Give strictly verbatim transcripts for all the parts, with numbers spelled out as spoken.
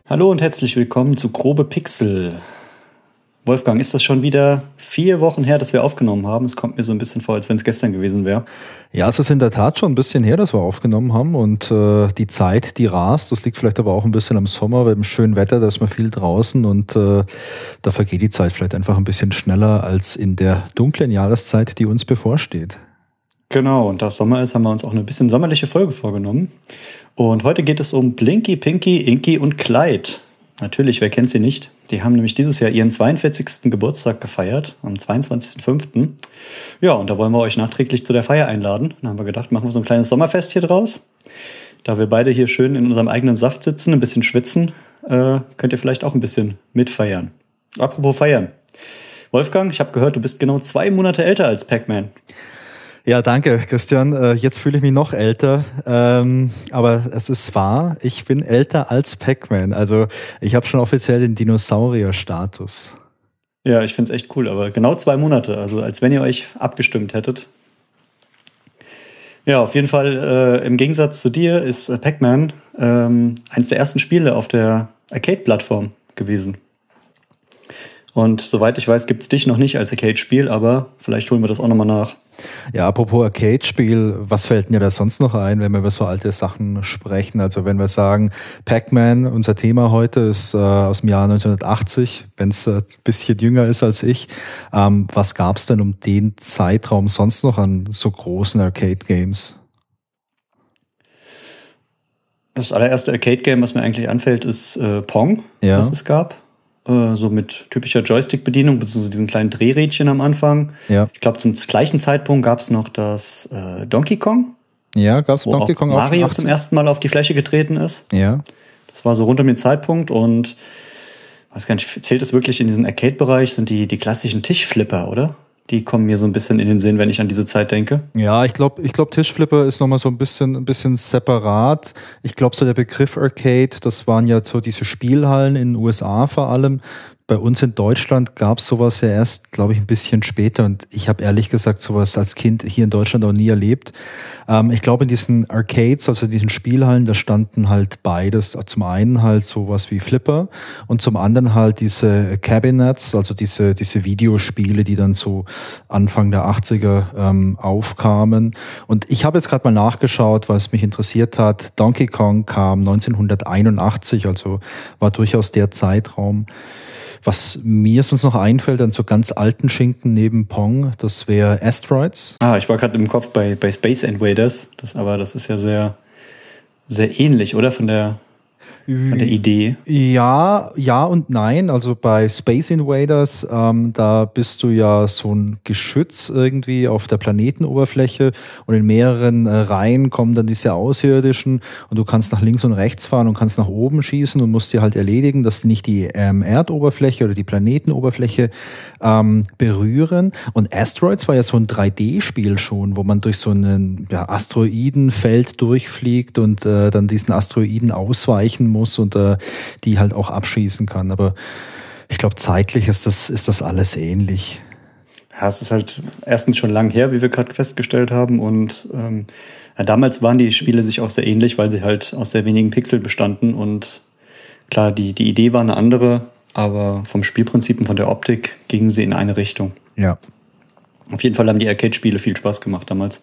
Hallo und herzlich willkommen zu Grobe Pixel. Wolfgang, ist das schon wieder vier Wochen her, dass wir aufgenommen haben? Es kommt mir so ein bisschen vor, als wenn es gestern gewesen wäre. Ja, es ist in der Tat schon ein bisschen her, dass wir aufgenommen haben und äh, die Zeit, die rast, das liegt vielleicht aber auch ein bisschen am Sommer, weil im schönen Wetter, da ist man viel draußen und äh, da vergeht die Zeit vielleicht einfach ein bisschen schneller als in der dunklen Jahreszeit, die uns bevorsteht. Genau, und da es Sommer ist, haben wir uns auch eine bisschen sommerliche Folge vorgenommen. Und heute geht es um Blinky, Pinky, Inky und Clyde. Natürlich, wer kennt sie nicht? Die haben nämlich dieses Jahr ihren zweiundvierzigsten Geburtstag gefeiert, am zweiundzwanzigsten fünften Ja, und da wollen wir euch nachträglich zu der Feier einladen. Dann haben wir gedacht, machen wir so ein kleines Sommerfest hier draus. Da wir beide hier schön in unserem eigenen Saft sitzen, ein bisschen schwitzen, äh, könnt ihr vielleicht auch ein bisschen mitfeiern. Apropos feiern. Wolfgang, ich habe gehört, du bist genau zwei Monate älter als Pac-Man. Ja, danke, Christian. Jetzt fühle ich mich noch älter, ähm, aber es ist wahr, ich bin älter als Pac-Man. Also ich habe schon offiziell den Dinosaurier-Status. Ja, ich finde es echt cool, aber genau zwei Monate, also als wenn ihr euch abgestimmt hättet. Ja, auf jeden Fall, äh, im Gegensatz zu dir ist äh, Pac-Man ähm, eines der ersten Spiele auf der Arcade-Plattform gewesen. Und soweit ich weiß, gibt es dich noch nicht als Arcade-Spiel, aber vielleicht holen wir das auch nochmal nach. Ja, apropos Arcade-Spiel, was fällt mir da sonst noch ein, wenn wir über so alte Sachen sprechen? Also wenn wir sagen, Pac-Man, unser Thema heute ist äh, aus dem Jahr neunzehnhundertachtzig, wenn es äh, ein bisschen jünger ist als ich. Ähm, was gab es denn um den Zeitraum sonst noch an so großen Arcade-Games? Das allererste Arcade-Game, was mir eigentlich anfällt, ist äh, Pong, Ja. was es gab. So mit typischer Joystick-Bedienung, beziehungsweise diesen kleinen Drehrädchen am Anfang. Ja. Ich glaube, zum gleichen Zeitpunkt gab es noch das äh, Donkey Kong. Ja, gab es wo Donkey auch Kong Mario auch zum ersten Mal auf die Fläche getreten ist. Ja. Das war so rund um den Zeitpunkt und weiß gar nicht, zählt das wirklich in diesen Arcade-Bereich? Sind die, die klassischen Tischflipper, oder? Die kommen mir so ein bisschen in den Sinn, wenn ich an diese Zeit denke. Ja, ich glaube, ich glaub, Tischflipper ist nochmal so ein bisschen, ein bisschen separat. Ich glaube, so der Begriff Arcade, das waren ja so diese Spielhallen in den U S A vor allem. Bei uns in Deutschland gab es sowas ja erst, glaube ich, ein bisschen später. Und ich habe ehrlich gesagt sowas als Kind hier in Deutschland auch nie erlebt. Ähm, ich glaube, in diesen Arcades, also diesen Spielhallen, da standen halt beides. Zum einen halt sowas wie Flipper und zum anderen halt diese Cabinets, also diese, diese Videospiele, die dann so Anfang der achtziger ähm, aufkamen. Und ich habe jetzt gerade mal nachgeschaut, weil es mich interessiert hat. Donkey Kong kam neunzehnhunderteinundachtzig, also war durchaus der Zeitraum. Was mir sonst noch einfällt an so ganz alten Schinken neben Pong, das wäre Asteroids. Ah, ich war gerade im Kopf bei, bei Space Invaders, das, aber das ist ja sehr, sehr ähnlich, oder? Von der, von der Idee. Ja, ja und nein. Also bei Space Invaders, ähm, da bist du ja so ein Geschütz irgendwie auf der Planetenoberfläche und in mehreren äh, Reihen kommen dann diese Außerirdischen und du kannst nach links und rechts fahren und kannst nach oben schießen und musst dir halt erledigen, dass die nicht die ähm, Erdoberfläche oder die Planetenoberfläche ähm, berühren. Und Asteroids war ja so ein drei D-Spiel schon, wo man durch so ein ja, Asteroidenfeld durchfliegt und äh, dann diesen Asteroiden ausweichen muss und äh, die halt auch abschießen kann. Aber ich glaube, zeitlich ist das, ist das alles ähnlich. Ja, es ist halt erstens schon lang her, wie wir gerade festgestellt haben. Und ähm, ja, damals waren die Spiele sich auch sehr ähnlich, weil sie halt aus sehr wenigen Pixeln bestanden. Und klar, die, die Idee war eine andere, aber vom Spielprinzip und von der Optik gingen sie in eine Richtung. Ja. Auf jeden Fall haben die Arcade-Spiele viel Spaß gemacht damals.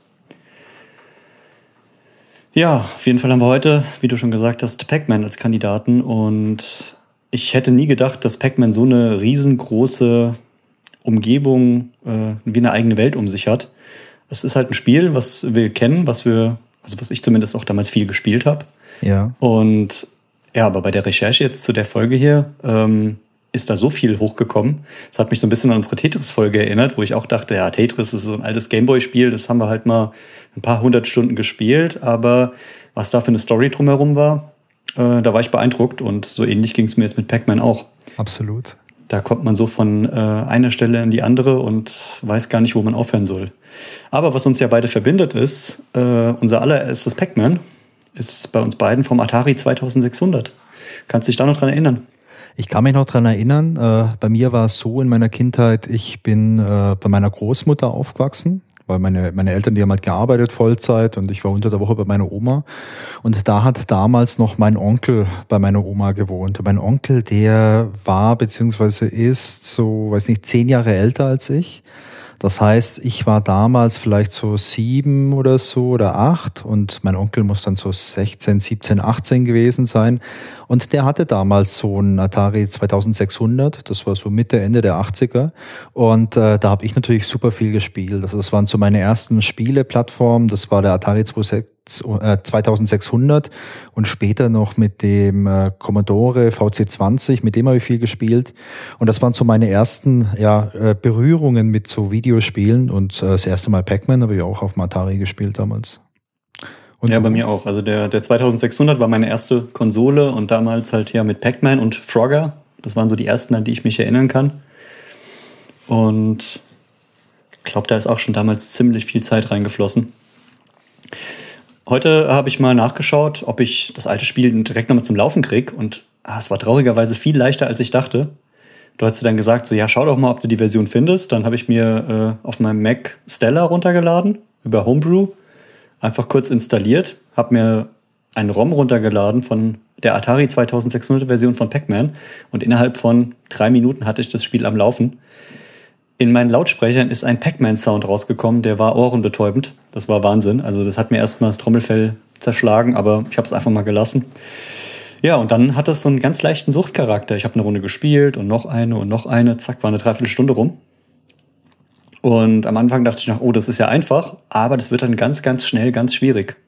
Ja, auf jeden Fall haben wir heute, wie du schon gesagt hast, Pac-Man als Kandidaten. Und ich hätte nie gedacht, dass Pac-Man so eine riesengroße Umgebung, äh, wie eine eigene Welt um sich hat. Es ist halt ein Spiel, was wir kennen, was wir, also was ich zumindest auch damals viel gespielt habe. Ja. Und ja, aber bei der Recherche jetzt zu der Folge hier ähm, ist da so viel hochgekommen. Das hat mich so ein bisschen an unsere Tetris-Folge erinnert, wo ich auch dachte, ja, Tetris ist so ein altes Gameboy-Spiel, das haben wir halt mal ein paar hundert Stunden gespielt, aber was da für eine Story drumherum war, äh, da war ich beeindruckt und so ähnlich ging es mir jetzt mit Pac-Man auch. Absolut. Da kommt man so von äh, einer Stelle in die andere und weiß gar nicht, wo man aufhören soll. Aber was uns ja beide verbindet ist, äh, unser allererstes Pac-Man ist bei uns beiden vom Atari zweitausendsechshundert. Kannst du dich da noch dran erinnern? Ich kann mich noch dran erinnern, äh, bei mir war es so in meiner Kindheit, ich bin äh, bei meiner Großmutter aufgewachsen. weil meine, meine Eltern, die haben halt gearbeitet Vollzeit und ich war unter der Woche bei meiner Oma. Und da hat damals noch mein Onkel bei meiner Oma gewohnt. Und mein Onkel, der war beziehungsweise ist so, weiß nicht, zehn Jahre älter als ich. Das heißt, ich war damals vielleicht so sieben oder so oder acht und mein Onkel muss dann so sechzehn, siebzehn, achtzehn gewesen sein. Und der hatte damals so einen Atari zweitausendsechshundert, das war so Mitte, Ende der achtziger. Und äh, da habe ich natürlich super viel gespielt. Also das waren so meine ersten Spieleplattformen, das war der Atari zweitausendsechshundert und später noch mit dem äh, Commodore V C zwanzig, mit dem habe ich viel gespielt. Und das waren so meine ersten ja, äh, Berührungen mit so Videospielen und äh, das erste Mal Pac-Man habe ich auch auf dem Atari gespielt damals. Und ja, bei mir auch. Also der, der zweitausendsechshundert war meine erste Konsole und damals halt ja mit Pac-Man und Frogger. Das waren so die ersten, an die ich mich erinnern kann. Und ich glaube, da ist auch schon damals ziemlich viel Zeit reingeflossen. Heute habe ich mal nachgeschaut, ob ich das alte Spiel direkt nochmal zum Laufen kriege. Und ah, es war traurigerweise viel leichter, als ich dachte. Du hast dir dann gesagt, so ja, schau doch mal, ob du die Version findest. Dann habe ich mir äh, auf meinem Mac Stella runtergeladen über Homebrew. Einfach kurz installiert, habe mir einen ROM runtergeladen von der Atari zweitausendsechshundert Version von Pac-Man und innerhalb von drei Minuten hatte ich das Spiel am Laufen. In meinen Lautsprechern ist ein Pac-Man-Sound rausgekommen, der war ohrenbetäubend. Das war Wahnsinn. Also das hat mir erstmal das Trommelfell zerschlagen, aber ich habe es einfach mal gelassen. Ja, und dann hat das so einen ganz leichten Suchtcharakter. Ich habe eine Runde gespielt und noch eine und noch eine. Zack, war eine Dreiviertelstunde rum. Und am Anfang dachte ich noch, oh, das ist ja einfach, aber das wird dann ganz, ganz schnell ganz schwierig.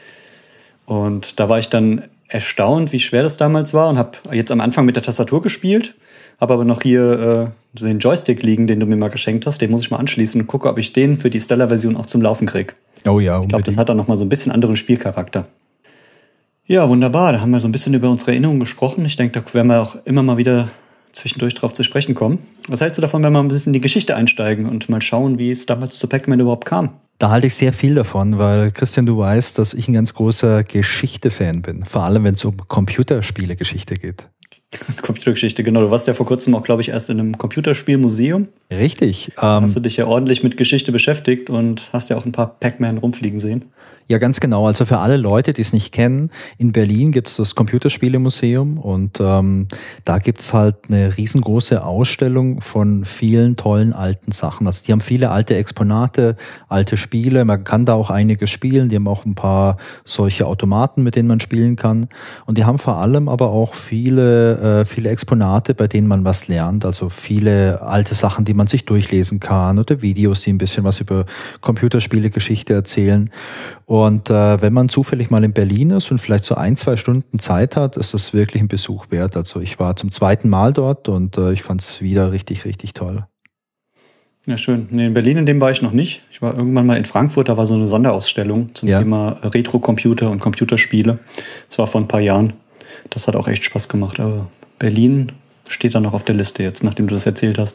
Und da war ich dann erstaunt, wie schwer das damals war und habe jetzt am Anfang mit der Tastatur gespielt, habe aber noch hier äh, den Joystick liegen, den du mir mal geschenkt hast, den muss ich mal anschließen und gucke, ob ich den für die Stella-Version auch zum Laufen kriege. Oh ja, unbedingt. Ich glaube, das hat dann nochmal so ein bisschen anderen Spielcharakter. Ja, wunderbar, da haben wir so ein bisschen über unsere Erinnerungen gesprochen. Ich denke, da werden wir auch immer mal wieder zwischendurch drauf zu sprechen kommen. Was hältst du davon, wenn wir ein bisschen in die Geschichte einsteigen und mal schauen, wie es damals zu Pac-Man überhaupt kam? Da halte ich sehr viel davon, weil Christian, du weißt, dass ich ein ganz großer Geschichte-Fan bin. Vor allem, wenn es um Computerspiele-Geschichte geht. Computergeschichte, genau. Du warst ja vor kurzem auch, glaube ich, erst in einem Computerspielmuseum. Richtig. Ähm, hast du dich ja ordentlich mit Geschichte beschäftigt und hast ja auch ein paar Pac-Man rumfliegen sehen. Ja, ganz genau. Also für alle Leute, die es nicht kennen, in Berlin gibt es das Computerspielemuseum und ähm, da gibt's halt eine riesengroße Ausstellung von vielen tollen alten Sachen. Also die haben viele alte Exponate, alte Spiele. Man kann da auch einiges spielen. Die haben auch ein paar solche Automaten, mit denen man spielen kann. Und die haben vor allem aber auch viele, äh, viele Exponate, bei denen man was lernt. Also viele alte Sachen, die man sich durchlesen kann oder Videos, die ein bisschen was über Computerspiele-Geschichte erzählen. Und äh, wenn man zufällig mal in Berlin ist und vielleicht so ein, zwei Stunden Zeit hat, ist das wirklich ein Besuch wert. Also ich war zum zweiten Mal dort und äh, ich fand es wieder richtig, richtig toll. Ja, schön. Nee, in Berlin, in dem war ich noch nicht. Ich war irgendwann mal in Frankfurt, da war so eine Sonderausstellung zum ja. Thema Retro-Computer und Computerspiele. Das war vor ein paar Jahren. Das hat auch echt Spaß gemacht. Aber Berlin steht dann noch auf der Liste jetzt, nachdem du das erzählt hast.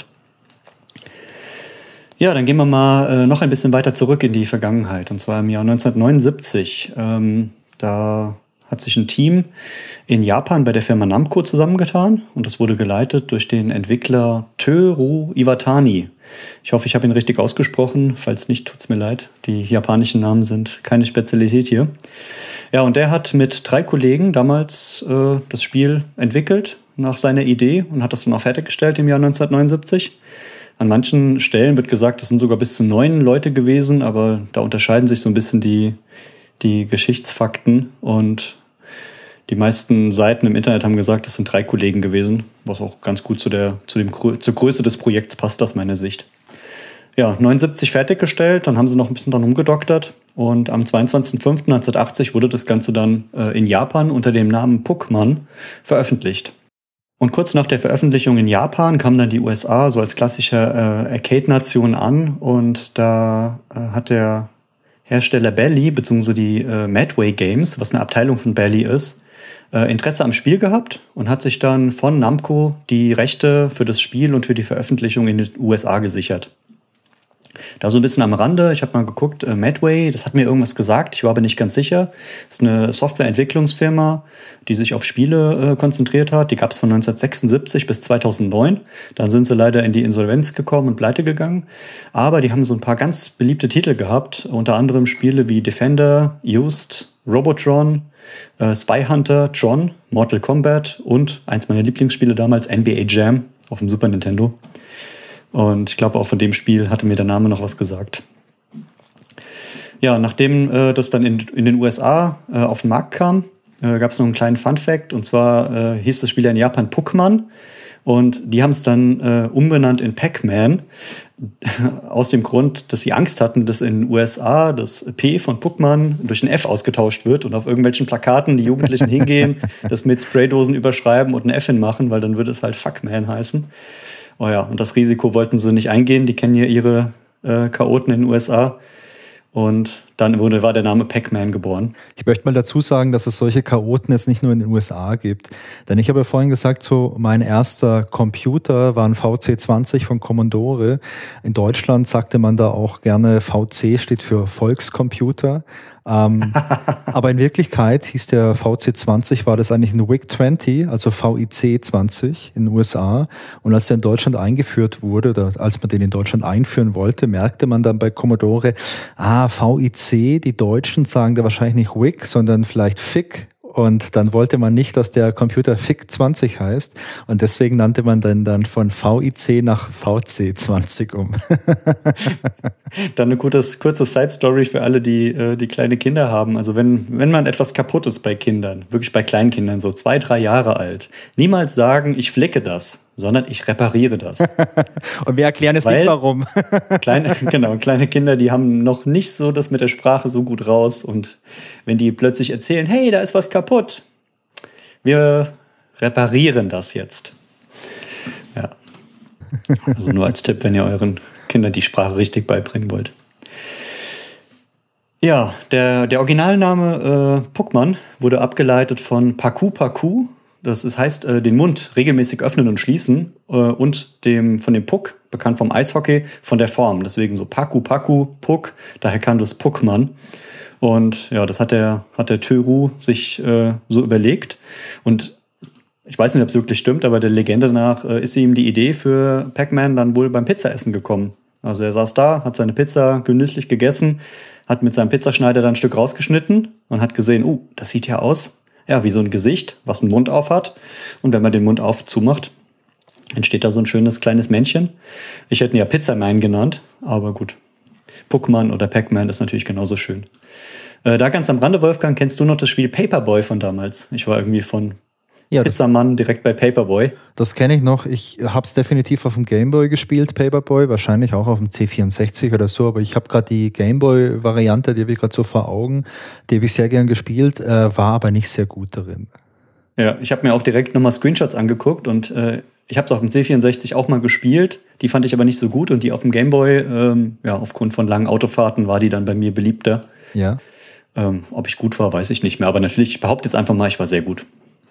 Ja, dann gehen wir mal äh, noch ein bisschen weiter zurück in die Vergangenheit. Und zwar im Jahr neunzehnhundertneunundsiebzig. Ähm, da hat sich ein Team in Japan bei der Firma Namco zusammengetan. Und das wurde geleitet durch den Entwickler Toru Iwatani. Ich hoffe, ich habe ihn richtig ausgesprochen. Falls nicht, tut's mir leid. Die japanischen Namen sind keine Spezialität hier. Ja, und der hat mit drei Kollegen damals äh, das Spiel entwickelt nach seiner Idee und hat das dann auch fertiggestellt im Jahr neunzehnhundertneunundsiebzig. An manchen Stellen wird gesagt, das sind sogar bis zu neun Leute gewesen, aber da unterscheiden sich so ein bisschen die, die Geschichtsfakten. Und die meisten Seiten im Internet haben gesagt, es sind drei Kollegen gewesen, was auch ganz gut zu der, zu dem, zur Größe des Projekts passt aus meiner Sicht. Ja, neunundsiebzig fertiggestellt, dann haben sie noch ein bisschen dran rumgedoktert. Und am zweiundzwanzigsten fünften neunzehnhundertachtzig wurde das Ganze dann äh, in Japan unter dem Namen Puckman veröffentlicht. Und kurz nach der Veröffentlichung in Japan kam dann die U S A so als klassische äh, Arcade-Nation an und da äh, hat der Hersteller Bally, beziehungsweise die äh, Medway Games, was eine Abteilung von Bally ist, äh, Interesse am Spiel gehabt und hat sich dann von Namco die Rechte für das Spiel und für die Veröffentlichung in den U S A gesichert. Da so ein bisschen am Rande, ich habe mal geguckt, äh, Medway, das hat mir irgendwas gesagt, ich war aber nicht ganz sicher. Das ist eine Softwareentwicklungsfirma, die sich auf Spiele äh, konzentriert hat. Die gab es von neunzehnhundertsechsundsiebzig bis zweitausendneun. Dann sind sie leider in die Insolvenz gekommen und pleite gegangen. Aber die haben so ein paar ganz beliebte Titel gehabt, unter anderem Spiele wie Defender, Used, Robotron, äh, Spy Hunter, Tron, Mortal Kombat und eins meiner Lieblingsspiele damals, N B A Jam auf dem Super Nintendo. Und ich glaube, auch von dem Spiel hatte mir der Name noch was gesagt. Ja, nachdem äh, das dann in, in den U S A äh, auf den Markt kam, äh, gab es noch einen kleinen Fun-Fact. Und zwar äh, hieß das Spiel ja in Japan Puckman. Und die haben es dann äh, umbenannt in Pac-Man. Aus dem Grund, dass sie Angst hatten, dass in den U S A das P von Puckman durch ein F ausgetauscht wird und auf irgendwelchen Plakaten die Jugendlichen hingehen, das mit Spraydosen überschreiben und ein F hinmachen, weil dann würde es halt Fuckman heißen. Oh ja, und das Risiko wollten sie nicht eingehen. Die kennen ja ihre äh, Chaoten in den U S A. Und dann wurde, war der Name Pac-Man geboren. Ich möchte mal dazu sagen, dass es solche Chaoten jetzt nicht nur in den U S A gibt. Denn ich habe ja vorhin gesagt, so mein erster Computer war ein V C zwanzig von Commodore. In Deutschland sagte man da auch gerne, V C steht für Volkscomputer. ähm, aber in Wirklichkeit hieß der V C zwanzig, war das eigentlich ein W I C zwanzig, also V I C zwanzig in den U S A. Und als der in Deutschland eingeführt wurde, oder als man den in Deutschland einführen wollte, merkte man dann bei Commodore, ah, V I C, die Deutschen sagen da wahrscheinlich nicht W I C, sondern vielleicht F I C. Und dann wollte man nicht, dass der Computer F I C zwanzig heißt. Und deswegen nannte man den dann von V I C nach V C zwanzig um. Dann eine gute, kurze Side-Story für alle, die, die kleine Kinder haben. Also wenn, wenn man etwas kaputt ist bei Kindern, wirklich bei Kleinkindern, so zwei, drei Jahre alt, niemals sagen, ich flicke das, sondern ich repariere das. Und wir erklären es Weil nicht, warum. kleine, genau, kleine Kinder, die haben noch nicht so das mit der Sprache so gut raus. Und wenn die plötzlich erzählen, hey, da ist was kaputt, wir reparieren das jetzt. Ja. Also nur als Tipp, wenn ihr euren Kindern die Sprache richtig beibringen wollt. Ja, der, der Originalname äh, Puckman wurde abgeleitet von Paku Paku. Das ist, heißt, äh, den Mund regelmäßig öffnen und schließen äh, und dem, von dem Puck, bekannt vom Eishockey, von der Form. Deswegen so Paku Paku, Puck, daher kam das Puckman. Und ja, das hat der, hat der Töru sich äh, so überlegt. Und ich weiß nicht, ob es wirklich stimmt, aber der Legende nach äh, ist ihm die Idee für Pac-Man dann wohl beim Pizzaessen gekommen. Also er saß da, hat seine Pizza genüsslich gegessen, hat mit seinem Pizzaschneider dann ein Stück rausgeschnitten und hat gesehen, oh, uh, das sieht ja aus, ja, wie so ein Gesicht, was einen Mund auf hat. Und wenn man den Mund auf zumacht, entsteht da so ein schönes kleines Männchen. Ich hätte ihn ja Pizzaman genannt, aber gut. Puckman oder Pac-Man ist natürlich genauso schön. Äh, da ganz am Rande, Wolfgang, kennst du noch das Spiel Paperboy von damals? Ich war irgendwie von ja, Pizzamann direkt bei Paperboy. Das kenne ich noch. Ich habe es definitiv auf dem Gameboy gespielt, Paperboy. Wahrscheinlich auch auf dem C vierundsechzig oder so. Aber ich habe gerade die Gameboy-Variante, die habe ich gerade so vor Augen. Die habe ich sehr gern gespielt, äh, war aber nicht sehr gut darin. Ja, ich habe mir auch direkt nochmal Screenshots angeguckt und äh, ich habe es auf dem C vierundsechzig auch mal gespielt. Die fand ich aber nicht so gut und die auf dem Gameboy, ähm, ja, aufgrund von langen Autofahrten war die dann bei mir beliebter. Ja. Ähm, ob ich gut war, weiß ich nicht mehr. Aber natürlich, ich behaupte jetzt einfach mal, ich war sehr gut.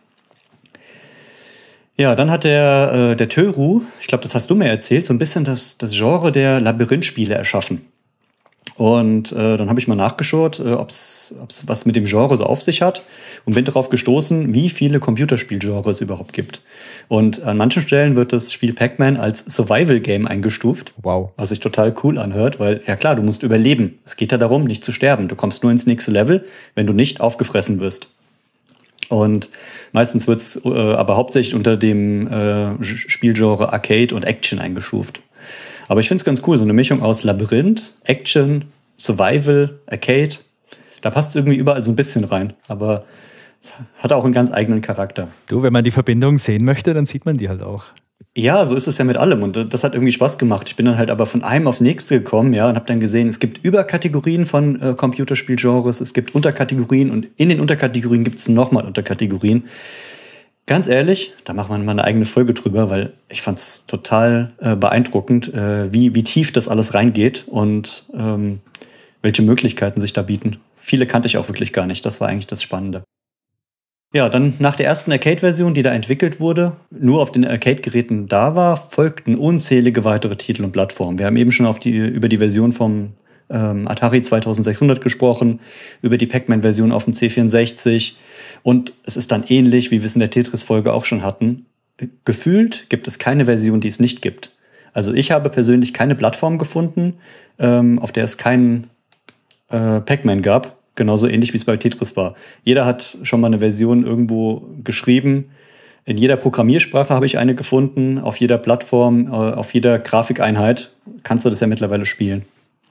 Ja, dann hat der, äh, der Töru, ich glaube, das hast du mir erzählt, so ein bisschen das, das Genre der Labyrinthspiele erschaffen. Und äh, dann habe ich mal nachgeschaut, äh, ob es was mit dem Genre so auf sich hat und bin darauf gestoßen, wie viele Computerspielgenres es überhaupt gibt. Und an manchen Stellen wird das Spiel Pac-Man als Survival-Game eingestuft. Wow. Was sich total cool anhört, weil, ja klar, du musst überleben. Es geht ja darum, nicht zu sterben. Du kommst nur ins nächste Level, wenn du nicht aufgefressen wirst. Und meistens wird es äh, aber hauptsächlich unter dem äh, Spielgenre Arcade und Action eingestuft. Aber ich finde es ganz cool, so eine Mischung aus Labyrinth, Action, Survival, Arcade. Da passt es irgendwie überall so ein bisschen rein. Aber es hat auch einen ganz eigenen Charakter. Du, wenn man die Verbindung sehen möchte, dann sieht man die halt auch. Ja, so ist es ja mit allem und das hat irgendwie Spaß gemacht. Ich bin dann halt aber von einem aufs nächste gekommen, ja, und habe dann gesehen, es gibt Überkategorien von äh, Computerspielgenres, es gibt Unterkategorien und in den Unterkategorien gibt es nochmal Unterkategorien. Ganz ehrlich, da machen wir mal eine eigene Folge drüber, weil ich fand es total äh, beeindruckend, äh, wie, wie tief das alles reingeht und ähm, welche Möglichkeiten sich da bieten. Viele kannte ich auch wirklich gar nicht, das war eigentlich das Spannende. Ja, dann nach der ersten Arcade-Version, die da entwickelt wurde, nur auf den Arcade-Geräten da war, folgten unzählige weitere Titel und Plattformen. Wir haben eben schon auf die, über die Version vom ähm, Atari zweitausendsechshundert gesprochen, über die Pac-Man-Version auf dem C vierundsechzig. Und es ist dann ähnlich, wie wir es in der Tetris-Folge auch schon hatten. Gefühlt gibt es keine Version, die es nicht gibt. Also ich habe persönlich keine Plattform gefunden, ähm, auf der es keinen äh, Pac-Man gab. Genauso ähnlich wie es bei Tetris war. Jeder hat schon mal eine Version irgendwo geschrieben. In jeder Programmiersprache habe ich eine gefunden. Auf jeder Plattform, auf jeder Grafikeinheit kannst du das ja mittlerweile spielen.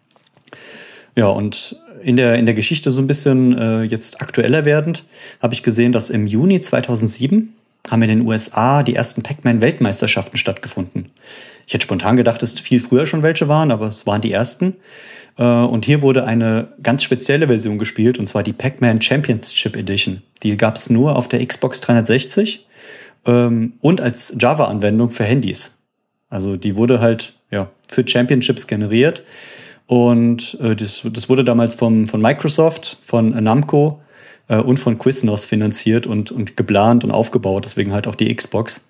Ja, und in der, in der Geschichte so ein bisschen äh, jetzt aktueller werdend, habe ich gesehen, dass im Juni zweitausendsieben haben in den U S A die ersten Pac-Man-Weltmeisterschaften stattgefunden. Ich hätte spontan gedacht, dass viel früher schon welche waren, aber es waren die ersten. Und hier wurde eine ganz spezielle Version gespielt, und zwar die Pac-Man Championship Edition. Die gab es nur auf der Xbox dreihundertsechzig ähm, und als Java-Anwendung für Handys. Also die wurde halt ja für Championships generiert. Und äh, das, das wurde damals vom, von Microsoft, von Namco äh, und von Quiznos finanziert und, und geplant und aufgebaut. Deswegen halt auch die Xbox.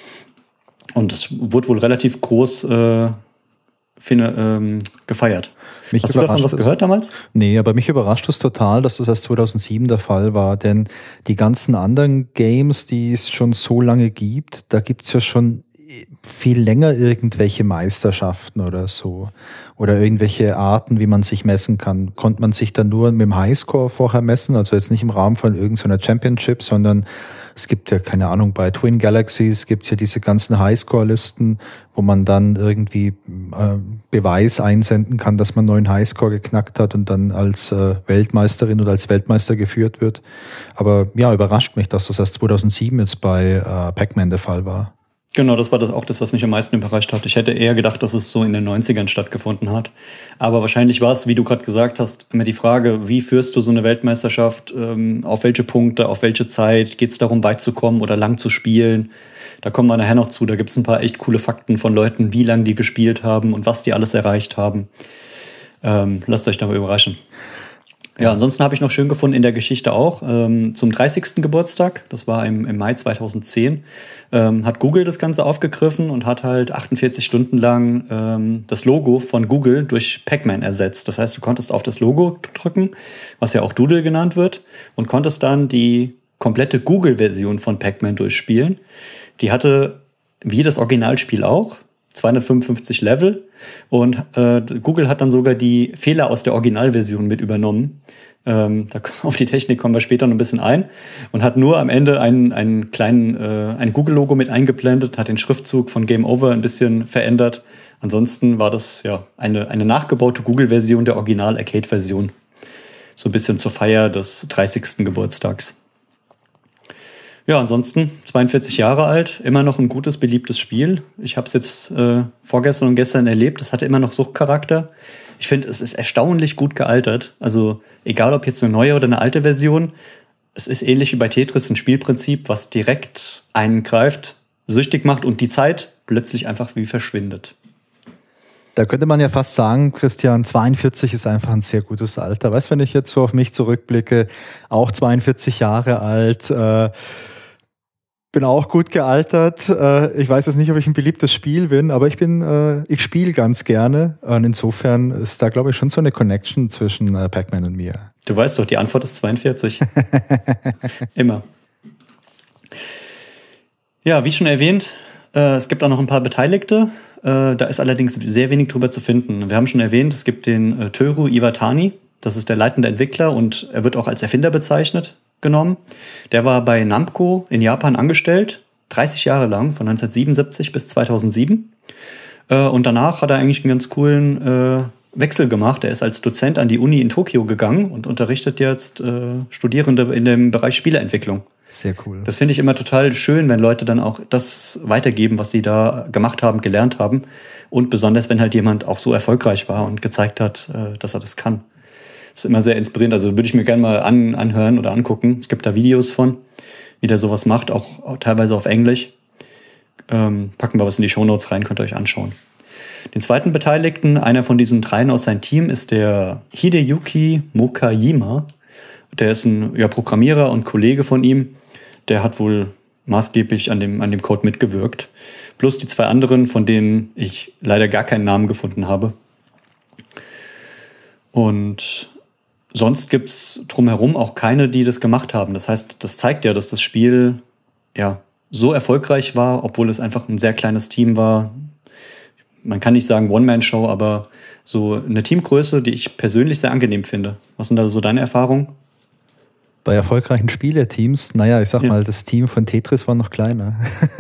Und das wurde wohl relativ groß äh, fin- ähm, gefeiert. Mich Hast du davon was gehört damals? Nee, aber mich überrascht es total, dass das erst zweitausendsieben der Fall war, denn die ganzen anderen Games, die es schon so lange gibt, da gibt's ja schon viel länger irgendwelche Meisterschaften oder so oder irgendwelche Arten, wie man sich messen kann. Konnte man sich dann nur mit dem Highscore vorher messen, also jetzt nicht im Rahmen von irgendeiner Championship, sondern es gibt ja, keine Ahnung, bei Twin Galaxies gibt's ja diese ganzen Highscore-Listen, wo man dann irgendwie äh, Beweis einsenden kann, dass man einen neuen Highscore geknackt hat und dann als äh, Weltmeisterin oder als Weltmeister geführt wird. Aber ja, überrascht mich, dass das erst zweitausendsieben jetzt bei äh, Pac-Man der Fall war. Genau, das war das auch das, was mich am meisten überrascht hat. Ich hätte eher gedacht, dass es so in den neunzigern stattgefunden hat. Aber wahrscheinlich war es, wie du gerade gesagt hast, immer die Frage, wie führst du so eine Weltmeisterschaft, ähm, auf welche Punkte, auf welche Zeit, geht es darum, weit zu kommen oder lang zu spielen? Da kommen wir nachher noch zu. Da gibt es ein paar echt coole Fakten von Leuten, wie lang die gespielt haben und was die alles erreicht haben. Ähm, lasst euch dabei überraschen. Ja, ansonsten habe ich noch schön gefunden in der Geschichte auch, ähm, zum dreißigsten Geburtstag, das war im, im Mai zweitausendzehn, ähm, hat Google das Ganze aufgegriffen und hat halt achtundvierzig Stunden lang ähm, das Logo von Google durch Pac-Man ersetzt. Das heißt, du konntest auf das Logo drücken, was ja auch Doodle genannt wird, und konntest dann die komplette Google-Version von Pac-Man durchspielen. Die hatte, wie das Originalspiel auch, zweihundertfünfundfünfzig Level, und äh, Google hat dann sogar die Fehler aus der Originalversion mit übernommen. Ähm, da, auf die Technik kommen wir später noch ein bisschen ein, und hat nur am Ende einen, einen kleinen äh, ein Google-Logo mit eingeblendet, hat den Schriftzug von Game Over ein bisschen verändert. Ansonsten war das ja eine, eine nachgebaute Google-Version der Original-Arcade-Version. So ein bisschen zur Feier des dreißigsten Geburtstags. Ja, ansonsten zweiundvierzig Jahre alt, immer noch ein gutes, beliebtes Spiel. Ich habe es jetzt äh, vorgestern und gestern erlebt, es hatte immer noch Suchtcharakter. Ich finde, es ist erstaunlich gut gealtert. Also egal, ob jetzt eine neue oder eine alte Version, es ist ähnlich wie bei Tetris ein Spielprinzip, was direkt einen greift, süchtig macht und die Zeit plötzlich einfach wie verschwindet. Da könnte man ja fast sagen, Christian, zweiundvierzig ist einfach ein sehr gutes Alter. Weißt du, wenn ich jetzt so auf mich zurückblicke, auch zweiundvierzig Jahre alt, äh, bin auch gut gealtert. Äh, ich weiß jetzt nicht, ob ich ein beliebtes Spiel bin, aber ich bin, äh, ich spiele ganz gerne. Und insofern ist da, glaube ich, schon so eine Connection zwischen äh, Pac-Man und mir. Du weißt doch, die Antwort ist zweiundvierzig. Immer. Ja, wie schon erwähnt, äh, es gibt auch noch ein paar Beteiligte. Äh, da ist allerdings sehr wenig drüber zu finden. Wir haben schon erwähnt, es gibt den äh, Toru Iwatani. Das ist der leitende Entwickler und er wird auch als Erfinder bezeichnet, genommen. Der war bei Namco in Japan angestellt, dreißig Jahre lang, von neunzehnhundertsiebenundsiebzig bis zweitausendsieben. Äh, und danach hat er eigentlich einen ganz coolen äh, Wechsel gemacht. Er ist als Dozent an die Uni in Tokio gegangen und unterrichtet jetzt äh, Studierende in dem Bereich Spieleentwicklung. Sehr cool. Das finde ich immer total schön, wenn Leute dann auch das weitergeben, was sie da gemacht haben, gelernt haben. Und besonders, wenn halt jemand auch so erfolgreich war und gezeigt hat, äh, dass er das kann. Das ist immer sehr inspirierend. Also würde ich mir gerne mal an, anhören oder angucken. Es gibt da Videos von, wie der sowas macht, auch, auch teilweise auf Englisch. Ähm, packen wir was in die Shownotes rein, könnt ihr euch anschauen. Den zweiten Beteiligten, einer von diesen dreien aus seinem Team, ist der Hideyuki Mokajima. Der ist ein ja, Programmierer und Kollege von ihm. der hat wohl maßgeblich an dem, an dem Code mitgewirkt. Plus die zwei anderen, von denen ich leider gar keinen Namen gefunden habe. Und sonst gibt es drumherum auch keine, die das gemacht haben. Das heißt, das zeigt ja, dass das Spiel ja so erfolgreich war, obwohl es einfach ein sehr kleines Team war. Man kann nicht sagen One-Man-Show, aber so eine Teamgröße, die ich persönlich sehr angenehm finde. Was sind da so deine Erfahrungen? Bei erfolgreichen Spieleteams, naja, ich sag Ja. mal, das Team von Tetris war noch kleiner.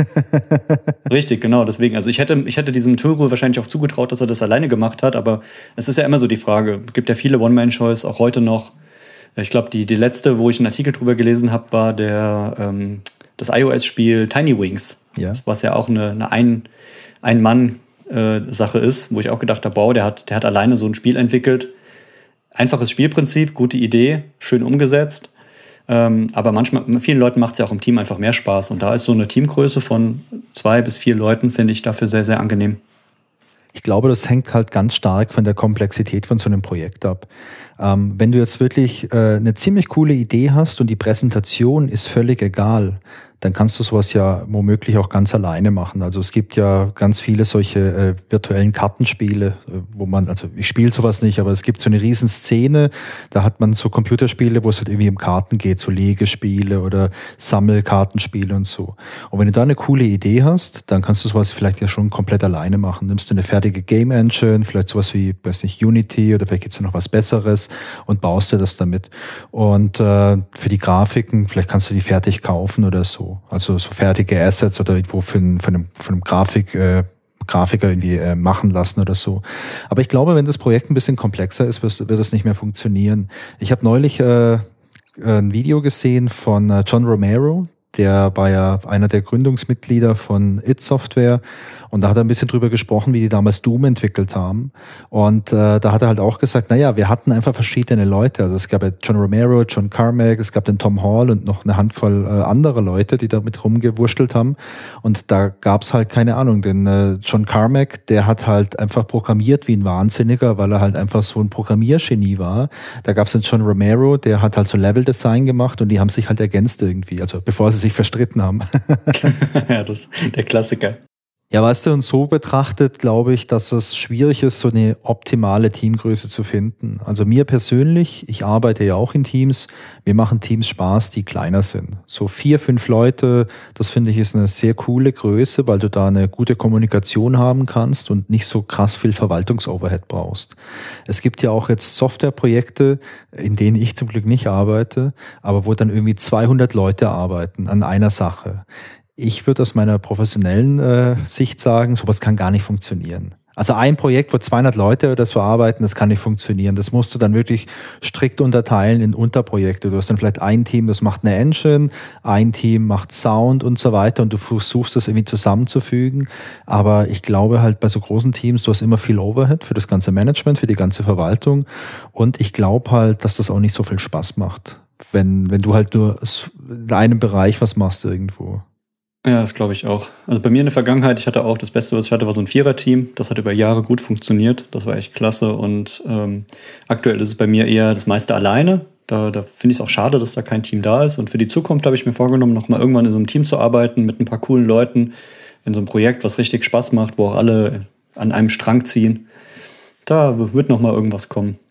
Richtig, genau, deswegen. Also ich hätte, ich hätte diesem Turo wahrscheinlich auch zugetraut, dass er das alleine gemacht hat, aber es ist ja immer so die Frage. Es gibt ja viele One-Man-Shows, auch heute noch. Ich glaube, die, die letzte, wo ich einen Artikel drüber gelesen habe, war der, ähm, das iOS-Spiel Tiny Wings. Ja. Das, was ja auch eine, eine Ein, Ein-Mann-Sache ist, wo ich auch gedacht habe, wow, der hat, der hat alleine so ein Spiel entwickelt. Einfaches Spielprinzip, gute Idee, schön umgesetzt. Ähm, aber manchmal, vielen Leuten macht es ja auch im Team einfach mehr Spaß. Und da ist so eine Teamgröße von zwei bis vier Leuten, finde ich dafür sehr, sehr angenehm. Ich glaube, das hängt halt ganz stark von der Komplexität von so einem Projekt ab. Ähm, wenn du jetzt wirklich äh, eine ziemlich coole Idee hast und die Präsentation ist völlig egal, dann kannst du sowas ja womöglich auch ganz alleine machen. Also es gibt ja ganz viele solche äh, virtuellen Kartenspiele, äh, wo man, also ich spiele sowas nicht, aber es gibt so eine riesen Szene, da hat man so Computerspiele, wo es halt irgendwie um Karten geht, so Legespiele oder Sammelkartenspiele und so. Und wenn du da eine coole Idee hast, dann kannst du sowas vielleicht ja schon komplett alleine machen. Nimmst du eine fertige Game Engine, vielleicht sowas wie, weiß nicht, Unity oder vielleicht gibt's ja noch was Besseres und baust dir das damit. Und äh, für die Grafiken, vielleicht kannst du die fertig kaufen oder so. Also so fertige Assets oder irgendwo von, von einem, von einem Grafik, äh, Grafiker irgendwie äh, machen lassen oder so. Aber ich glaube, wenn das Projekt ein bisschen komplexer ist, wird, wird das nicht mehr funktionieren. Ich habe neulich äh, ein Video gesehen von äh, John Romero, der war ja einer der Gründungsmitglieder von id Software und da hat er ein bisschen drüber gesprochen, wie die damals Doom entwickelt haben und äh, da hat er halt auch gesagt, naja, wir hatten einfach verschiedene Leute, also es gab ja John Romero, John Carmack, es gab den Tom Hall und noch eine Handvoll äh, anderer Leute, die damit rumgewurschtelt haben und da gab's halt keine Ahnung, denn äh, John Carmack, der hat halt einfach programmiert wie ein Wahnsinniger, weil er halt einfach so ein Programmiergenie war. Da gab's den John Romero, der hat halt so Level-Design gemacht und die haben sich halt ergänzt irgendwie, also bevor sie sich verstritten haben. Ja, das ist der Klassiker. Ja, weißt du, und so betrachtet glaube ich, dass es schwierig ist, so eine optimale Teamgröße zu finden. Also mir persönlich, ich arbeite ja auch in Teams, mir machen Teams Spaß, die kleiner sind. So vier, fünf Leute, das finde ich ist eine sehr coole Größe, weil du da eine gute Kommunikation haben kannst und nicht so krass viel Verwaltungsoverhead brauchst. Es gibt ja auch jetzt Softwareprojekte, in denen ich zum Glück nicht arbeite, aber wo dann irgendwie zweihundert Leute arbeiten an einer Sache. Ich würde aus meiner professionellen äh, Sicht sagen, sowas kann gar nicht funktionieren. Also ein Projekt, wo zweihundert Leute das verarbeiten, das kann nicht funktionieren. Das musst du dann wirklich strikt unterteilen in Unterprojekte. Du hast dann vielleicht ein Team, das macht eine Engine, ein Team macht Sound und so weiter und du versuchst das irgendwie zusammenzufügen. Aber ich glaube halt bei so großen Teams, du hast immer viel Overhead für das ganze Management, für die ganze Verwaltung und ich glaube halt, dass das auch nicht so viel Spaß macht, wenn, wenn du halt nur in einem Bereich was machst irgendwo. Ja, das glaube ich auch. Also bei mir in der Vergangenheit, ich hatte auch das Beste, was ich hatte, war so ein Vierer-Team. Das hat über Jahre gut funktioniert. Das war echt klasse. Und ähm, aktuell ist es bei mir eher das meiste alleine. Da, da finde ich es auch schade, dass da kein Team da ist. Und für die Zukunft habe ich mir vorgenommen, noch mal irgendwann in so einem Team zu arbeiten, mit ein paar coolen Leuten, in so einem Projekt, was richtig Spaß macht, wo auch alle an einem Strang ziehen. Da wird noch mal irgendwas kommen.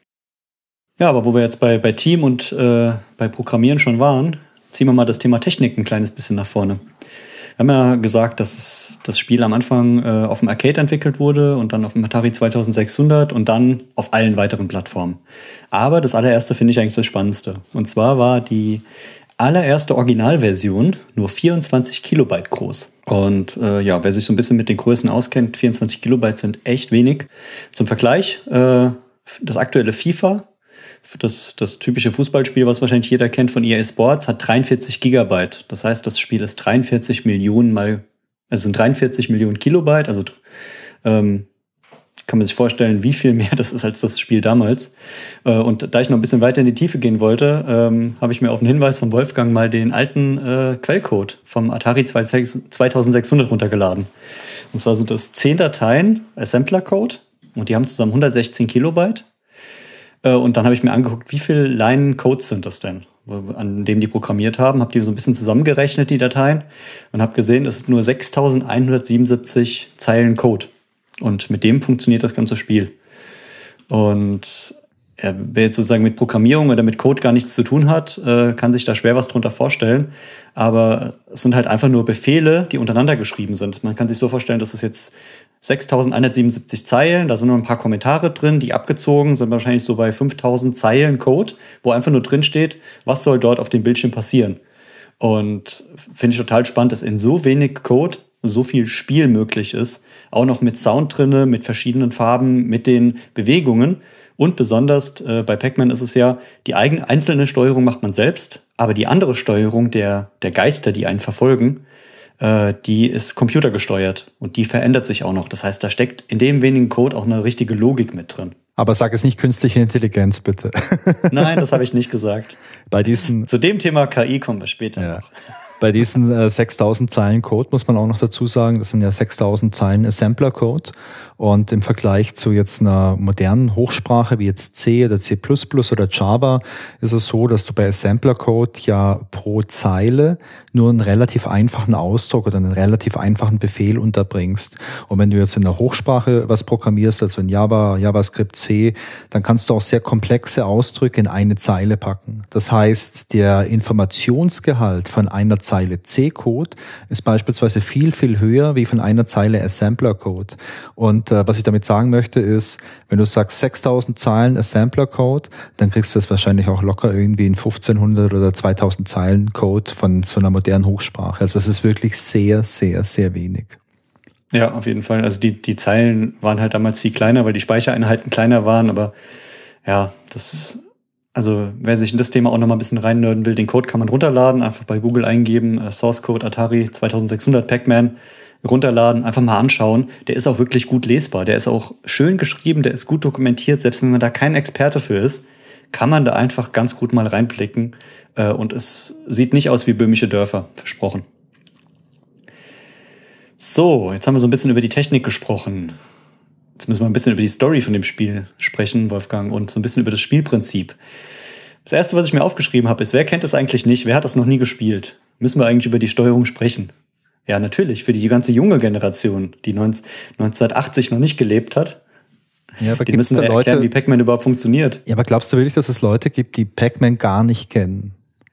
Ja, aber wo wir jetzt bei, bei Team und äh, bei Programmieren schon waren, ziehen wir mal das Thema Technik ein kleines bisschen nach vorne. Wir haben ja gesagt, dass es, das Spiel am Anfang äh, auf dem Arcade entwickelt wurde und dann auf dem Atari zweitausendsechshundert und dann auf allen weiteren Plattformen. Aber das allererste finde ich eigentlich das Spannendste. Und zwar war die allererste Originalversion nur vierundzwanzig Kilobyte groß. Und äh, ja, wer sich so ein bisschen mit den Größen auskennt, vierundzwanzig Kilobyte sind echt wenig. Zum Vergleich, äh, das aktuelle FIFA, Das, das typische Fußballspiel, was wahrscheinlich jeder kennt von E A Sports, hat dreiundvierzig Gigabyte. Das heißt, das Spiel ist dreiundvierzig Millionen mal, also sind dreiundvierzig Millionen Kilobyte. Also ähm, kann man sich vorstellen, wie viel mehr das ist als das Spiel damals. Äh, und da ich noch ein bisschen weiter in die Tiefe gehen wollte, ähm, habe ich mir auf einen Hinweis von Wolfgang mal den alten äh, Quellcode vom Atari zweitausendsechshundert runtergeladen. Und zwar sind das zehn Dateien, Assembler-Code, und die haben zusammen hundertsechzehn Kilobyte. Und dann habe ich mir angeguckt, wie viele Line Codes sind das denn? an dem die programmiert haben, habe die so ein bisschen zusammengerechnet, die Dateien, und habe gesehen, es sind nur sechstausendeinhundertsiebenundsiebzig Zeilen Code. Und mit dem funktioniert das ganze Spiel. Und ja, wer jetzt sozusagen mit Programmierung oder mit Code gar nichts zu tun hat, äh, kann sich da schwer was drunter vorstellen. Aber es sind halt einfach nur Befehle, die untereinander geschrieben sind. Man kann sich so vorstellen, dass es jetzt sechstausendeinhundertsiebenundsiebzig Zeilen, da sind nur ein paar Kommentare drin, die abgezogen sind, wahrscheinlich so bei fünftausend Zeilen Code, wo einfach nur drin steht, was soll dort auf dem Bildschirm passieren. Und finde ich total spannend, dass in so wenig Code so viel Spiel möglich ist. Auch noch mit Sound drinne, mit verschiedenen Farben, mit den Bewegungen. Und besonders äh, bei Pac-Man ist es ja, die eigene einzelne Steuerung macht man selbst, aber die andere Steuerung der, der Geister, die einen verfolgen, äh, die ist computergesteuert und die verändert sich auch noch. Das heißt, da steckt in dem wenigen Code auch eine richtige Logik mit drin. Aber sag es nicht künstliche Intelligenz, bitte. Nein, das habe ich nicht gesagt. Bei diesen, Zu dem Thema K I kommen wir später ja. noch. Bei diesen äh, sechstausend Zeilen Code muss man auch noch dazu sagen, das sind ja sechstausend Zeilen Assembler-Code. Und im Vergleich zu jetzt einer modernen Hochsprache wie jetzt C oder C plus plus oder Java ist es so, dass du bei Assembler-Code ja pro Zeile nur einen relativ einfachen Ausdruck oder einen relativ einfachen Befehl unterbringst. Und wenn du jetzt in der Hochsprache was programmierst, also in Java, JavaScript, C, dann kannst du auch sehr komplexe Ausdrücke in eine Zeile packen. Das heißt, der Informationsgehalt von einer Zeile C-Code ist beispielsweise viel, viel höher wie von einer Zeile Assembler-Code. Und äh, was ich damit sagen möchte ist, wenn du sagst sechstausend Zeilen Assembler-Code, dann kriegst du das wahrscheinlich auch locker irgendwie in fünfzehnhundert oder zweitausend Zeilen Code von so einer modernen Hochsprache. Also das ist wirklich sehr, sehr, sehr wenig. Ja, auf jeden Fall. Also die, die Zeilen waren halt damals viel kleiner, weil die Speichereinheiten kleiner waren, aber ja, das... Also wer sich in das Thema auch noch mal ein bisschen reinnörden will, den Code kann man runterladen, einfach bei Google eingeben, äh, Source Code Atari zweitausendsechshundert Pac-Man runterladen, einfach mal anschauen. Der ist auch wirklich gut lesbar, der ist auch schön geschrieben, der ist gut dokumentiert. Selbst wenn man da kein Experte für ist, kann man da einfach ganz gut mal reinblicken. Äh, und es sieht nicht aus wie böhmische Dörfer, versprochen. So, jetzt haben wir so ein bisschen über die Technik gesprochen. Jetzt müssen wir ein bisschen über die Story von dem Spiel sprechen, Wolfgang, und so ein bisschen über das Spielprinzip. Das Erste, was ich mir aufgeschrieben habe, ist, wer kennt das eigentlich nicht? Wer hat das noch nie gespielt? Müssen wir eigentlich über die Steuerung sprechen? Ja, natürlich, für die ganze junge Generation, die neunzehnhundertachtzig noch nicht gelebt hat. Ja, aber die müssen wir erklären, Leute, wie Pac-Man überhaupt funktioniert. Ja, aber glaubst du wirklich, dass es Leute gibt, die Pac-Man gar nicht kennen?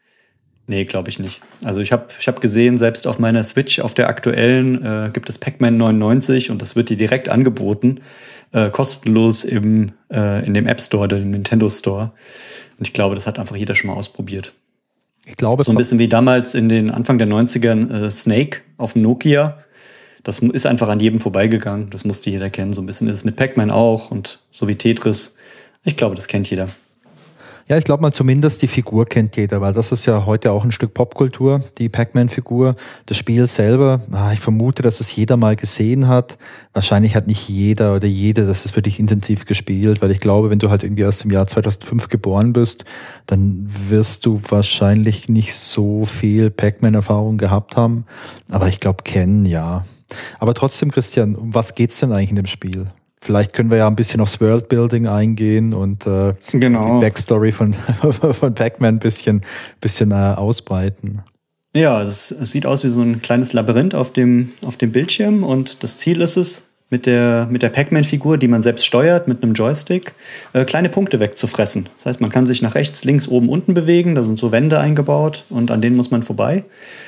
Nee, glaube ich nicht. Also ich habe ich hab gesehen, selbst auf meiner Switch, auf der aktuellen, äh, gibt es Pac-Man neunundneunzig und das wird dir direkt angeboten, äh, kostenlos im, äh, in dem App Store oder im Nintendo Store. Und ich glaube, das hat einfach jeder schon mal ausprobiert. Ich glaube, so ein bisschen wie damals in den Anfang der neunzigern äh, Snake auf dem Nokia. Das ist einfach an jedem vorbeigegangen. Das musste jeder kennen. So ein bisschen ist es mit Pac-Man auch und so wie Tetris. Ich glaube, das kennt jeder. Ja, ich glaube mal zumindest die Figur kennt jeder, weil das ist ja heute auch ein Stück Popkultur, die Pac-Man-Figur. Das Spiel selber, ah, ich vermute, dass es jeder mal gesehen hat. Wahrscheinlich hat nicht jeder oder jede das ist wirklich intensiv gespielt, weil ich glaube, wenn du halt irgendwie erst im Jahr zweitausendfünf geboren bist, dann wirst du wahrscheinlich nicht so viel Pac-Man-Erfahrung gehabt haben. Aber ich glaube, kennen, ja. Aber trotzdem, Christian, um was geht's denn eigentlich in dem Spiel? Vielleicht können wir ja ein bisschen aufs Worldbuilding eingehen und äh, genau. die Backstory von, von Pac-Man ein bisschen, bisschen äh, ausbreiten. Ja, es, es sieht aus wie so ein kleines Labyrinth auf dem, auf dem Bildschirm und das Ziel ist es, mit der, mit der Pac-Man-Figur, die man selbst steuert, mit einem Joystick, äh, kleine Punkte wegzufressen. Das heißt, man kann sich nach rechts, links, oben, unten bewegen, da sind so Wände eingebaut und an denen muss man vorbei.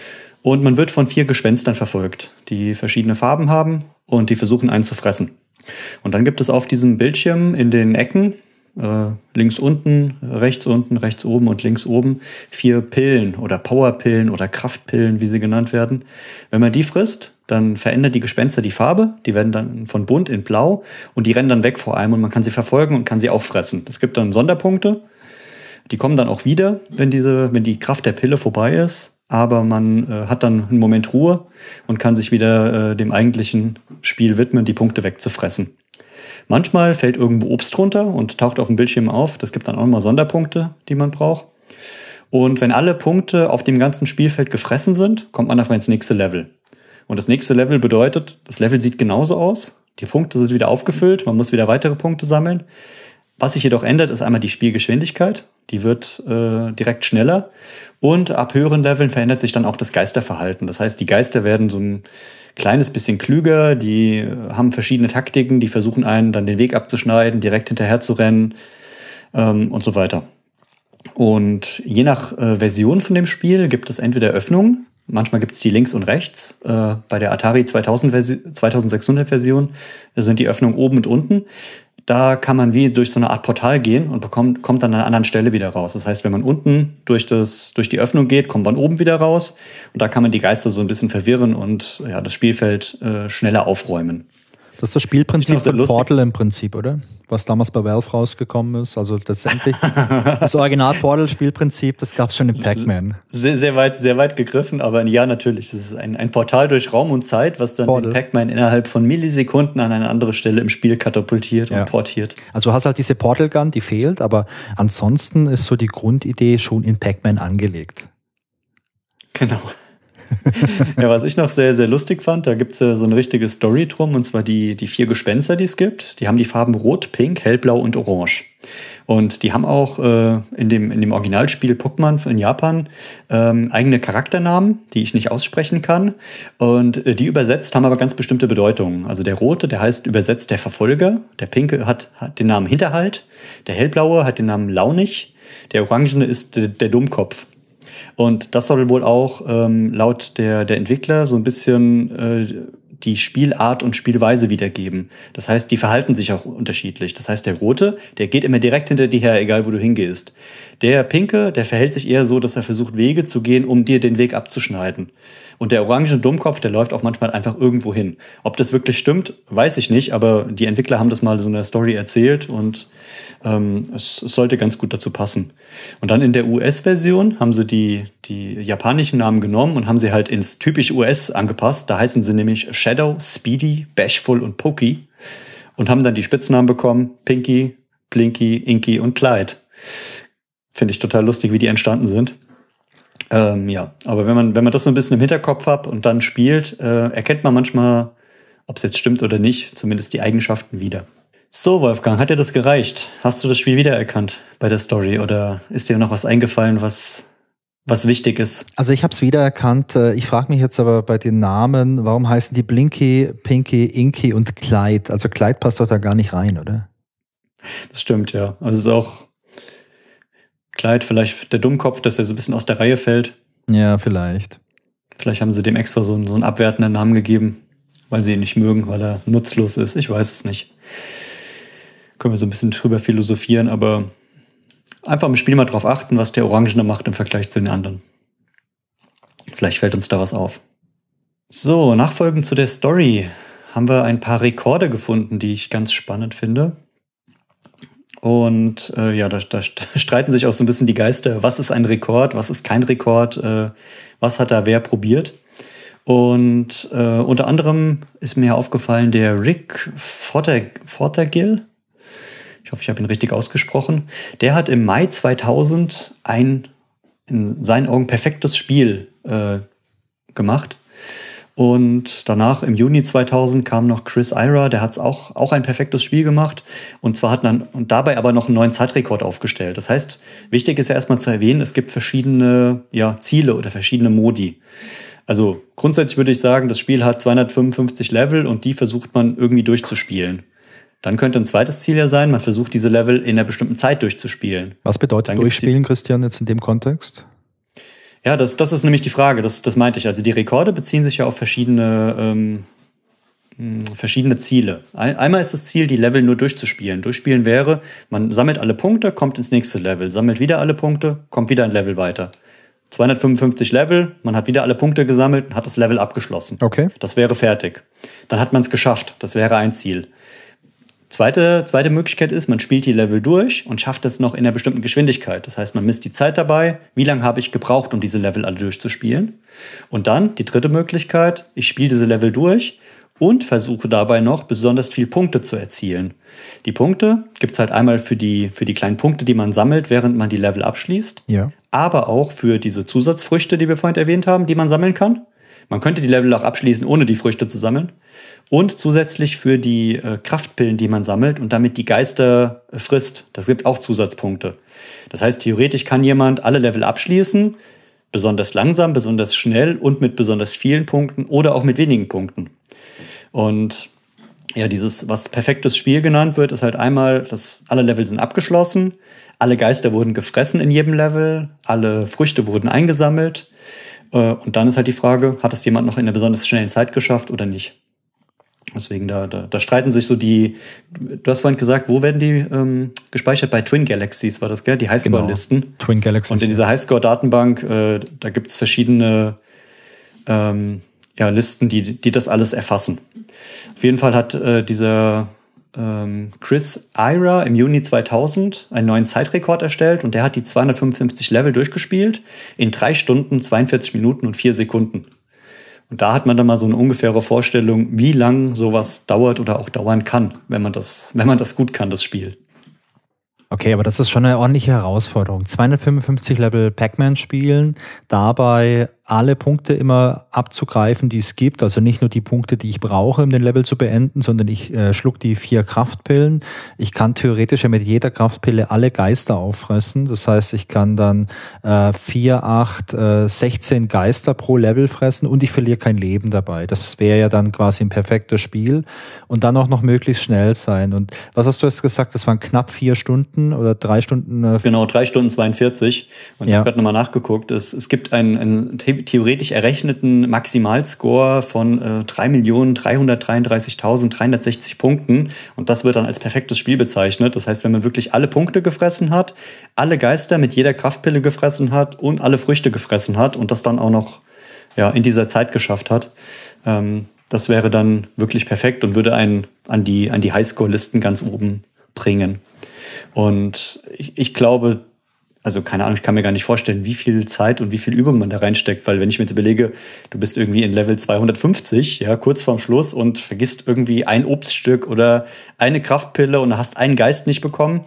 Und man wird von vier Gespenstern verfolgt, die verschiedene Farben haben und die versuchen, einen zu fressen. Und dann gibt es auf diesem Bildschirm in den Ecken, äh, links unten, rechts unten, rechts oben und links oben, vier Pillen oder Powerpillen oder Kraftpillen, wie sie genannt werden. Wenn man die frisst, dann verändern die Gespenster die Farbe, die werden dann von bunt in blau und die rennen dann weg vor einem und man kann sie verfolgen und kann sie auch fressen. Es gibt dann Sonderpunkte, die kommen dann auch wieder, wenn, diese, wenn die Kraft der Pille vorbei ist. Aber man äh, hat dann einen Moment Ruhe und kann sich wieder äh, dem eigentlichen Spiel widmen, die Punkte wegzufressen. Manchmal fällt irgendwo Obst runter und taucht auf dem Bildschirm auf. Das gibt dann auch nochmal Sonderpunkte, die man braucht. Und wenn alle Punkte auf dem ganzen Spielfeld gefressen sind, kommt man einfach ins nächste Level. Und das nächste Level bedeutet, das Level sieht genauso aus. Die Punkte sind wieder aufgefüllt, man muss wieder weitere Punkte sammeln. Was sich jedoch ändert, ist einmal die Spielgeschwindigkeit. Die wird äh, direkt schneller. Und ab höheren Leveln verändert sich dann auch das Geisterverhalten. Das heißt, die Geister werden so ein kleines bisschen klüger, die haben verschiedene Taktiken, die versuchen einen dann den Weg abzuschneiden, direkt hinterher zu rennen ähm, und so weiter. Und je nach äh, Version von dem Spiel gibt es entweder Öffnungen, manchmal gibt es die links und rechts. Äh, bei der Atari zweitausend Versi- zweitausendsechshundert Version sind die Öffnungen oben und unten. Da kann man wie durch so eine Art Portal gehen und bekommt, kommt dann an einer anderen Stelle wieder raus. Das heißt, wenn man unten durch, das, durch die Öffnung geht, kommt man oben wieder raus. Und da kann man die Geister so ein bisschen verwirren und ja, das Spielfeld äh, schneller aufräumen. Das ist das Spielprinzip von lustig. Portal im Prinzip, oder? Was damals bei Valve rausgekommen ist. Also letztendlich das Original-Portal-Spielprinzip, das gab es schon in Pac-Man. Sehr, sehr weit, sehr weit gegriffen, aber ja, natürlich. Das ist ein, ein Portal durch Raum und Zeit, was dann den Pac-Man innerhalb von Millisekunden an eine andere Stelle im Spiel katapultiert und ja. portiert. Also du hast halt diese Portal-Gun, die fehlt, aber ansonsten ist so die Grundidee schon in Pac-Man angelegt. Genau. Ja, was ich noch sehr, sehr lustig fand, da gibt es ja so eine richtige Story drum, und zwar die, die vier Gespenster, die es gibt. Die haben die Farben Rot, Pink, Hellblau und Orange. Und die haben auch äh, in dem, in dem Originalspiel Pokémon in Japan ähm, eigene Charakternamen, die ich nicht aussprechen kann. Und äh, die übersetzt haben aber ganz bestimmte Bedeutungen. Also der Rote, der heißt übersetzt der Verfolger. Der Pinke hat, hat den Namen Hinterhalt. Der Hellblaue hat den Namen Launig. Der Orangene ist der, der Dummkopf. Und das soll wohl auch ähm, laut der, der Entwickler so ein bisschen äh, die Spielart und Spielweise wiedergeben. Das heißt, die verhalten sich auch unterschiedlich. Das heißt, der Rote, der geht immer direkt hinter dir her, egal wo du hingehst. Der Pinke, der verhält sich eher so, dass er versucht, Wege zu gehen, um dir den Weg abzuschneiden. Und der orange Dummkopf, der läuft auch manchmal einfach irgendwo hin. Ob das wirklich stimmt, weiß ich nicht, aber die Entwickler haben das mal so in der Story erzählt und ähm, es, es sollte ganz gut dazu passen. Und dann in der U S-Version haben sie die, die japanischen Namen genommen und haben sie halt ins typisch U S angepasst. Da heißen sie nämlich Shadow, Speedy, Bashful und Pokey und haben dann die Spitznamen bekommen: Pinky, Blinky, Inky und Clyde. Finde ich total lustig, wie die entstanden sind. Ähm, ja, aber wenn man, wenn man das so ein bisschen im Hinterkopf hat und dann spielt, äh, erkennt man manchmal, ob es jetzt stimmt oder nicht, zumindest die Eigenschaften wieder. So, Wolfgang, hat dir das gereicht? Hast du das Spiel wiedererkannt bei der Story oder ist dir noch was eingefallen, was, was wichtig ist? Also ich habe es wiedererkannt. Ich frage mich jetzt aber bei den Namen, warum heißen die Blinky, Pinky, Inky und Clyde? Also Clyde passt doch da gar nicht rein, oder? Das stimmt, ja. Also es ist auch Clyde, vielleicht der Dummkopf, dass er so ein bisschen aus der Reihe fällt. Ja, vielleicht. Vielleicht haben sie dem extra so einen, so einen abwertenden Namen gegeben, weil sie ihn nicht mögen, weil er nutzlos ist. Ich weiß es nicht. Können wir so ein bisschen drüber philosophieren, aber einfach im Spiel mal drauf achten, was der Orangene macht im Vergleich zu den anderen. Vielleicht fällt uns da was auf. So, nachfolgend zu der Story haben wir ein paar Rekorde gefunden, die ich ganz spannend finde. Und äh, ja, da, da streiten sich auch so ein bisschen die Geister. Was ist ein Rekord? Was ist kein Rekord? Äh, was hat da wer probiert? Und äh, unter anderem ist mir aufgefallen, der Rick Fothergill, ich hoffe, ich habe ihn richtig ausgesprochen, der hat im Mai zweitausend ein in seinen Augen perfektes Spiel äh, gemacht. Und danach im Juni zweitausend kam noch Chris Ira, der hat auch, auch ein perfektes Spiel gemacht. Und zwar hat man und dabei aber noch einen neuen Zeitrekord aufgestellt. Das heißt, wichtig ist ja erstmal zu erwähnen, es gibt verschiedene ja, Ziele oder verschiedene Modi. Also grundsätzlich würde ich sagen, das Spiel hat zweihundertfünfundfünfzig Level und die versucht man irgendwie durchzuspielen. Dann könnte ein zweites Ziel ja sein, man versucht diese Level in einer bestimmten Zeit durchzuspielen. Was bedeutet Dann durchspielen, Christian, jetzt in dem Kontext? Ja, das, das ist nämlich die Frage, das, das meinte ich. Also die Rekorde beziehen sich ja auf verschiedene, ähm, verschiedene Ziele. Einmal ist das Ziel, die Level nur durchzuspielen. Durchspielen wäre, man sammelt alle Punkte, kommt ins nächste Level, sammelt wieder alle Punkte, kommt wieder ein Level weiter. zweihundertfünfundfünfzig Level, man hat wieder alle Punkte gesammelt und hat das Level abgeschlossen. Okay. Das wäre fertig. Dann hat man es geschafft, das wäre ein Ziel. Zweite, zweite Möglichkeit ist, man spielt die Level durch und schafft es noch in einer bestimmten Geschwindigkeit. Das heißt, man misst die Zeit dabei, wie lange habe ich gebraucht, um diese Level alle durchzuspielen. Und dann die dritte Möglichkeit, ich spiele diese Level durch und versuche dabei noch besonders viel Punkte zu erzielen. Die Punkte gibt es halt einmal für die, für die kleinen Punkte, die man sammelt, während man die Level abschließt. Ja. Aber auch für diese Zusatzfrüchte, die wir vorhin erwähnt haben, die man sammeln kann. Man könnte die Level auch abschließen, ohne die Früchte zu sammeln. Und zusätzlich für die äh, Kraftpillen, die man sammelt und damit die Geister äh, frisst. Das gibt auch Zusatzpunkte. Das heißt, theoretisch kann jemand alle Level abschließen, besonders langsam, besonders schnell und mit besonders vielen Punkten oder auch mit wenigen Punkten. Und ja, dieses, was perfektes Spiel genannt wird, ist halt einmal, dass alle Level sind abgeschlossen, alle Geister wurden gefressen in jedem Level, alle Früchte wurden eingesammelt. Äh, und dann ist halt die Frage, hat es jemand noch in einer besonders schnellen Zeit geschafft oder nicht? Deswegen, da, da, da streiten sich so die, du hast vorhin gesagt, wo werden die ähm, gespeichert? Bei Twin Galaxies war das, gell? Die Highscore-Listen. Genau. Twin Galaxies. Und in dieser Highscore-Datenbank, äh, da gibt es verschiedene ähm, ja, Listen, die, die das alles erfassen. Auf jeden Fall hat äh, dieser ähm, Chris Ira im Juni zweitausend einen neuen Zeitrekord erstellt und der hat die zweihundertfünfundfünfzig Level durchgespielt in drei Stunden, zweiundvierzig Minuten und vier Sekunden. Und da hat man dann mal so eine ungefähre Vorstellung, wie lang sowas dauert oder auch dauern kann, wenn man das, wenn man das gut kann, das Spiel. Okay, aber das ist schon eine ordentliche Herausforderung. zweihundertfünfundfünfzig Level Pac-Man spielen, dabei alle Punkte immer abzugreifen, die es gibt. Also nicht nur die Punkte, die ich brauche, um den Level zu beenden, sondern ich äh, schluck die vier Kraftpillen. Ich kann theoretisch ja mit jeder Kraftpille alle Geister auffressen. Das heißt, ich kann dann äh, vier, acht, äh, sechzehn Geister pro Level fressen und ich verliere kein Leben dabei. Das wäre ja dann quasi ein perfektes Spiel. Und dann auch noch möglichst schnell sein. Und was hast du jetzt gesagt? Das waren knapp vier Stunden oder drei Stunden? Äh genau, drei Stunden zweiundvierzig. Und ja. Ich habe gerade nochmal nachgeguckt. Es, es gibt einen, einen theoretisch errechneten Maximalscore von äh, drei Millionen dreihundertdreiunddreißigtausenddreihundertsechzig Punkten. Und das wird dann als perfektes Spiel bezeichnet. Das heißt, wenn man wirklich alle Punkte gefressen hat, alle Geister mit jeder Kraftpille gefressen hat und alle Früchte gefressen hat und das dann auch noch ja, in dieser Zeit geschafft hat, ähm, das wäre dann wirklich perfekt und würde einen an die, an die Highscore-Listen ganz oben bringen. Und ich, ich glaube, also keine Ahnung, ich kann mir gar nicht vorstellen, wie viel Zeit und wie viel Übung man da reinsteckt, weil wenn ich mir jetzt überlege, du bist irgendwie in Level zweihundertfünfzig, ja, kurz vorm Schluss und vergisst irgendwie ein Obststück oder eine Kraftpille und hast einen Geist nicht bekommen.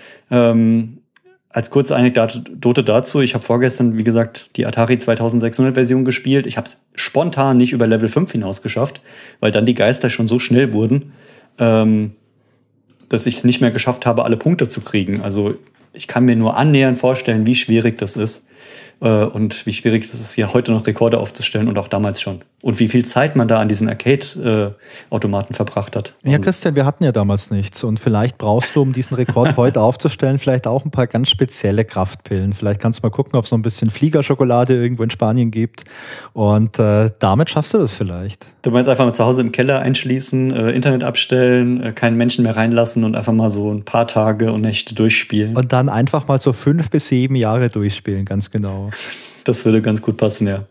Ähm, als kurze Anekdote dazu, ich habe vorgestern, wie gesagt, die Atari zweitausendsechshundert Version gespielt. Ich habe es spontan nicht über Level fünf hinaus geschafft, weil dann die Geister schon so schnell wurden, ähm, dass ich es nicht mehr geschafft habe, alle Punkte zu kriegen. Also ich kann mir nur annähernd vorstellen, wie schwierig das ist äh, und wie schwierig es ist, hier heute noch Rekorde aufzustellen und auch damals schon. Und wie viel Zeit man da an diesen Arcade-Automaten äh, verbracht hat. Ja, Christian, wir hatten ja damals nichts und vielleicht brauchst du, um diesen Rekord heute aufzustellen, vielleicht auch ein paar ganz spezielle Kraftpillen. Vielleicht kannst du mal gucken, ob es noch ein bisschen Fliegerschokolade irgendwo in Spanien gibt und äh, damit schaffst du das vielleicht. Du meinst einfach mal zu Hause im Keller einschließen, äh, Internet abstellen, äh, keinen Menschen mehr reinlassen und einfach mal so ein paar Tage und Nächte durchspielen. Und dann einfach mal so fünf bis sieben Jahre durchspielen, ganz genau. Das würde ganz gut passen, ja.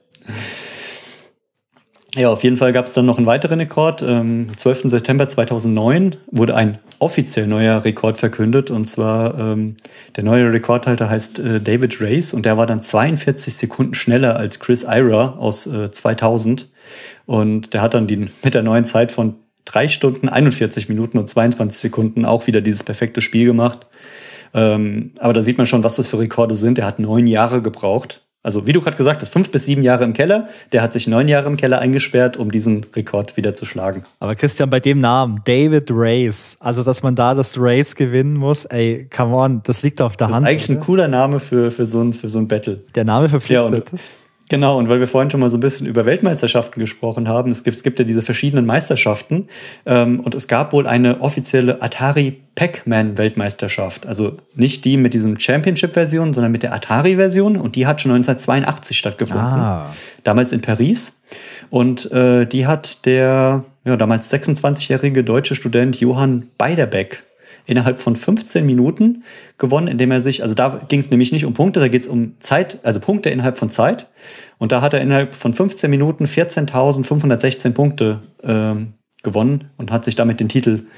Ja, auf jeden Fall gab es dann noch einen weiteren Rekord. Am zwölften September zweitausendneun wurde ein offiziell neuer Rekord verkündet. Und zwar ähm, der neue Rekordhalter heißt äh, David Race und der war dann zweiundvierzig Sekunden schneller als Chris Ira aus äh, zweitausend. Und der hat dann die, mit der neuen Zeit von drei Stunden, einundvierzig Minuten und zweiundzwanzig Sekunden auch wieder dieses perfekte Spiel gemacht. Ähm, aber da sieht man schon, was das für Rekorde sind. Er hat neun Jahre gebraucht. Also wie du gerade gesagt hast, fünf bis sieben Jahre im Keller. Der hat sich neun Jahre im Keller eingesperrt, um diesen Rekord wieder zu schlagen. Aber Christian, bei dem Namen, David Race, also dass man da das Race gewinnen muss, ey, come on, das liegt auf der das Hand. Das ist eigentlich oder? Ein cooler Name für, für, so ein, für so ein Battle. Der Name verpflichtet. Ja, und genau, und weil wir vorhin schon mal so ein bisschen über Weltmeisterschaften gesprochen haben, es gibt, es gibt ja diese verschiedenen Meisterschaften ähm, und es gab wohl eine offizielle Atari Pac-Man-Weltmeisterschaft. Also nicht die mit diesem Championship-Version, sondern mit der Atari-Version und die hat schon neunzehnhundertzweiundachtzig stattgefunden, ah. damals in Paris. Und äh, die hat der ja, damals sechsundzwanzigjährige deutsche Student Johann Beiderbecke innerhalb von fünfzehn Minuten gewonnen, indem er sich, also da ging es nämlich nicht um Punkte, da geht es um Zeit, also Punkte innerhalb von Zeit. Und da hat er innerhalb von fünfzehn Minuten vierzehntausendfünfhundertsechzehn Punkte ähm, gewonnen und hat sich damit den Titel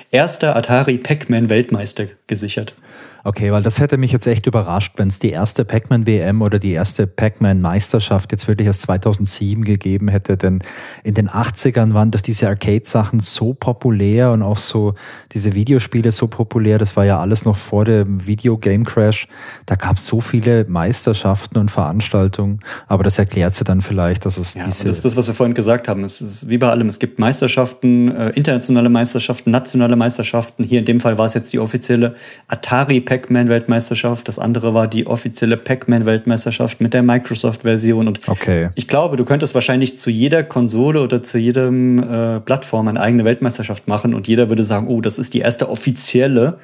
erster Atari Pac-Man-Weltmeister gesichert. Okay, weil das hätte mich jetzt echt überrascht, wenn es die erste Pac-Man-W M oder die erste Pac-Man-Meisterschaft jetzt wirklich erst zweitausendsieben gegeben hätte, denn in den achtzigern waren doch diese Arcade-Sachen so populär und auch so diese Videospiele so populär, das war ja alles noch vor dem Video-Game-Crash, da gab es so viele Meisterschaften und Veranstaltungen, aber das erklärt sie dann vielleicht, dass es ja, diese... das ist das, was wir vorhin gesagt haben, es ist wie bei allem, es gibt Meisterschaften, äh, internationale Meisterschaften, nationale Meisterschaften, hier in dem Fall war es jetzt die offizielle Atari Pac-Man-Weltmeisterschaft, das andere war die offizielle Pac-Man-Weltmeisterschaft mit der Microsoft-Version und okay. Ich glaube, du könntest wahrscheinlich zu jeder Konsole oder zu jedem äh, Plattform eine eigene Weltmeisterschaft machen und jeder würde sagen, oh, das ist die erste offizielle.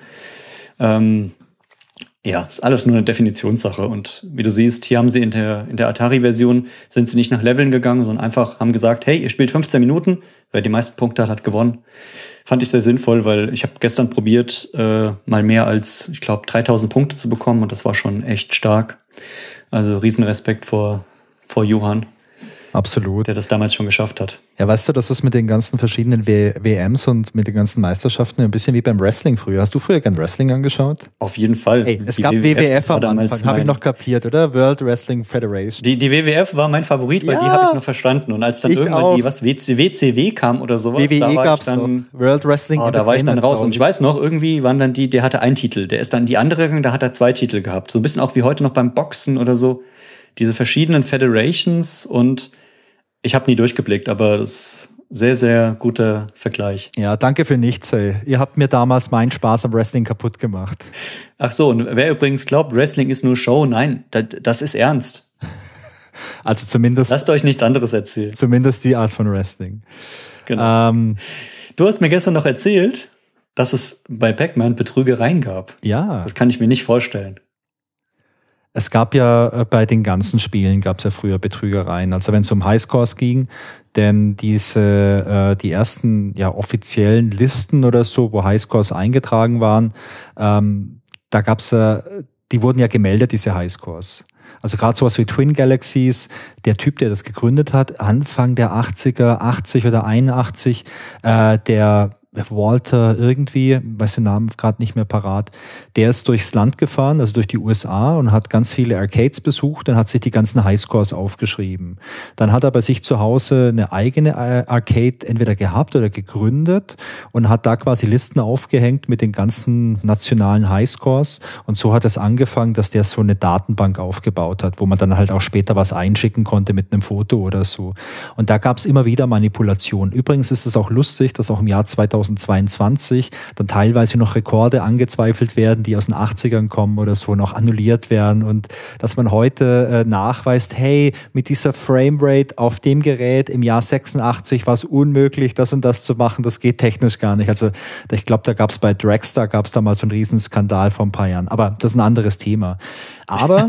Ähm, ja, ist alles nur eine Definitionssache und wie du siehst, hier haben sie in der, in der Atari-Version sind sie nicht nach Leveln gegangen, sondern einfach haben gesagt, hey, ihr spielt fünfzehn Minuten, wer die meisten Punkte hat, hat gewonnen. Fand ich sehr sinnvoll, weil ich habe gestern probiert, äh, mal mehr als, ich glaube, dreitausend Punkte zu bekommen und das war schon echt stark. Also Riesenrespekt vor, vor Johann. Absolut. Der das damals schon geschafft hat. Ja, weißt du, das ist mit den ganzen verschiedenen W Ms und mit den ganzen Meisterschaften ein bisschen wie beim Wrestling früher. Hast du früher gern Wrestling angeschaut? Auf jeden Fall. Ey, es die gab W W F am Anfang, habe ich mein... noch kapiert, oder? World Wrestling Federation. Die, die W W F war mein Favorit, weil ja, die habe ich noch verstanden. Und als dann irgendwann auch. die was W C W kam oder sowas, W W E da war gab's ich dann noch. World Wrestling oh, da war ich dann raus. Und ich weiß noch, irgendwie waren dann die, der hatte einen Titel. Der ist dann die andere gegangen, da hat er zwei Titel gehabt. So ein bisschen auch wie heute noch beim Boxen oder so. Diese verschiedenen Federations und ich habe nie durchgeblickt, aber das ist ein sehr, sehr guter Vergleich. Ja, danke für nichts, ey. Ihr habt mir damals meinen Spaß am Wrestling kaputt gemacht. Ach so, und wer übrigens glaubt, Wrestling ist nur Show, nein, das, das ist ernst. Also zumindest... Lasst euch nichts anderes erzählen. Zumindest die Art von Wrestling. Genau. Ähm, du hast mir gestern noch erzählt, dass es bei Pac-Man Betrügereien gab. Ja. Das kann ich mir nicht vorstellen. Es gab ja bei den ganzen Spielen gab es ja früher Betrügereien. Also wenn es um Highscores ging, denn diese äh, die ersten ja offiziellen Listen oder so, wo Highscores eingetragen waren, ähm, da gab's ja, äh, die wurden ja gemeldet, diese Highscores. Also gerade sowas wie Twin Galaxies, der Typ, der das gegründet hat, Anfang der achtziger, achtzig oder einundachtzig, äh, der Walter irgendwie, weiß den Namen gerade nicht mehr parat, der ist durchs Land gefahren, also durch die U S A und hat ganz viele Arcades besucht und hat sich die ganzen Highscores aufgeschrieben. Dann hat er bei sich zu Hause eine eigene Arcade entweder gehabt oder gegründet und hat da quasi Listen aufgehängt mit den ganzen nationalen Highscores und so hat es angefangen, dass der so eine Datenbank aufgebaut hat, wo man dann halt auch später was einschicken konnte mit einem Foto oder so. Und da gab es immer wieder Manipulationen. Übrigens ist es auch lustig, dass auch im Jahr zweitausendzweiundzwanzig dann teilweise noch Rekorde angezweifelt werden, die aus den achtzigern kommen oder so, noch annulliert werden und dass man heute äh, nachweist, hey, mit dieser Framerate auf dem Gerät im Jahr sechsundachtzig war es unmöglich, das und das zu machen, das geht technisch gar nicht. Also ich glaube, da gab es bei Dragster, gab es da mal so einen Riesenskandal vor ein paar Jahren, aber das ist ein anderes Thema. Aber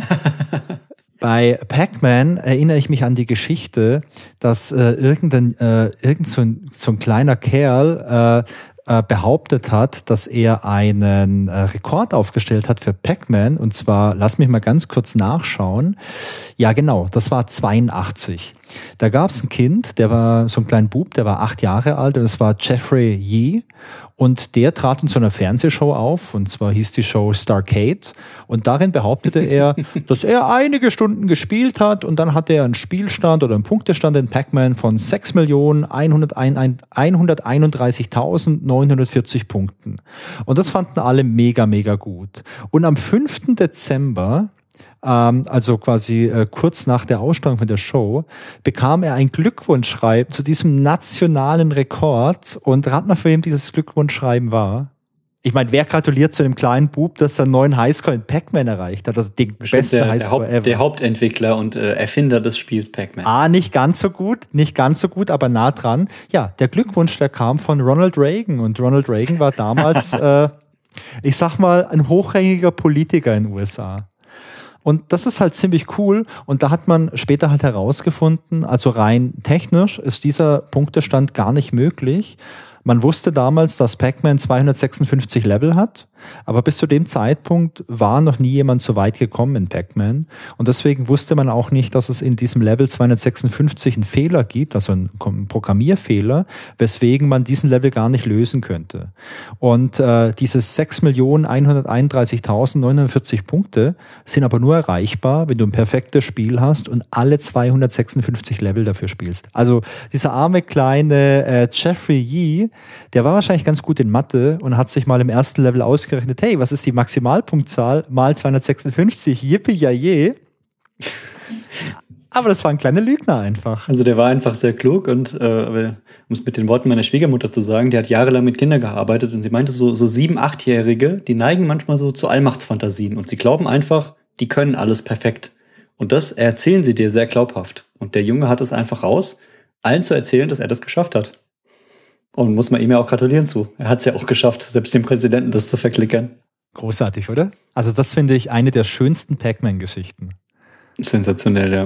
bei Pac-Man erinnere ich mich an die Geschichte, dass äh, irgendein, äh, irgend so ein, so ein kleiner Kerl äh, äh, behauptet hat, dass er einen äh, Rekord aufgestellt hat für Pac-Man. Und zwar, lass mich mal ganz kurz nachschauen. Ja, genau, das war zweiundachtzig. Da gab es ein Kind, der war so ein kleiner Bub, der war acht Jahre alt und das war Jeffrey Yee und der trat in so einer Fernsehshow auf und zwar hieß die Show Starcade und darin behauptete er, dass er einige Stunden gespielt hat und dann hatte er einen Spielstand oder einen Punktestand in Pac-Man von sechs Millionen hunderteinunddreißigtausendneunhundertvierzig Punkten und das fanden alle mega, mega gut. Und am fünften Dezember, also quasi äh, kurz nach der Ausstrahlung von der Show, bekam er ein Glückwunschschreiben zu diesem nationalen Rekord. Und rat mal, für wem dieses Glückwunschschreiben war. Ich meine, wer gratuliert zu einem kleinen Bub, dass er einen neuen Highscore in Pac-Man erreicht hat? Also den Bestimmt besten der, Highscore der, Haupt, ever. Der Hauptentwickler und äh, Erfinder des Spiels Pac-Man. Ah, nicht ganz so gut, nicht ganz so gut, aber nah dran. Ja, der Glückwunsch, der kam von Ronald Reagan. Und Ronald Reagan war damals, äh, ich sag mal, ein hochrangiger Politiker in den U S A. Und das ist halt ziemlich cool. Und da hat man später halt herausgefunden, also rein technisch ist dieser Punktestand gar nicht möglich. Man wusste damals, dass Pac-Man zweihundertsechsundfünfzig Level hat. Aber bis zu dem Zeitpunkt war noch nie jemand so weit gekommen in Pac-Man. Und deswegen wusste man auch nicht, dass es in diesem Level zweihundertsechsundfünfzig einen Fehler gibt, also einen Programmierfehler, weswegen man diesen Level gar nicht lösen könnte. Und äh, diese sechs Millionen hunderteinunddreißigtausendneunhundertvierzig Punkte sind aber nur erreichbar, wenn du ein perfektes Spiel hast und alle zweihundertsechsundfünfzig Level dafür spielst. Also dieser arme kleine äh, Jeffrey Yee, der war wahrscheinlich ganz gut in Mathe und hat sich mal im ersten Level ausgerechnet, hey, was ist die Maximalpunktzahl mal zweihundertsechsundfünfzig? Yippie ja je. Aber das war ein kleiner Lügner einfach. Also der war einfach sehr klug und äh, um es mit den Worten meiner Schwiegermutter zu sagen, der hat jahrelang mit Kindern gearbeitet und sie meinte, so, so sieben-, achtjährige, die neigen manchmal so zu Allmachtsfantasien und sie glauben einfach, die können alles perfekt. Und das erzählen sie dir sehr glaubhaft. Und der Junge hat es einfach raus, allen zu erzählen, dass er das geschafft hat. Und muss man ihm ja auch gratulieren zu. Er hat es ja auch geschafft, selbst dem Präsidenten das zu verklickern. Großartig, oder? Also das finde ich eine der schönsten Pac-Man-Geschichten. Sensationell, ja.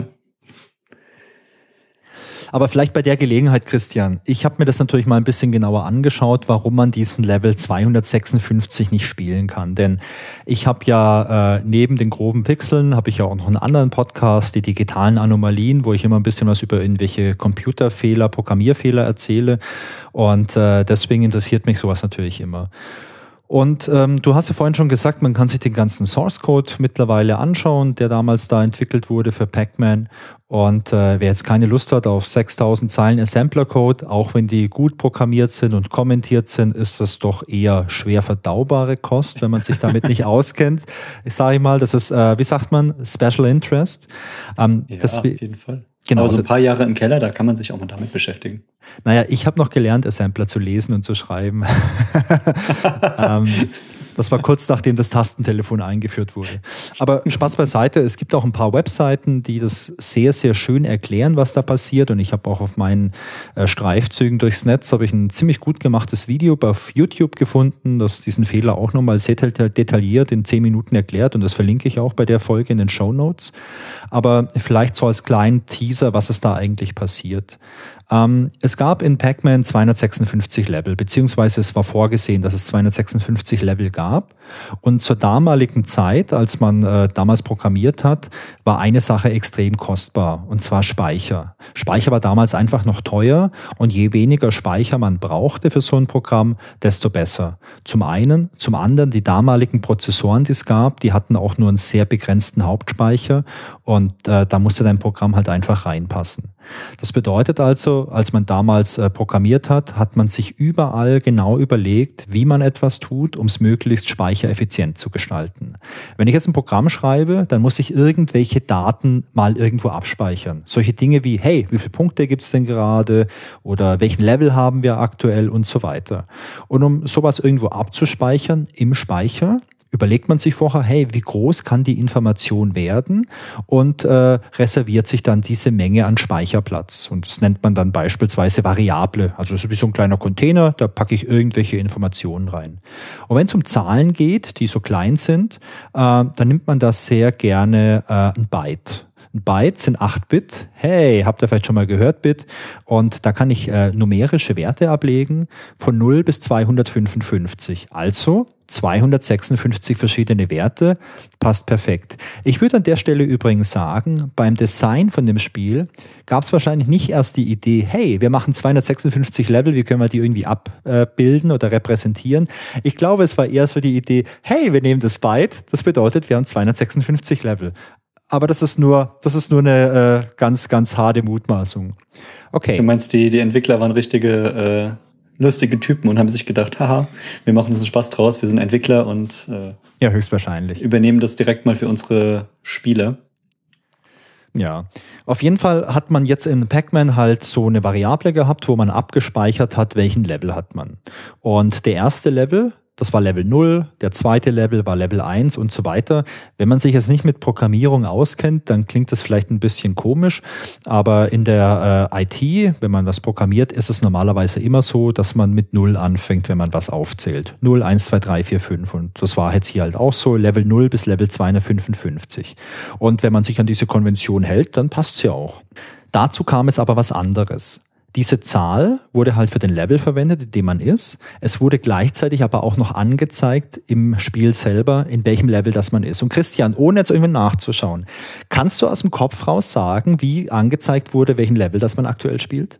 Aber vielleicht bei der Gelegenheit, Christian, ich habe mir das natürlich mal ein bisschen genauer angeschaut, warum man diesen Level zweihundertsechsundfünfzig nicht spielen kann. Denn ich habe ja äh, neben den groben Pixeln, habe ich ja auch noch einen anderen Podcast, die digitalen Anomalien, wo ich immer ein bisschen was über irgendwelche Computerfehler, Programmierfehler erzähle. Und äh, deswegen interessiert mich sowas natürlich immer. Und ähm, du hast ja vorhin schon gesagt, man kann sich den ganzen Source Code mittlerweile anschauen, der damals da entwickelt wurde für Pac-Man. Und äh, wer jetzt keine Lust hat auf sechstausend Zeilen Assembler-Code, auch wenn die gut programmiert sind und kommentiert sind, ist das doch eher schwer verdaubare Kost, wenn man sich damit nicht auskennt. Ich sage mal, das ist, äh, wie sagt man, Special Interest. Ähm, ja, das, auf jeden Fall. Genau. Aber so ein paar Jahre im Keller, da kann man sich auch mal damit beschäftigen. Naja, ich habe noch gelernt, Assembler zu lesen und zu schreiben. ähm, das war kurz nachdem das Tastentelefon eingeführt wurde. Aber Spaß beiseite, es gibt auch ein paar Webseiten, die das sehr, sehr schön erklären, was da passiert. Und ich habe auch auf meinen äh, Streifzügen durchs Netz habe ich ein ziemlich gut gemachtes Video auf YouTube gefunden, das diesen Fehler auch nochmal sehr detailliert in zehn Minuten erklärt. Und das verlinke ich auch bei der Folge in den Shownotes. Aber vielleicht so als kleinen Teaser, was ist da eigentlich passiert. Ähm, es gab in Pac-Man zweihundertsechsundfünfzig Level, beziehungsweise es war vorgesehen, dass es zweihundertsechsundfünfzig Level gab. Und zur damaligen Zeit, als man äh, damals programmiert hat, war eine Sache extrem kostbar, und zwar Speicher. Speicher war damals einfach noch teuer und je weniger Speicher man brauchte für so ein Programm, desto besser. Zum einen, zum anderen die damaligen Prozessoren, die es gab, die hatten auch nur einen sehr begrenzten Hauptspeicher und äh, da musste dein Programm halt einfach reinpassen. Das bedeutet also, als man damals äh, programmiert hat, hat man sich überall genau überlegt, wie man etwas tut, um es möglichst speichereffizient zu gestalten. Wenn ich jetzt ein Programm schreibe, dann muss ich irgendwelche Daten mal irgendwo abspeichern. Solche Dinge wie, hey, wie viele Punkte gibt's denn gerade oder welchen Level haben wir aktuell und so weiter. Und um sowas irgendwo abzuspeichern im Speicher, überlegt man sich vorher, hey, wie groß kann die Information werden und äh, reserviert sich dann diese Menge an Speicherplatz. Und das nennt man dann beispielsweise Variable. Also das ist wie so ein kleiner Container, da packe ich irgendwelche Informationen rein. Und wenn es um Zahlen geht, die so klein sind, äh, dann nimmt man da sehr gerne äh, ein Byte. Ein Byte sind acht Bit. Hey, habt ihr vielleicht schon mal gehört, Bit? Und da kann ich äh, numerische Werte ablegen von null bis zweihundertfünfundfünfzig. Also zweihundertsechsundfünfzig verschiedene Werte, passt perfekt. Ich würde an der Stelle übrigens sagen, beim Design von dem Spiel gab es wahrscheinlich nicht erst die Idee, hey, wir machen zweihundertsechsundfünfzig Level, wie können wir die irgendwie abbilden oder repräsentieren? Ich glaube, es war eher so die Idee, hey, wir nehmen das Byte, das bedeutet, wir haben zweihundertsechsundfünfzig Level. Aber das ist nur, das ist nur eine äh, ganz, ganz harte Mutmaßung. Okay. Du meinst, die, die Entwickler waren richtige äh lustige Typen und haben sich gedacht, haha, wir machen uns einen Spaß draus, wir sind Entwickler und äh, ja, höchstwahrscheinlich übernehmen das direkt mal für unsere Spiele. Ja, auf jeden Fall hat man jetzt in Pac-Man halt so eine Variable gehabt, wo man abgespeichert hat, welchen Level hat man. Und der erste Level, das war Level null, der zweite Level war Level eins und so weiter. Wenn man sich jetzt nicht mit Programmierung auskennt, dann klingt das vielleicht ein bisschen komisch, aber in der äh, I T, wenn man was programmiert, ist es normalerweise immer so, dass man mit null anfängt, wenn man was aufzählt. null, eins, zwei, drei, vier, fünf und das war jetzt hier halt auch so, Level null bis Level zweihundertfünfundfünfzig. Und wenn man sich an diese Konvention hält, dann passt's ja auch. Dazu kam jetzt aber was anderes. Diese Zahl wurde halt für den Level verwendet, in dem man ist. Es wurde gleichzeitig aber auch noch angezeigt im Spiel selber, in welchem Level das man ist. Und Christian, ohne jetzt irgendwie nachzuschauen, kannst du aus dem Kopf raus sagen, wie angezeigt wurde, welchen Level das man aktuell spielt?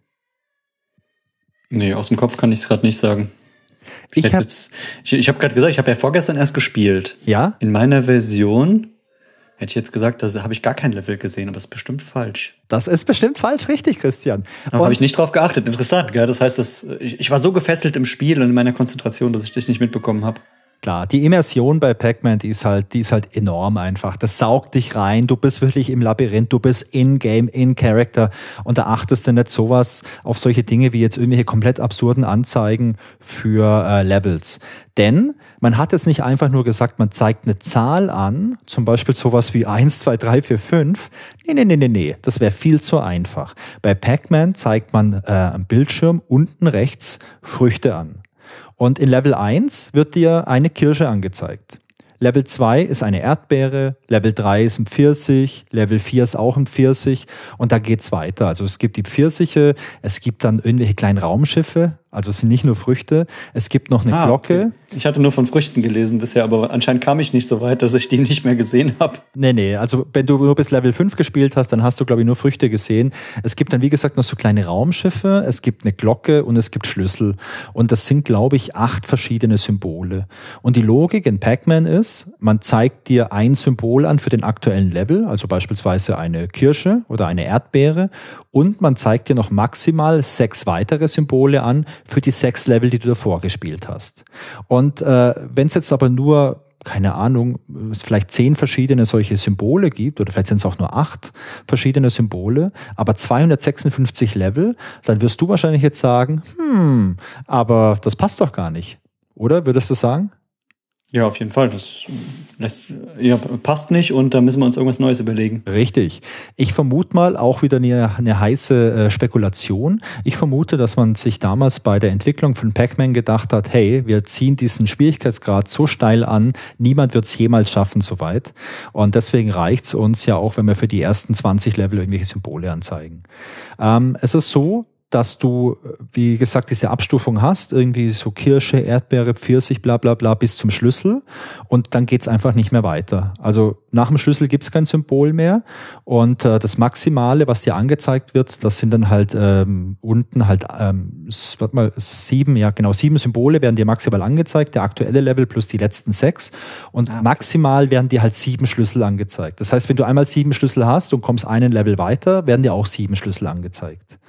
Nee, aus dem Kopf kann ich es gerade nicht sagen. Ich, ich habe ich, ich hab gerade gesagt, ich habe ja vorgestern erst gespielt. Ja? In meiner Version hätte ich jetzt gesagt, da habe ich gar kein Level gesehen, aber das ist bestimmt falsch. Das ist bestimmt falsch, richtig, Christian. Da habe ich nicht drauf geachtet. Interessant, gell? Das heißt, dass ich, ich war so gefesselt im Spiel und in meiner Konzentration, dass ich dich nicht mitbekommen habe. Klar, die Immersion bei Pac-Man, die ist halt, die ist halt enorm einfach. Das saugt dich rein, du bist wirklich im Labyrinth, du bist in-game, in-character und da achtest du nicht sowas auf solche Dinge wie jetzt irgendwelche komplett absurden Anzeigen für äh, Levels. Denn man hat jetzt nicht einfach nur gesagt, man zeigt eine Zahl an, zum Beispiel sowas wie eins, zwei, drei, vier, fünf. Nee, nee, nee, nee, nee, das wäre viel zu einfach. Bei Pac-Man zeigt man äh, am Bildschirm unten rechts Früchte an. Und in Level eins wird dir eine Kirsche angezeigt. Level zwei ist eine Erdbeere, Level drei ist ein Pfirsich, Level vier ist auch ein Pfirsich und da geht's weiter. Also es gibt die Pfirsiche, es gibt dann irgendwelche kleinen Raumschiffe, also es sind nicht nur Früchte, es gibt noch eine ah, Glocke. Okay. Ich hatte nur von Früchten gelesen bisher, aber anscheinend kam ich nicht so weit, dass ich die nicht mehr gesehen habe. Nee, nee, also wenn du nur bis Level fünf gespielt hast, dann hast du, glaube ich, nur Früchte gesehen. Es gibt dann, wie gesagt, noch so kleine Raumschiffe, es gibt eine Glocke und es gibt Schlüssel. Und das sind, glaube ich, acht verschiedene Symbole. Und die Logik in Pac-Man ist, man zeigt dir ein Symbol an für den aktuellen Level, also beispielsweise eine Kirsche oder eine Erdbeere, und man zeigt dir noch maximal sechs weitere Symbole an für die sechs Level, die du davor gespielt hast. Und äh, wenn es jetzt aber nur, keine Ahnung, es vielleicht zehn verschiedene solche Symbole gibt, oder vielleicht sind es auch nur acht verschiedene Symbole, aber zweihundertsechsundfünfzig Level, dann wirst du wahrscheinlich jetzt sagen, hm, aber das passt doch gar nicht. Oder würdest du sagen? Ja, auf jeden Fall. Das lässt, ja, passt nicht und da müssen wir uns irgendwas Neues überlegen. Richtig. Ich vermute mal auch wieder eine, eine heiße äh, Spekulation. Ich vermute, dass man sich damals bei der Entwicklung von Pac-Man gedacht hat, hey, wir ziehen diesen Schwierigkeitsgrad so steil an, niemand wird es jemals schaffen soweit. Und deswegen reicht es uns ja auch, wenn wir für die ersten zwanzig Level irgendwelche Symbole anzeigen. Ähm, es ist so, dass du, wie gesagt, diese Abstufung hast, irgendwie so Kirsche, Erdbeere, Pfirsich, bla bla bla, bis zum Schlüssel und dann geht's einfach nicht mehr weiter. Also nach dem Schlüssel gibt's kein Symbol mehr und äh, das Maximale, was dir angezeigt wird, das sind dann halt ähm, unten halt, ähm, warte mal, sieben, ja genau, sieben Symbole werden dir maximal angezeigt, der aktuelle Level plus die letzten sechs und ah, maximal werden dir halt sieben Schlüssel angezeigt. Das heißt, wenn du einmal sieben Schlüssel hast und kommst einen Level weiter, werden dir auch sieben Schlüssel angezeigt.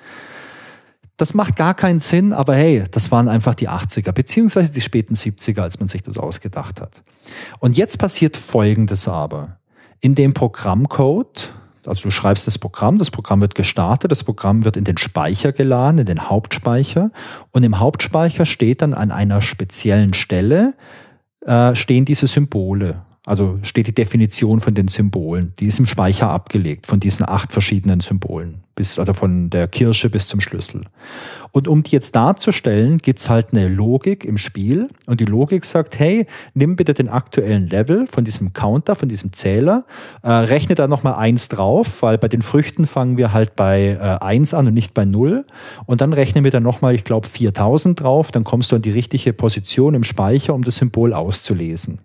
Das macht gar keinen Sinn, aber hey, das waren einfach die achtziger, beziehungsweise die späten siebziger, als man sich das ausgedacht hat. Und jetzt passiert Folgendes aber. In dem Programmcode, also du schreibst das Programm, das Programm wird gestartet, das Programm wird in den Speicher geladen, in den Hauptspeicher. Und im Hauptspeicher steht dann an einer speziellen Stelle, äh, stehen diese Symbole. Also steht die Definition von den Symbolen, die ist im Speicher abgelegt, von diesen acht verschiedenen Symbolen, bis, also von der Kirsche bis zum Schlüssel. Und um die jetzt darzustellen, gibt's halt eine Logik im Spiel und die Logik sagt, hey, nimm bitte den aktuellen Level von diesem Counter, von diesem Zähler, äh, rechne da nochmal eins drauf, weil bei den Früchten fangen wir halt bei äh, eins an und nicht bei null und dann rechnen wir dann nochmal, ich glaube, viertausend drauf, dann kommst du an die richtige Position im Speicher, um das Symbol auszulesen.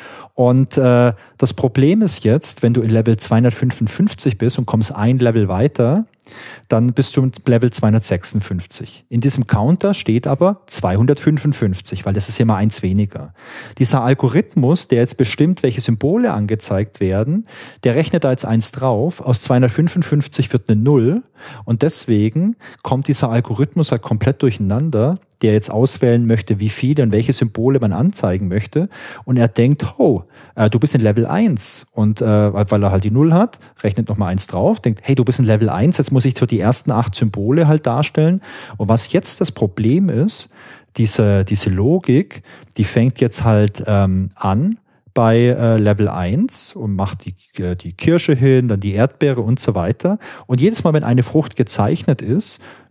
Und äh, das Problem ist jetzt, wenn du in Level zweihundertfünfundfünfzig bist und kommst ein Level weiter, dann bist du im Level zweihundertsechsundfünfzig. In diesem Counter steht aber zweihundertfünfundfünfzig, weil das ist ja immer eins weniger. Dieser Algorithmus, der jetzt bestimmt, welche Symbole angezeigt werden, der rechnet da jetzt eins drauf. Aus zweihundertfünfundfünfzig wird eine Null und deswegen kommt dieser Algorithmus halt komplett durcheinander, der jetzt auswählen möchte, wie viele und welche Symbole man anzeigen möchte. Und er denkt, oh, äh, du bist in Level eins. Und äh, weil er halt die Null hat, rechnet nochmal eins drauf, denkt, hey, du bist in Level eins, jetzt muss ich für die ersten acht Symbole halt darstellen. Und was jetzt das Problem ist, diese, diese Logik, die fängt jetzt halt ähm, an bei äh, Level eins und macht die, äh, die Kirsche hin, dann die Erdbeere und so weiter. Und jedes Mal, wenn eine Frucht gezeichnet ist,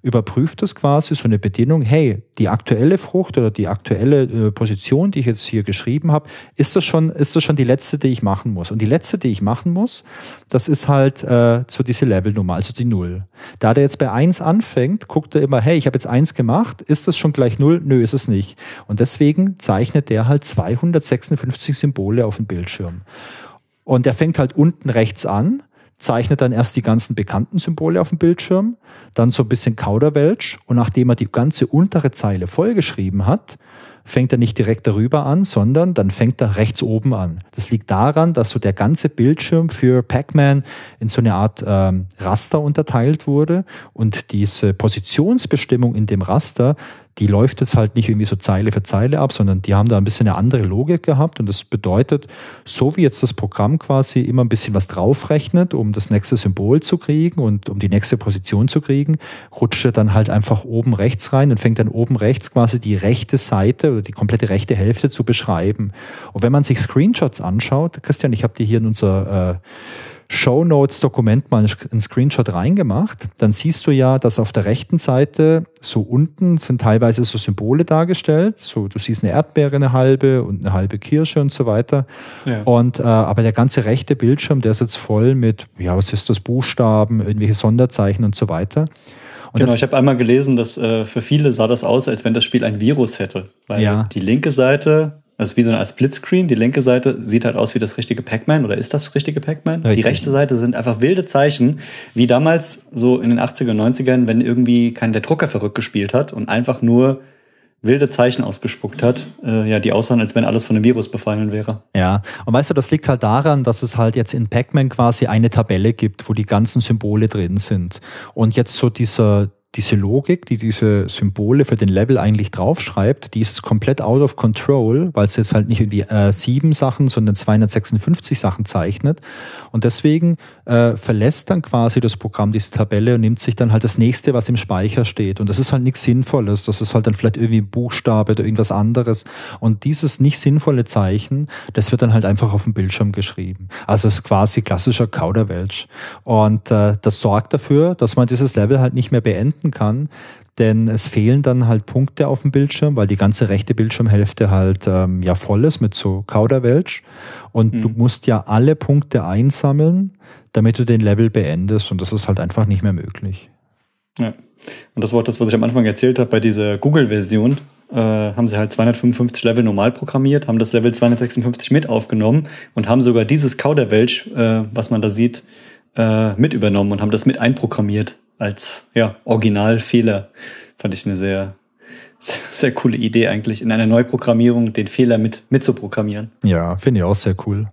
überprüft das quasi, so eine Bedienung, hey, die aktuelle Frucht oder die aktuelle äh, Position, die ich jetzt hier geschrieben habe, ist das schon, ist das schon die letzte, die ich machen muss? Und die letzte, die ich machen muss, das ist halt äh, so diese Levelnummer, also die Null. Da der jetzt bei eins anfängt, guckt er immer, hey, ich habe jetzt eins gemacht, ist das schon gleich Null? Nö, ist es nicht. Und deswegen zeichnet der halt zweihundertsechsundfünfzig Symbole auf dem Bildschirm. Und der fängt halt unten rechts an, zeichnet dann erst die ganzen bekannten Symbole auf dem Bildschirm, dann so ein bisschen Kauderwelsch, und nachdem er die ganze untere Zeile vollgeschrieben hat, fängt er nicht direkt darüber an, sondern dann fängt er rechts oben an. Das liegt daran, dass so der ganze Bildschirm für Pac-Man in so eine Art ähm, Raster unterteilt wurde, und diese Positionsbestimmung in dem Raster, die läuft jetzt halt nicht irgendwie so Zeile für Zeile ab, sondern die haben da ein bisschen eine andere Logik gehabt, und das bedeutet, so wie jetzt das Programm quasi immer ein bisschen was draufrechnet, um das nächste Symbol zu kriegen und um die nächste Position zu kriegen, rutscht er dann halt einfach oben rechts rein und fängt dann oben rechts quasi die rechte Seite oder die komplette rechte Hälfte zu beschreiben. Und wenn man sich Screenshots anschaut, Christian, ich habe dir hier in unser äh, Shownotes-Dokument mal einen Screenshot reingemacht, dann siehst du ja, dass auf der rechten Seite so unten sind teilweise so Symbole dargestellt. So, du siehst eine Erdbeere, eine halbe und eine halbe Kirsche und so weiter. Ja. Und äh, aber der ganze rechte Bildschirm, der ist jetzt voll mit, ja, was ist das, Buchstaben, irgendwelche Sonderzeichen und so weiter. Und genau, ich habe einmal gelesen, dass äh, für viele sah das aus, als wenn das Spiel ein Virus hätte. Weil ja. die linke Seite, also wie so eine Art Splitscreen, die linke Seite sieht halt aus wie das richtige Pac-Man, oder ist das richtige Pac-Man? Die rechte Seite sind einfach wilde Zeichen, wie damals so in den achtziger, neunzigern, wenn irgendwie kein der Drucker verrückt gespielt hat und einfach nur wilde Zeichen ausgespuckt hat, äh, ja, die aussahen, als wenn alles von einem Virus befallen wäre. Ja, und weißt du, das liegt halt daran, dass es halt jetzt in Pac-Man quasi eine Tabelle gibt, wo die ganzen Symbole drin sind. Und jetzt so dieser diese Logik, die diese Symbole für den Level eigentlich draufschreibt, die ist komplett out of control, weil es jetzt halt nicht irgendwie äh, sieben Sachen, sondern zweihundertsechsundfünfzig Sachen zeichnet. Und deswegen äh, verlässt dann quasi das Programm diese Tabelle und nimmt sich dann halt das nächste, was im Speicher steht. Und das ist halt nichts Sinnvolles. Das ist halt dann vielleicht irgendwie ein Buchstabe oder irgendwas anderes. Und dieses nicht sinnvolle Zeichen, das wird dann halt einfach auf dem Bildschirm geschrieben. Also es ist quasi klassischer Kauderwelsch. Und äh, das sorgt dafür, dass man dieses Level halt nicht mehr beenden kann, denn es fehlen dann halt Punkte auf dem Bildschirm, weil die ganze rechte Bildschirmhälfte halt ähm, ja voll ist mit so Kauderwelsch, und mhm. du musst ja alle Punkte einsammeln, damit du den Level beendest, und das ist halt einfach nicht mehr möglich. Ja, und das war das, was ich am Anfang erzählt habe, bei dieser Google-Version äh, haben sie halt zweihundertfünfundfünfzig Level normal programmiert, haben das Level zweihundertsechsundfünfzig mit aufgenommen und haben sogar dieses Kauderwelsch, äh, was man da sieht, äh, mit übernommen und haben das mit einprogrammiert als ja, Originalfehler. Fand ich eine sehr, sehr, sehr coole Idee eigentlich, in einer Neuprogrammierung den Fehler mit, mit zu programmieren. Ja, finde ich auch sehr cool.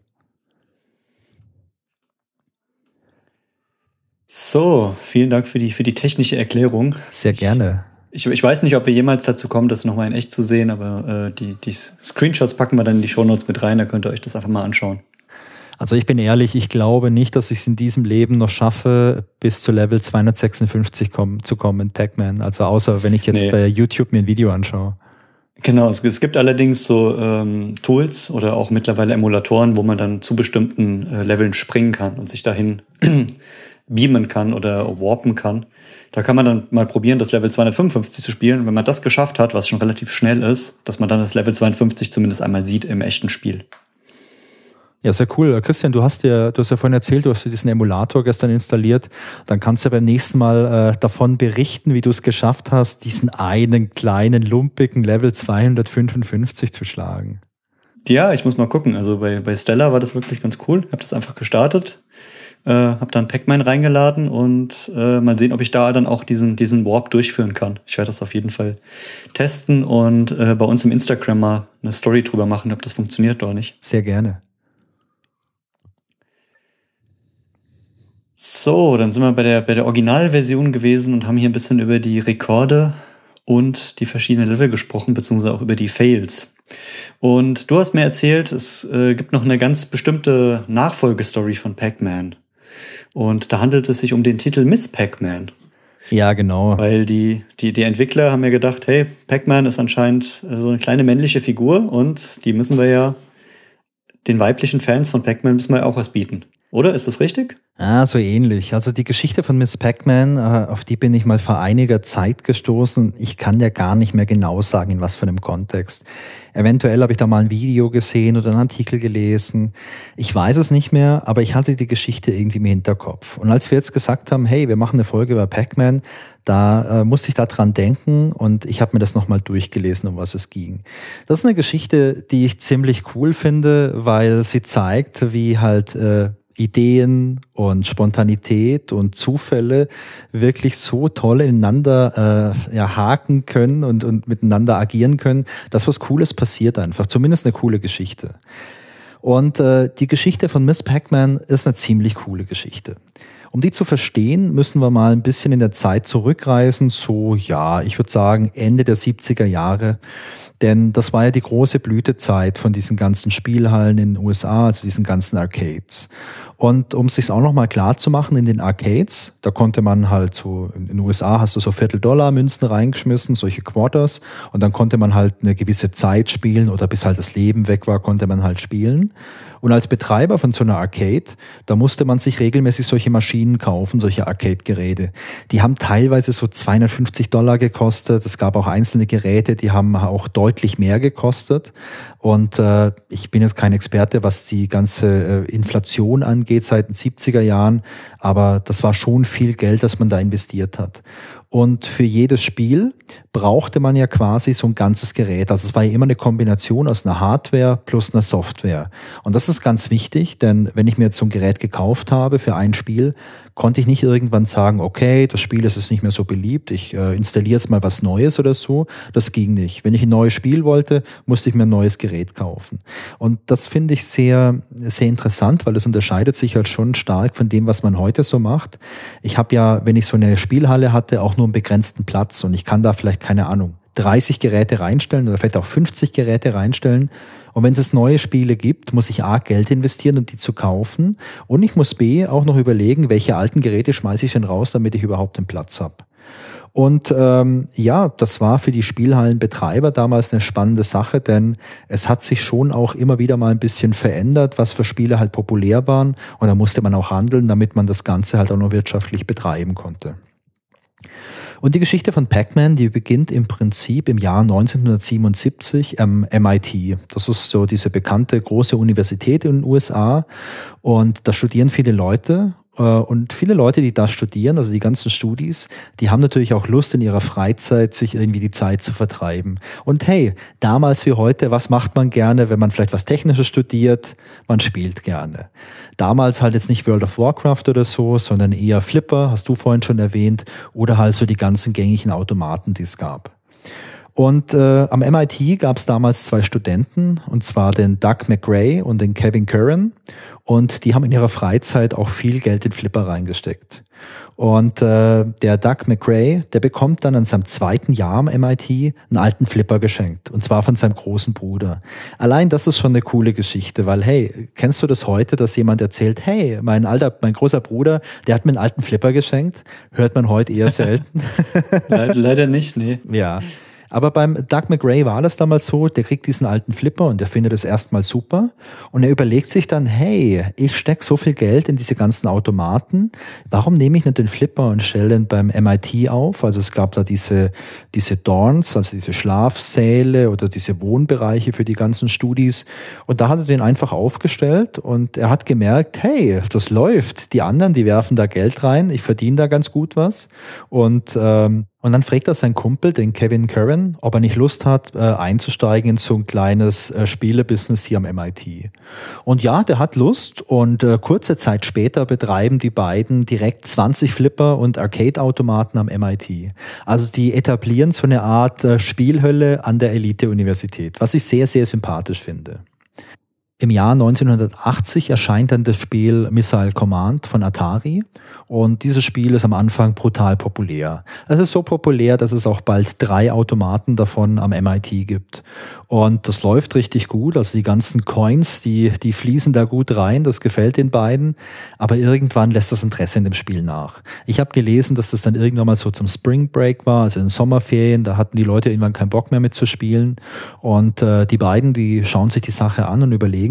So, vielen Dank für die, für die technische Erklärung. Sehr gerne. Ich, ich weiß nicht, ob wir jemals dazu kommen, das nochmal in echt zu sehen, aber äh, die, die Screenshots packen wir dann in die Shownotes mit rein, da könnt ihr euch das einfach mal anschauen. Also ich bin ehrlich, ich glaube nicht, dass ich es in diesem Leben noch schaffe, bis zu Level zweihundertsechsundfünfzig kommen, zu kommen in Pac-Man. Also außer wenn ich jetzt nee. bei YouTube mir ein Video anschaue. Genau, es, es gibt allerdings so ähm, Tools oder auch mittlerweile Emulatoren, wo man dann zu bestimmten äh, Leveln springen kann und sich dahin beamen kann oder warpen kann. Da kann man dann mal probieren, das Level zweihundertfünfundfünfzig zu spielen. Und wenn man das geschafft hat, was schon relativ schnell ist, dass man dann das Level zweihundertfünfzig zumindest einmal sieht im echten Spiel. Ja, sehr cool. Christian, du hast ja, du hast ja vorhin erzählt, du hast dir diesen Emulator gestern installiert. Dann kannst du ja beim nächsten Mal äh, davon berichten, wie du es geschafft hast, diesen einen kleinen, lumpigen Level zweihundertfünfundfünfzig zu schlagen. Ja, ich muss mal gucken. Also bei, bei Stella war das wirklich ganz cool. Ich habe das einfach gestartet, äh, habe dann Pac-Man reingeladen und äh, mal sehen, ob ich da dann auch diesen, diesen Warp durchführen kann. Ich werde das auf jeden Fall testen und äh, bei uns im Instagram mal eine Story drüber machen, ob das funktioniert oder nicht. Sehr gerne. So, dann sind wir bei der, bei der Originalversion gewesen und haben hier ein bisschen über die Rekorde und die verschiedenen Level gesprochen, beziehungsweise auch über die Fails. Und du hast mir erzählt, es äh, gibt noch eine ganz bestimmte Nachfolgestory von Pac-Man. Und da handelt es sich um den Titel Miss Pac-Man. Ja, genau. Weil die, die, die Entwickler haben ja gedacht, hey, Pac-Man ist anscheinend so eine kleine männliche Figur und die müssen wir ja, den weiblichen Fans von Pac-Man müssen wir ja auch was bieten. Oder? Ist das richtig? Ah, so ähnlich. Also die Geschichte von Miss Pac-Man, auf die bin ich mal vor einiger Zeit gestoßen. Ich kann ja gar nicht mehr genau sagen, in was für einem Kontext. Eventuell habe ich da mal ein Video gesehen oder einen Artikel gelesen. Ich weiß es nicht mehr, aber ich hatte die Geschichte irgendwie im Hinterkopf. Und als wir jetzt gesagt haben, hey, wir machen eine Folge über Pac-Man, da äh, musste ich da dran denken und ich habe mir das nochmal durchgelesen, um was es ging. Das ist eine Geschichte, die ich ziemlich cool finde, weil sie zeigt, wie halt äh, Ideen und Spontanität und Zufälle wirklich so toll ineinander äh, ja, haken können und, und miteinander agieren können, dass was Cooles passiert einfach. Zumindest eine coole Geschichte. Und äh, die Geschichte von Miss Pac-Man ist eine ziemlich coole Geschichte. Um die zu verstehen, müssen wir mal ein bisschen in der Zeit zurückreisen, so, ja, ich würde sagen Ende der siebziger Jahre. Denn das war ja die große Blütezeit von diesen ganzen Spielhallen in den U S A, also diesen ganzen Arcades. Und um es sich auch nochmal klar zu machen, in den Arcades, da konnte man halt so, in den U S A hast du so Viertel-Dollar-Münzen reingeschmissen, solche Quarters, und dann konnte man halt eine gewisse Zeit spielen oder bis halt das Leben weg war, konnte man halt spielen. Und als Betreiber von so einer Arcade, da musste man sich regelmäßig solche Maschinen kaufen, solche Arcade-Geräte. Die haben teilweise so zweihundertfünfzig Dollar gekostet. Es gab auch einzelne Geräte, die haben auch deutlich mehr gekostet. Und äh, ich bin jetzt kein Experte, was die ganze äh, Inflation angeht seit den siebziger Jahren, aber das war schon viel Geld, das man da investiert hat. Und für jedes Spiel brauchte man ja quasi so ein ganzes Gerät. Also es war ja immer eine Kombination aus einer Hardware plus einer Software. Und das ist ganz wichtig, denn wenn ich mir jetzt so ein Gerät gekauft habe für ein Spiel, konnte ich nicht irgendwann sagen, okay, das Spiel ist jetzt nicht mehr so beliebt, ich äh, installiere jetzt mal was Neues oder so. Das ging nicht. Wenn ich ein neues Spiel wollte, musste ich mir ein neues Gerät kaufen. Und das finde ich sehr, sehr interessant, weil es unterscheidet sich halt schon stark von dem, was man heute so macht. Ich habe ja, wenn ich so eine Spielhalle hatte, auch nur einen begrenzten Platz und ich kann da vielleicht, keine Ahnung, dreißig Geräte reinstellen oder vielleicht auch fünfzig Geräte reinstellen. Und wenn es neue Spiele gibt, muss ich A, Geld investieren, um die zu kaufen. Und ich muss B, auch noch überlegen, welche alten Geräte schmeiße ich denn raus, damit ich überhaupt den Platz habe. Und ähm, ja, das war für die Spielhallenbetreiber damals eine spannende Sache, denn es hat sich schon auch immer wieder mal ein bisschen verändert, was für Spiele halt populär waren. Und da musste man auch handeln, damit man das Ganze halt auch noch wirtschaftlich betreiben konnte. Und die Geschichte von Pac-Man, die beginnt im Prinzip im Jahr neunzehnhundertsiebenundsiebzig am M I T. Das ist so diese bekannte große Universität in den U S A. Und da studieren viele Leute. Und viele Leute, die da studieren, also die ganzen Studis, die haben natürlich auch Lust in ihrer Freizeit, sich irgendwie die Zeit zu vertreiben. Und hey, damals wie heute, was macht man gerne, wenn man vielleicht was Technisches studiert? Man spielt gerne. Damals halt jetzt nicht World of Warcraft oder so, sondern eher Flipper, hast du vorhin schon erwähnt, oder halt so die ganzen gängigen Automaten, die es gab. Und äh, am M I T gab es damals zwei Studenten, und zwar den Doug McRae und den Kevin Curran. Und die haben in ihrer Freizeit auch viel Geld in Flipper reingesteckt. Und äh, der Doug McRae, der bekommt dann in seinem zweiten Jahr am M I T einen alten Flipper geschenkt. Und zwar von seinem großen Bruder. Allein das ist schon eine coole Geschichte, weil hey, kennst du das heute, dass jemand erzählt, hey, mein alter, mein großer Bruder, der hat mir einen alten Flipper geschenkt? Hört man heute eher selten. Leider, leider nicht, nee. Ja. Aber beim Doug McRae war das damals so, der kriegt diesen alten Flipper und der findet es erstmal super. Und er überlegt sich dann, hey, ich stecke so viel Geld in diese ganzen Automaten, warum nehme ich nicht den Flipper und stelle den beim M I T auf? Also es gab da diese, diese Dorms, also diese Schlafsäle oder diese Wohnbereiche für die ganzen Studis. Und da hat er den einfach aufgestellt und er hat gemerkt, hey, das läuft. Die anderen, die werfen da Geld rein, ich verdiene da ganz gut was. Und ähm, Und dann fragt er seinen Kumpel, den Kevin Curran, ob er nicht Lust hat, äh, einzusteigen in so ein kleines äh, Spielebusiness hier am M I T. Und ja, der hat Lust und äh, kurze Zeit später betreiben die beiden direkt zwanzig Flipper und Arcade-Automaten am M I T. Also die etablieren so eine Art äh, Spielhölle an der Elite-Universität, was ich sehr, sehr sympathisch finde. Im Jahr neunzehnhundertachtzig erscheint dann das Spiel Missile Command von Atari und dieses Spiel ist am Anfang brutal populär. Es ist so populär, dass es auch bald drei Automaten davon am M I T gibt und das läuft richtig gut, also die ganzen Coins, die, die fließen da gut rein, das gefällt den beiden, aber irgendwann lässt das Interesse in dem Spiel nach. Ich habe gelesen, dass das dann irgendwann mal so zum Spring Break war, also in den Sommerferien, da hatten die Leute irgendwann keinen Bock mehr mitzuspielen und äh, die beiden, die schauen sich die Sache an und überlegen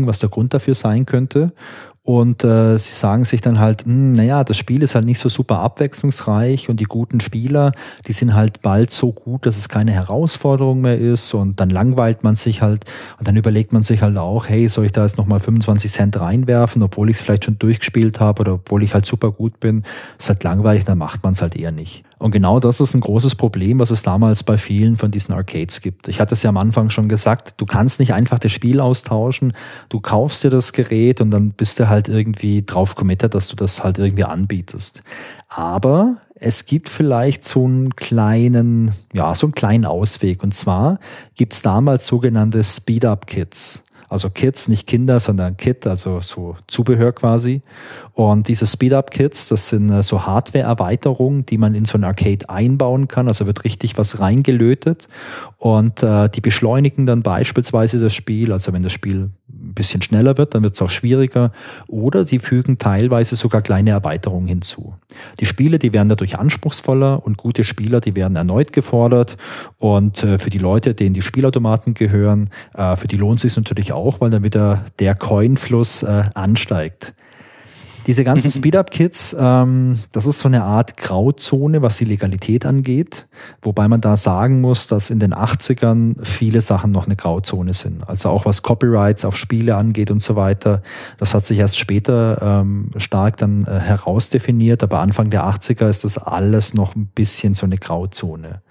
überlegen, was der Grund dafür sein könnte. Und äh, sie sagen sich dann halt, mh, naja, das Spiel ist halt nicht so super abwechslungsreich und die guten Spieler, die sind halt bald so gut, dass es keine Herausforderung mehr ist und dann langweilt man sich halt und dann überlegt man sich halt auch, hey, soll ich da jetzt nochmal fünfundzwanzig Cent reinwerfen, obwohl ich es vielleicht schon durchgespielt habe oder obwohl ich halt super gut bin. Ist halt langweilig, dann macht man es halt eher nicht. Und genau das ist ein großes Problem, was es damals bei vielen von diesen Arcades gibt. Ich hatte es ja am Anfang schon gesagt, du kannst nicht einfach das Spiel austauschen, du kaufst dir das Gerät und dann bist du halt irgendwie drauf committed, dass du das halt irgendwie anbietest. Aber es gibt vielleicht so einen kleinen, ja, so einen kleinen Ausweg. Und zwar gibt es damals sogenannte Speed-Up-Kits. Also Kits, nicht Kinder, sondern Kit, also so Zubehör quasi. Und diese Speed-Up-Kits, das sind äh, so Hardware-Erweiterungen, die man in so ein Arcade einbauen kann. Also wird richtig was reingelötet. Und äh, die beschleunigen dann beispielsweise das Spiel. Also wenn das Spiel ein bisschen schneller wird, dann wird es auch schwieriger. Oder die fügen teilweise sogar kleine Erweiterungen hinzu. Die Spiele, die werden dadurch anspruchsvoller und gute Spieler, die werden erneut gefordert. Und äh, für die Leute, denen die Spielautomaten gehören, äh, für die lohnt es sich natürlich auch, weil dann wieder der Coinfluss äh, ansteigt. Diese ganzen Speed-Up-Kits, ähm, das ist so eine Art Grauzone, was die Legalität angeht, wobei man da sagen muss, dass in den achtzigern viele Sachen noch eine Grauzone sind. Also auch was Copyrights auf Spiele angeht und so weiter. Das hat sich erst später ähm, stark dann äh, herausdefiniert, aber Anfang der achtziger ist das alles noch ein bisschen so eine Grauzone.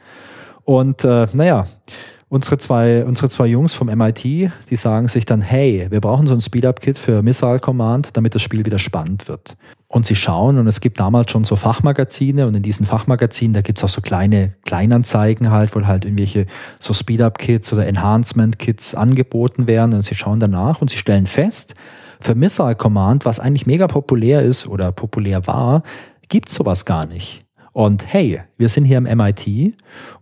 Und äh, naja, Unsere zwei, unsere zwei Jungs vom M I T, die sagen sich dann, hey, wir brauchen so ein Speed-Up-Kit für Missile Command, damit das Spiel wieder spannend wird. Und sie schauen, und es gibt damals schon so Fachmagazine, und in diesen Fachmagazinen, da gibt's auch so kleine Kleinanzeigen halt, wo halt irgendwelche so Speed-Up-Kits oder Enhancement-Kits angeboten werden, und sie schauen danach und sie stellen fest, für Missile Command, was eigentlich mega populär ist oder populär war, gibt's sowas gar nicht. Und hey, wir sind hier im M I T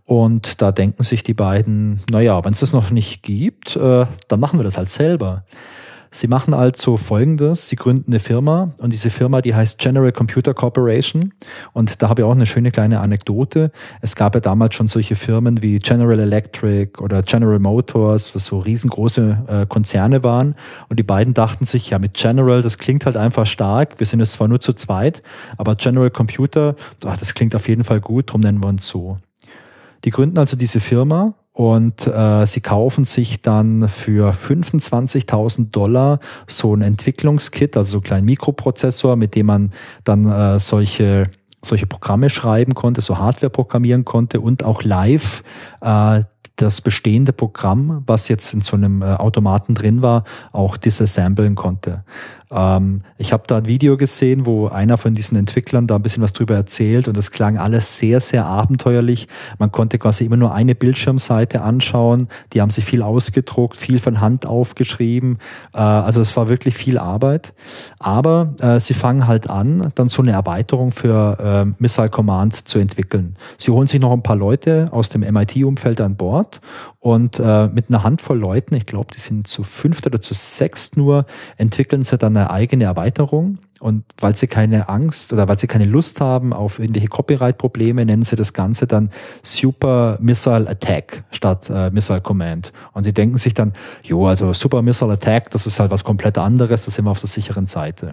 und da denken sich die beiden, naja, wenn es das noch nicht gibt, äh, dann machen wir das halt selber. Sie machen also Folgendes, sie gründen eine Firma und diese Firma, die heißt General Computer Corporation, und da habe ich auch eine schöne kleine Anekdote. Es gab ja damals schon solche Firmen wie General Electric oder General Motors, was so riesengroße äh, Konzerne waren, und die beiden dachten sich, ja, mit General, das klingt halt einfach stark, wir sind jetzt zwar nur zu zweit, aber General Computer, ach, das klingt auf jeden Fall gut, darum nennen wir uns so. Die gründen also diese Firma. Und äh, sie kaufen sich dann für fünfundzwanzigtausend Dollar so ein Entwicklungskit, also so einen kleinen Mikroprozessor, mit dem man dann äh, solche, solche Programme schreiben konnte, so Hardware programmieren konnte und auch live äh, das bestehende Programm, was jetzt in so einem äh, Automaten drin war, auch disassemblen konnte. Ähm, ich habe da ein Video gesehen, wo einer von diesen Entwicklern da ein bisschen was drüber erzählt, und das klang alles sehr, sehr abenteuerlich. Man konnte quasi immer nur eine Bildschirmseite anschauen. Die haben sich viel ausgedruckt, viel von Hand aufgeschrieben. Äh, also es war wirklich viel Arbeit. Aber äh, sie fangen halt an, dann so eine Erweiterung für äh, Missile Command zu entwickeln. Sie holen sich noch ein paar Leute aus dem M I T-Umfeld an Bord, und äh, mit einer Handvoll Leuten, ich glaube, die sind zu fünft oder zu sechst nur, entwickeln sie dann eine eigene Erweiterung. Und weil sie keine Angst oder weil sie keine Lust haben auf irgendwelche Copyright-Probleme, nennen sie das Ganze dann Super Missile Attack statt äh, Missile Command. Und sie denken sich dann, jo, also Super Missile Attack, das ist halt was komplett anderes, da sind wir auf der sicheren Seite.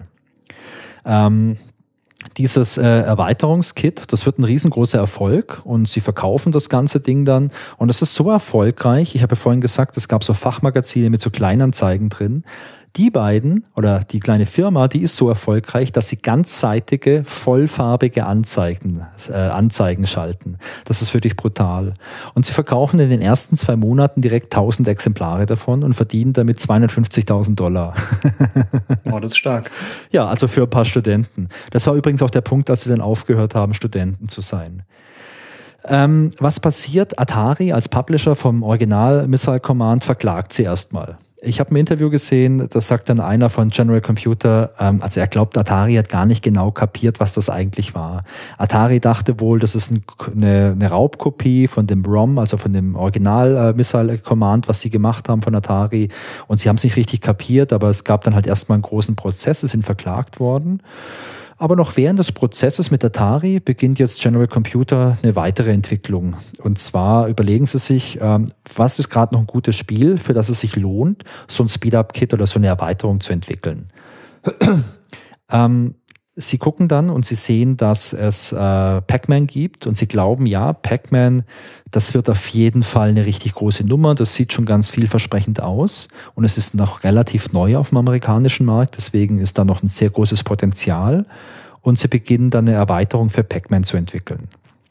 Ähm, Dieses äh, Erweiterungskit, das wird ein riesengroßer Erfolg, und sie verkaufen das ganze Ding dann, und es ist so erfolgreich. Ich habe ja vorhin gesagt, es gab so Fachmagazine mit so Kleinanzeigen drin. Die beiden oder die kleine Firma, die ist so erfolgreich, dass sie ganzseitige, vollfarbige Anzeigen, äh, Anzeigen schalten. Das ist wirklich brutal. Und sie verkaufen in den ersten zwei Monaten direkt tausend Exemplare davon und verdienen damit zweihundertfünfzigtausend Dollar. Oh, das ist stark. Ja, also für ein paar Studenten. Das war übrigens auch der Punkt, als sie dann aufgehört haben, Studenten zu sein. Ähm, was passiert? Atari als Publisher vom Original Missile Command verklagt sie erstmal. Ich habe ein Interview gesehen, das sagt dann einer von General Computer, ähm, also er glaubt, Atari hat gar nicht genau kapiert, was das eigentlich war. Atari dachte wohl, das ist ein, eine, eine Raubkopie von dem ROM, also von dem Original äh, Missile Command, was sie gemacht haben von Atari, und sie haben es nicht richtig kapiert, aber es gab dann halt erstmal einen großen Prozess, sie sind verklagt worden. Aber noch während des Prozesses mit Atari beginnt jetzt General Computer eine weitere Entwicklung. Und zwar überlegen sie sich, ähm, was ist gerade noch ein gutes Spiel, für das es sich lohnt, so ein Speed-Up-Kit oder so eine Erweiterung zu entwickeln. ähm, Sie gucken dann und sie sehen, dass es äh, Pac-Man gibt und sie glauben, ja, Pac-Man, das wird auf jeden Fall eine richtig große Nummer. Das sieht schon ganz vielversprechend aus und es ist noch relativ neu auf dem amerikanischen Markt, deswegen ist da noch ein sehr großes Potenzial und sie beginnen dann eine Erweiterung für Pac-Man zu entwickeln.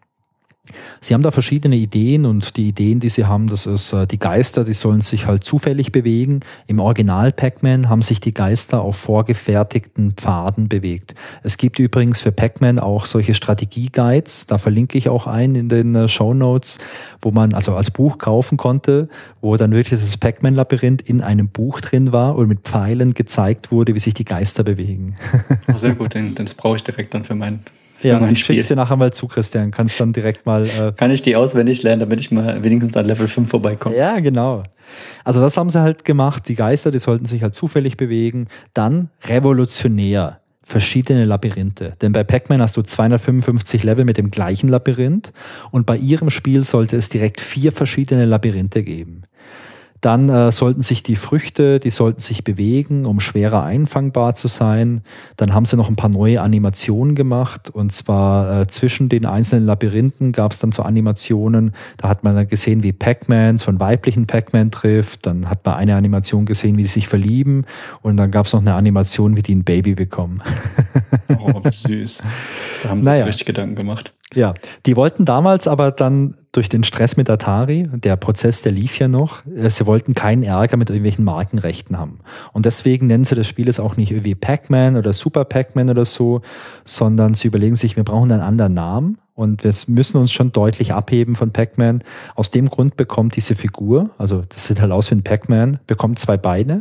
Sie haben da verschiedene Ideen und die Ideen, die sie haben, das ist, die Geister, die sollen sich halt zufällig bewegen. Im Original Pac-Man haben sich die Geister auf vorgefertigten Pfaden bewegt. Es gibt übrigens für Pac-Man auch solche Strategie-Guides, da verlinke ich auch einen in den Shownotes, wo man also als Buch kaufen konnte, wo dann wirklich das Pac-Man-Labyrinth in einem Buch drin war und mit Pfeilen gezeigt wurde, wie sich die Geister bewegen. Oh, sehr gut, den, das brauche ich direkt dann für meinen Ja, ich schick's dir nachher mal zu, Christian. Kannst dann direkt mal... Äh Kann ich die auswendig lernen, damit ich mal wenigstens an Level fünf vorbeikomme? Ja, genau. Also das haben sie halt gemacht. Die Geister, die sollten sich halt zufällig bewegen. Dann revolutionär. Verschiedene Labyrinthe. Denn bei Pac-Man hast du zweihundertfünfundfünfzig Level mit dem gleichen Labyrinth und bei ihrem Spiel sollte es direkt vier verschiedene Labyrinthe geben. Dann äh, sollten sich die Früchte, die sollten sich bewegen, um schwerer einfangbar zu sein. Dann haben sie noch ein paar neue Animationen gemacht und zwar äh, zwischen den einzelnen Labyrinthen gab es dann so Animationen. Da hat man dann gesehen, wie Pac-Man so einen weiblichen Pac-Man trifft. Dann hat man eine Animation gesehen, wie die sich verlieben und dann gab es noch eine Animation, wie die ein Baby bekommen. Oh, wie süß. Da haben sie naja. richtig Gedanken gemacht. Ja, die wollten damals aber dann durch den Stress mit Atari, der Prozess, der lief ja noch, sie wollten keinen Ärger mit irgendwelchen Markenrechten haben. Und deswegen nennen sie das Spiel jetzt auch nicht irgendwie Pac-Man oder Super Pac-Man oder so, sondern sie überlegen sich, wir brauchen einen anderen Namen. Und wir müssen uns schon deutlich abheben von Pac-Man. Aus dem Grund bekommt diese Figur, also das sieht halt aus wie ein Pac-Man, bekommt zwei Beine.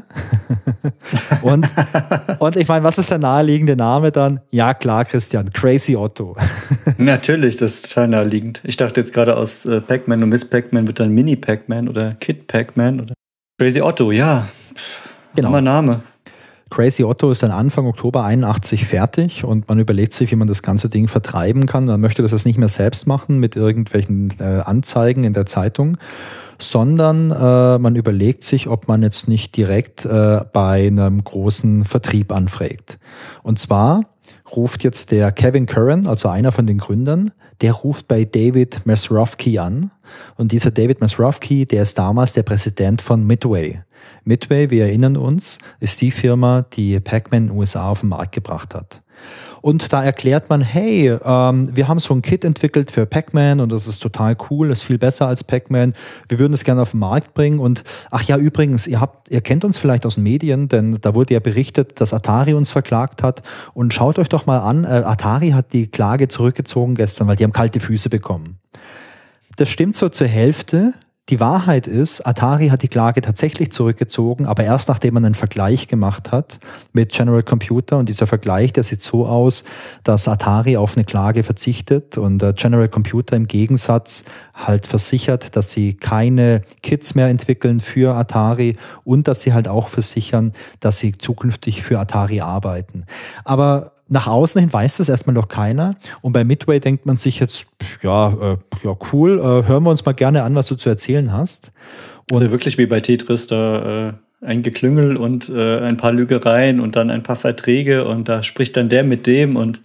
und, und ich meine, was ist der naheliegende Name dann? Ja klar, Christian, Crazy Otto. Natürlich, das ist total naheliegend. Ich dachte jetzt gerade aus äh, Pac-Man und Miss Pac-Man wird dann Mini Pac-Man oder Kid Pac-Man oder Crazy Otto, ja. Genau. Hammer Name. Crazy Otto ist dann Anfang Oktober einundachtzig fertig und man überlegt sich, wie man das ganze Ding vertreiben kann. Man möchte das jetzt nicht mehr selbst machen mit irgendwelchen äh, Anzeigen in der Zeitung, sondern äh, man überlegt sich, ob man jetzt nicht direkt äh, bei einem großen Vertrieb anfragt. Und zwar ruft jetzt der Kevin Curran, also einer von den Gründern, der ruft bei David Masrowski an. Und dieser David Masrowski, der ist damals der Präsident von Midway. Midway, wir erinnern uns, ist die Firma, die Pac-Man in den U S A auf den Markt gebracht hat. Und da erklärt man, hey, ähm, wir haben so ein Kit entwickelt für Pac-Man und das ist total cool, das ist viel besser als Pac-Man. Wir würden es gerne auf den Markt bringen und ach ja, übrigens, ihr habt, ihr kennt uns vielleicht aus den Medien, denn da wurde ja berichtet, dass Atari uns verklagt hat und schaut euch doch mal an, äh, Atari hat die Klage zurückgezogen gestern, weil die haben kalte Füße bekommen. Das stimmt so zur Hälfte. Die Wahrheit ist, Atari hat die Klage tatsächlich zurückgezogen, aber erst nachdem man einen Vergleich gemacht hat mit General Computer und dieser Vergleich, der sieht so aus, dass Atari auf eine Klage verzichtet und General Computer im Gegensatz halt versichert, dass sie keine Kits mehr entwickeln für Atari und dass sie halt auch versichern, dass sie zukünftig für Atari arbeiten. Aber nach außen hin weiß das erstmal noch keiner. Und bei Midway denkt man sich jetzt, ja, äh, ja cool, äh, hören wir uns mal gerne an, was du zu erzählen hast. Und also wirklich wie bei Tetris, da äh, ein Geklüngel und äh, ein paar Lügereien und dann ein paar Verträge und da spricht dann der mit dem und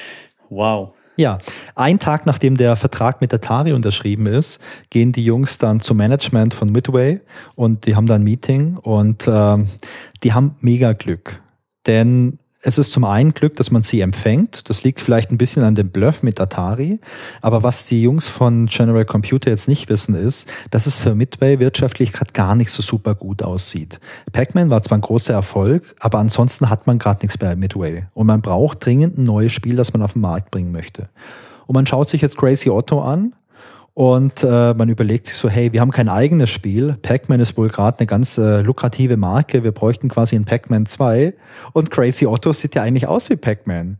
wow. Ja, ein Tag nachdem der Vertrag mit Atari unterschrieben ist, gehen die Jungs dann zum Management von Midway und die haben da ein Meeting und äh, die haben mega Glück. Denn es ist zum einen Glück, dass man sie empfängt. Das liegt vielleicht ein bisschen an dem Bluff mit Atari. Aber was die Jungs von General Computer jetzt nicht wissen, ist, dass es für Midway wirtschaftlich gerade gar nicht so super gut aussieht. Pac-Man war zwar ein großer Erfolg, aber ansonsten hat man gerade nichts bei Midway. Und man braucht dringend ein neues Spiel, das man auf den Markt bringen möchte. Und man schaut sich jetzt Crazy Otto an. Und äh, man überlegt sich so, hey, wir haben kein eigenes Spiel. Pac-Man ist wohl gerade eine ganz äh, lukrative Marke. Wir bräuchten quasi ein Pac-Man zwei. Und Crazy Otto sieht ja eigentlich aus wie Pac-Man.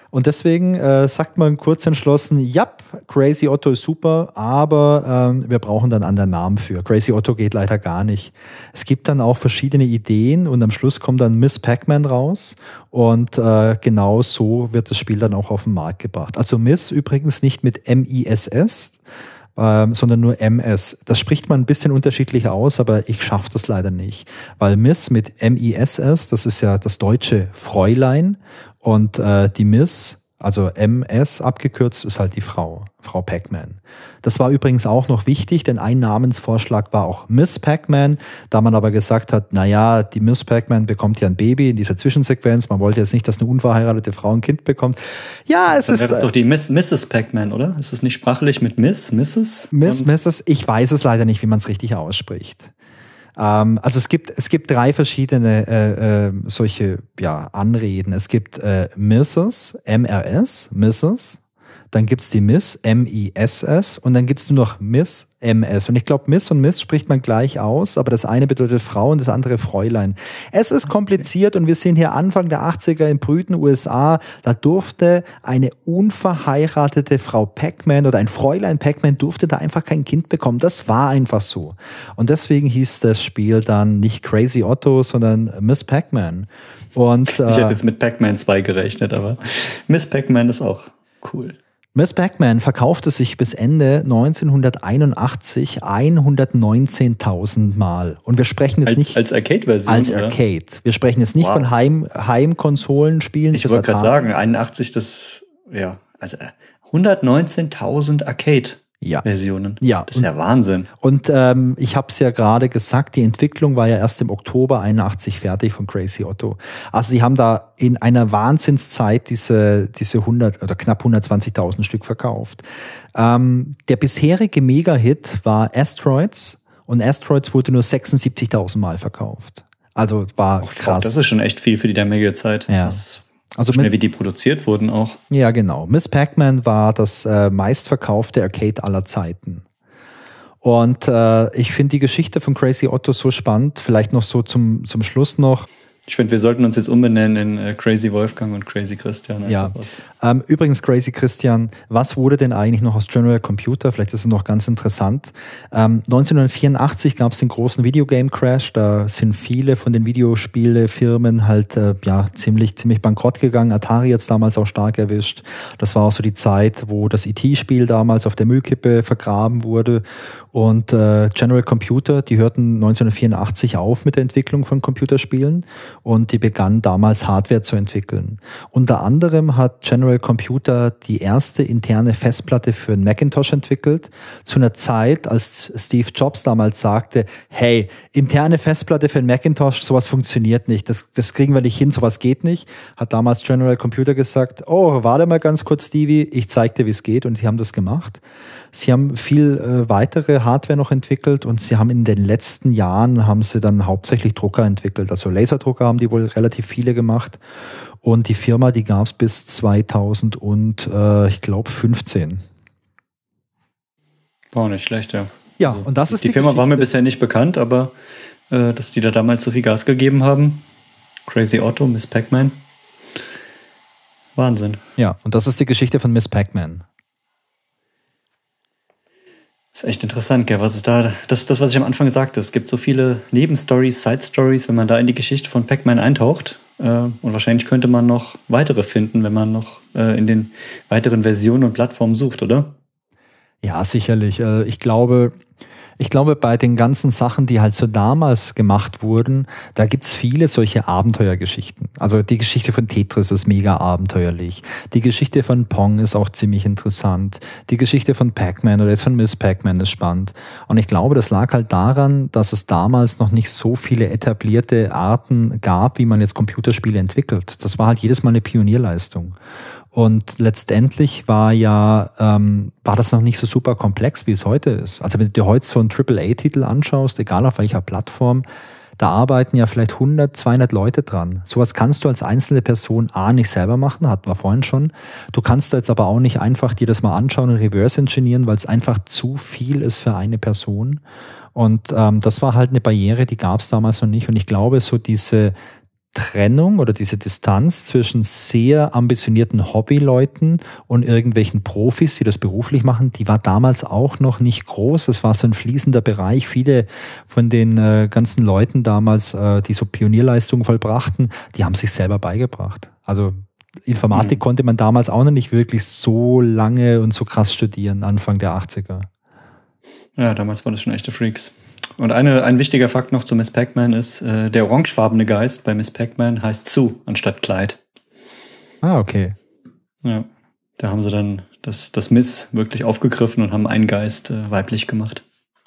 Und deswegen äh, sagt man kurz entschlossen, ja, Crazy Otto ist super, aber ähm, wir brauchen dann einen anderen Namen für. Crazy Otto geht leider gar nicht. Es gibt dann auch verschiedene Ideen und am Schluss kommt dann Miss Pac-Man raus und äh, genau so wird das Spiel dann auch auf den Markt gebracht. Also Miss übrigens nicht mit M I S S, Ähm, sondern nur M S. Das spricht man ein bisschen unterschiedlich aus, aber ich schaffe das leider nicht. Weil Miss mit M I S S, das ist ja das deutsche Fräulein und äh, die Miss, also M S abgekürzt, ist halt die Frau, Frau Pac-Man. Das war übrigens auch noch wichtig, denn ein Namensvorschlag war auch Miss Pac-Man, da man aber gesagt hat, naja, die Miss Pac-Man bekommt ja ein Baby in dieser Zwischensequenz, man wollte jetzt nicht, dass eine unverheiratete Frau ein Kind bekommt. Ja, es Dann ist... wäre das doch die Miss, Misses Pac-Man, oder? Ist es nicht sprachlich mit Miss, Misses? Miss, Misses, ich weiß es leider nicht, wie man es richtig ausspricht. Ähm, also es gibt, es gibt drei verschiedene äh, äh, solche ja, Anreden. Es gibt äh, Misses, M R S, Misses. Dann gibt's die Miss, M I S S, und dann gibt's nur noch Miss, M S. Und ich glaube, Miss und Miss spricht man gleich aus, aber das eine bedeutet Frau und das andere Fräulein. Es ist kompliziert und wir sind hier Anfang der achtziger im brüden U S A. Da durfte eine unverheiratete Frau Pac-Man oder ein Fräulein Pac-Man durfte da einfach kein Kind bekommen. Das war einfach so. Und deswegen hieß das Spiel dann nicht Crazy Otto, sondern Miss Pac-Man. Und, äh, ich hätte jetzt mit Pac-Man zwei gerechnet, aber Miss Pac-Man ist auch cool. Miss Pac-Man verkaufte sich bis Ende neunzehnhunderteinundachtzig hundertneunzehntausend Mal. Und wir sprechen jetzt als, nicht... Als Arcade-Version, Als oder? Arcade. Wir sprechen jetzt nicht wow. von Heim, Heimkonsolenspielen. Ich wollte gerade sagen, einundachtzig, das, ja, also hundertneunzehntausend Arcade-Versionen. Ja. ja. Das ist ja Wahnsinn. Und ähm, ich habe es ja gerade gesagt, die Entwicklung war ja erst im Oktober einundachtzig fertig von Crazy Otto. Also sie haben da in einer Wahnsinnszeit diese, diese hundert oder knapp hundertzwanzigtausend Stück verkauft. Ähm, der bisherige Mega-Hit war Asteroids und Asteroids wurde nur sechsundsiebzigtausend Mal verkauft. Also war Och, krass. Das ist schon echt viel für die damalige Zeit. Ja. Das Also schnell mit, wie die produziert wurden auch. Ja, genau. Miss Pac-Man war das äh, meistverkaufte Arcade aller Zeiten. Und äh, ich finde die Geschichte von Crazy Otto so spannend. Vielleicht noch so zum, zum Schluss noch. Ich finde, wir sollten uns jetzt umbenennen in äh, Crazy Wolfgang und Crazy Christian. Ja. Ähm, übrigens, Crazy Christian, was wurde denn eigentlich noch aus General Computer? Vielleicht ist es noch ganz interessant. Ähm, neunzehnhundertvierundachtzig gab es den großen Videogame-Crash. Da sind viele von den Videospielefirmen halt äh, ja ziemlich ziemlich bankrott gegangen. Atari jetzt damals auch stark erwischt. Das war auch so die Zeit, wo das E T-Spiel damals auf der Müllkippe vergraben wurde. Und äh, General Computer, die hörten neunzehnhundertvierundachtzig auf mit der Entwicklung von Computerspielen. Und die begann damals Hardware zu entwickeln. Unter anderem hat General Computer die erste interne Festplatte für einen Macintosh entwickelt. Zu einer Zeit, als Steve Jobs damals sagte, hey, interne Festplatte für einen Macintosh, sowas funktioniert nicht. Das, das kriegen wir nicht hin, sowas geht nicht. Hat damals General Computer gesagt, oh, warte mal ganz kurz, Stevie, ich zeig dir, wie es geht. Und die haben das gemacht. Sie haben viel äh, weitere Hardware noch entwickelt und sie haben in den letzten Jahren haben sie dann hauptsächlich Drucker entwickelt. Also Laserdrucker haben die wohl relativ viele gemacht. Und die Firma, die gab es bis zweitausend und äh, ich glaube fünfzehn. War nicht schlecht, ja. Ja, also, und das ist die, die Firma Geschichte. War mir bisher nicht bekannt, aber äh, dass die da damals so viel Gas gegeben haben. Crazy Otto, Miss Pac-Man. Wahnsinn. Ja, und das ist die Geschichte von Miss Pac-Man. Das ist echt interessant, gell? Was ist da? Das ist das, was ich am Anfang sagte. Es gibt so viele Nebenstories, Side-Stories, wenn man da in die Geschichte von Pac-Man eintaucht. Äh, und wahrscheinlich könnte man noch weitere finden, wenn man noch äh, in den weiteren Versionen und Plattformen sucht, oder? Ja, sicherlich. Äh, ich glaube, ich glaube, bei den ganzen Sachen, die halt so damals gemacht wurden, da gibt's viele solche Abenteuergeschichten. Also die Geschichte von Tetris ist mega abenteuerlich. Die Geschichte von Pong ist auch ziemlich interessant. Die Geschichte von Pac-Man oder jetzt von Miss Pac-Man ist spannend. Und ich glaube, das lag halt daran, dass es damals noch nicht so viele etablierte Arten gab, wie man jetzt Computerspiele entwickelt. Das war halt jedes Mal eine Pionierleistung. Und letztendlich war ja, ähm, war das noch nicht so super komplex, wie es heute ist. Also wenn du dir heute so einen Triple A Titel anschaust, egal auf welcher Plattform, da arbeiten ja vielleicht hundert, zweihundert Leute dran. Sowas kannst du als einzelne Person A nicht selber machen, hatten wir vorhin schon. Du kannst da jetzt aber auch nicht einfach dir das mal anschauen und reverse engineeren, weil es einfach zu viel ist für eine Person. Und ähm, das war halt eine Barriere, die gab es damals noch nicht. Und ich glaube, so diese Trennung oder diese Distanz zwischen sehr ambitionierten Hobbyleuten und irgendwelchen Profis, die das beruflich machen, die war damals auch noch nicht groß. Das war so ein fließender Bereich. Viele von den äh, ganzen Leuten damals, äh, die so Pionierleistungen vollbrachten, die haben sich selber beigebracht. Also Informatik mhm. konnte man damals auch noch nicht wirklich so lange und so krass studieren, Anfang der achtziger. Ja, damals waren das schon echte Freaks. Und eine, ein wichtiger Fakt noch zu Miss Pac-Man ist, äh, der orangefarbene Geist bei Miss Pac-Man heißt Sue anstatt Clyde. Ah, okay. Ja, da haben sie dann das, das Miss wirklich aufgegriffen und haben einen Geist äh, weiblich gemacht.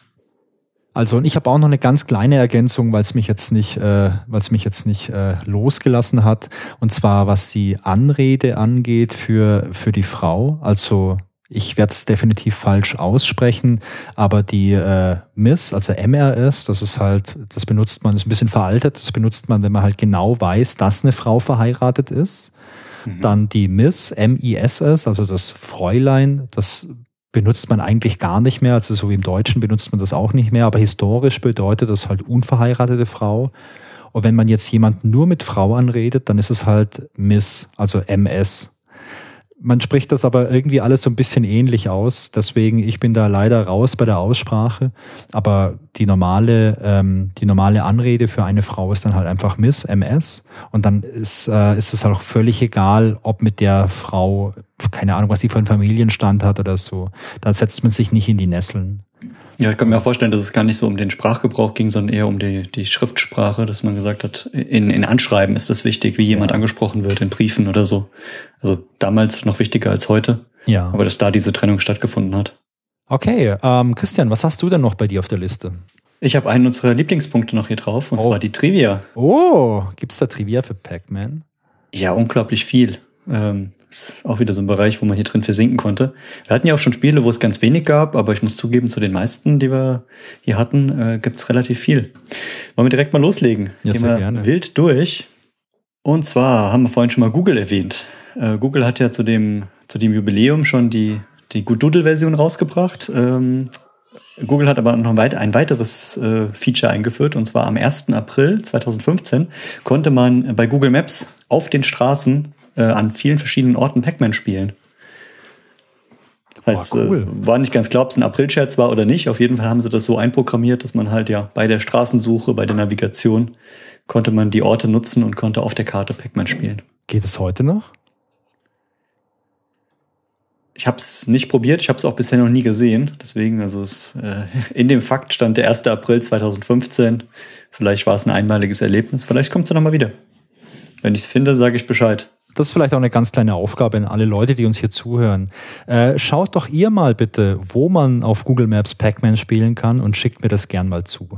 Also, und ich habe auch noch eine ganz kleine Ergänzung, weil es mich jetzt nicht, äh, weil es mich jetzt nicht äh, losgelassen hat. Und zwar, was die Anrede angeht für, für die Frau. Also, ich werde es definitiv falsch aussprechen, aber die äh, Miss, also M R S, das ist halt, das benutzt man, ist ein bisschen veraltet, das benutzt man, wenn man halt genau weiß, dass eine Frau verheiratet ist. Mhm. Dann die Miss, M I S S, also das Fräulein, das benutzt man eigentlich gar nicht mehr, also so wie im Deutschen benutzt man das auch nicht mehr, aber historisch bedeutet das halt unverheiratete Frau. Und wenn man jetzt jemanden nur mit Frau anredet, dann ist es halt Miss, also M S. Man spricht das aber irgendwie alles so ein bisschen ähnlich aus, deswegen ich bin da leider raus bei der Aussprache, aber die normale, ähm, die normale Anrede für eine Frau ist dann halt einfach Miss, M S, und dann ist, äh, ist es halt auch völlig egal, ob mit der Frau, keine Ahnung, was die für einen Familienstand hat oder so, da setzt man sich nicht in die Nesseln. Ja, ich kann mir auch vorstellen, dass es gar nicht so um den Sprachgebrauch ging, sondern eher um die, die Schriftsprache, dass man gesagt hat, in, in Anschreiben ist das wichtig, wie jemand ja. angesprochen wird, in Briefen oder so. Also damals noch wichtiger als heute, ja. aber dass da diese Trennung stattgefunden hat. Okay, ähm, Christian, was hast du denn noch bei dir auf der Liste? Ich habe einen unserer Lieblingspunkte noch hier drauf, und oh. zwar die Trivia. Oh, gibt's da Trivia für Pac-Man? Ja, unglaublich viel. Ähm, ist auch wieder so ein Bereich, wo man hier drin versinken konnte. Wir hatten ja auch schon Spiele, wo es ganz wenig gab, aber ich muss zugeben, zu den meisten, die wir hier hatten, äh, gibt es relativ viel. Wollen wir direkt mal loslegen? Ja, Gehen sehr wir gerne. Wild durch. Und zwar haben wir vorhin schon mal Google erwähnt. Äh, Google hat ja zu dem, zu dem Jubiläum schon die, die Good Doodle-Version rausgebracht. Ähm, Google hat aber noch ein, weit, ein weiteres äh, Feature eingeführt, und zwar am ersten April zweitausendfünfzehn konnte man bei Google Maps auf den Straßen äh, an vielen verschiedenen Orten Pac-Man spielen. Das heißt, oh, cool. äh, war nicht ganz klar, ob es ein April-Scherz war oder nicht. Auf jeden Fall haben sie das so einprogrammiert, dass man halt ja bei der Straßensuche, bei der Navigation konnte man die Orte nutzen und konnte auf der Karte Pac-Man spielen. Geht es heute noch? Ich habe es nicht probiert, ich habe es auch bisher noch nie gesehen. Deswegen, also es, äh, in dem Fakt stand der erste April zweitausendfünfzehn. Vielleicht war es ein einmaliges Erlebnis. Vielleicht kommt es noch mal wieder. Wenn ich es finde, sage ich Bescheid. Das ist vielleicht auch eine ganz kleine Aufgabe an alle Leute, die uns hier zuhören. Äh, schaut doch ihr mal bitte, wo man auf Google Maps Pac-Man spielen kann, und schickt mir das gern mal zu.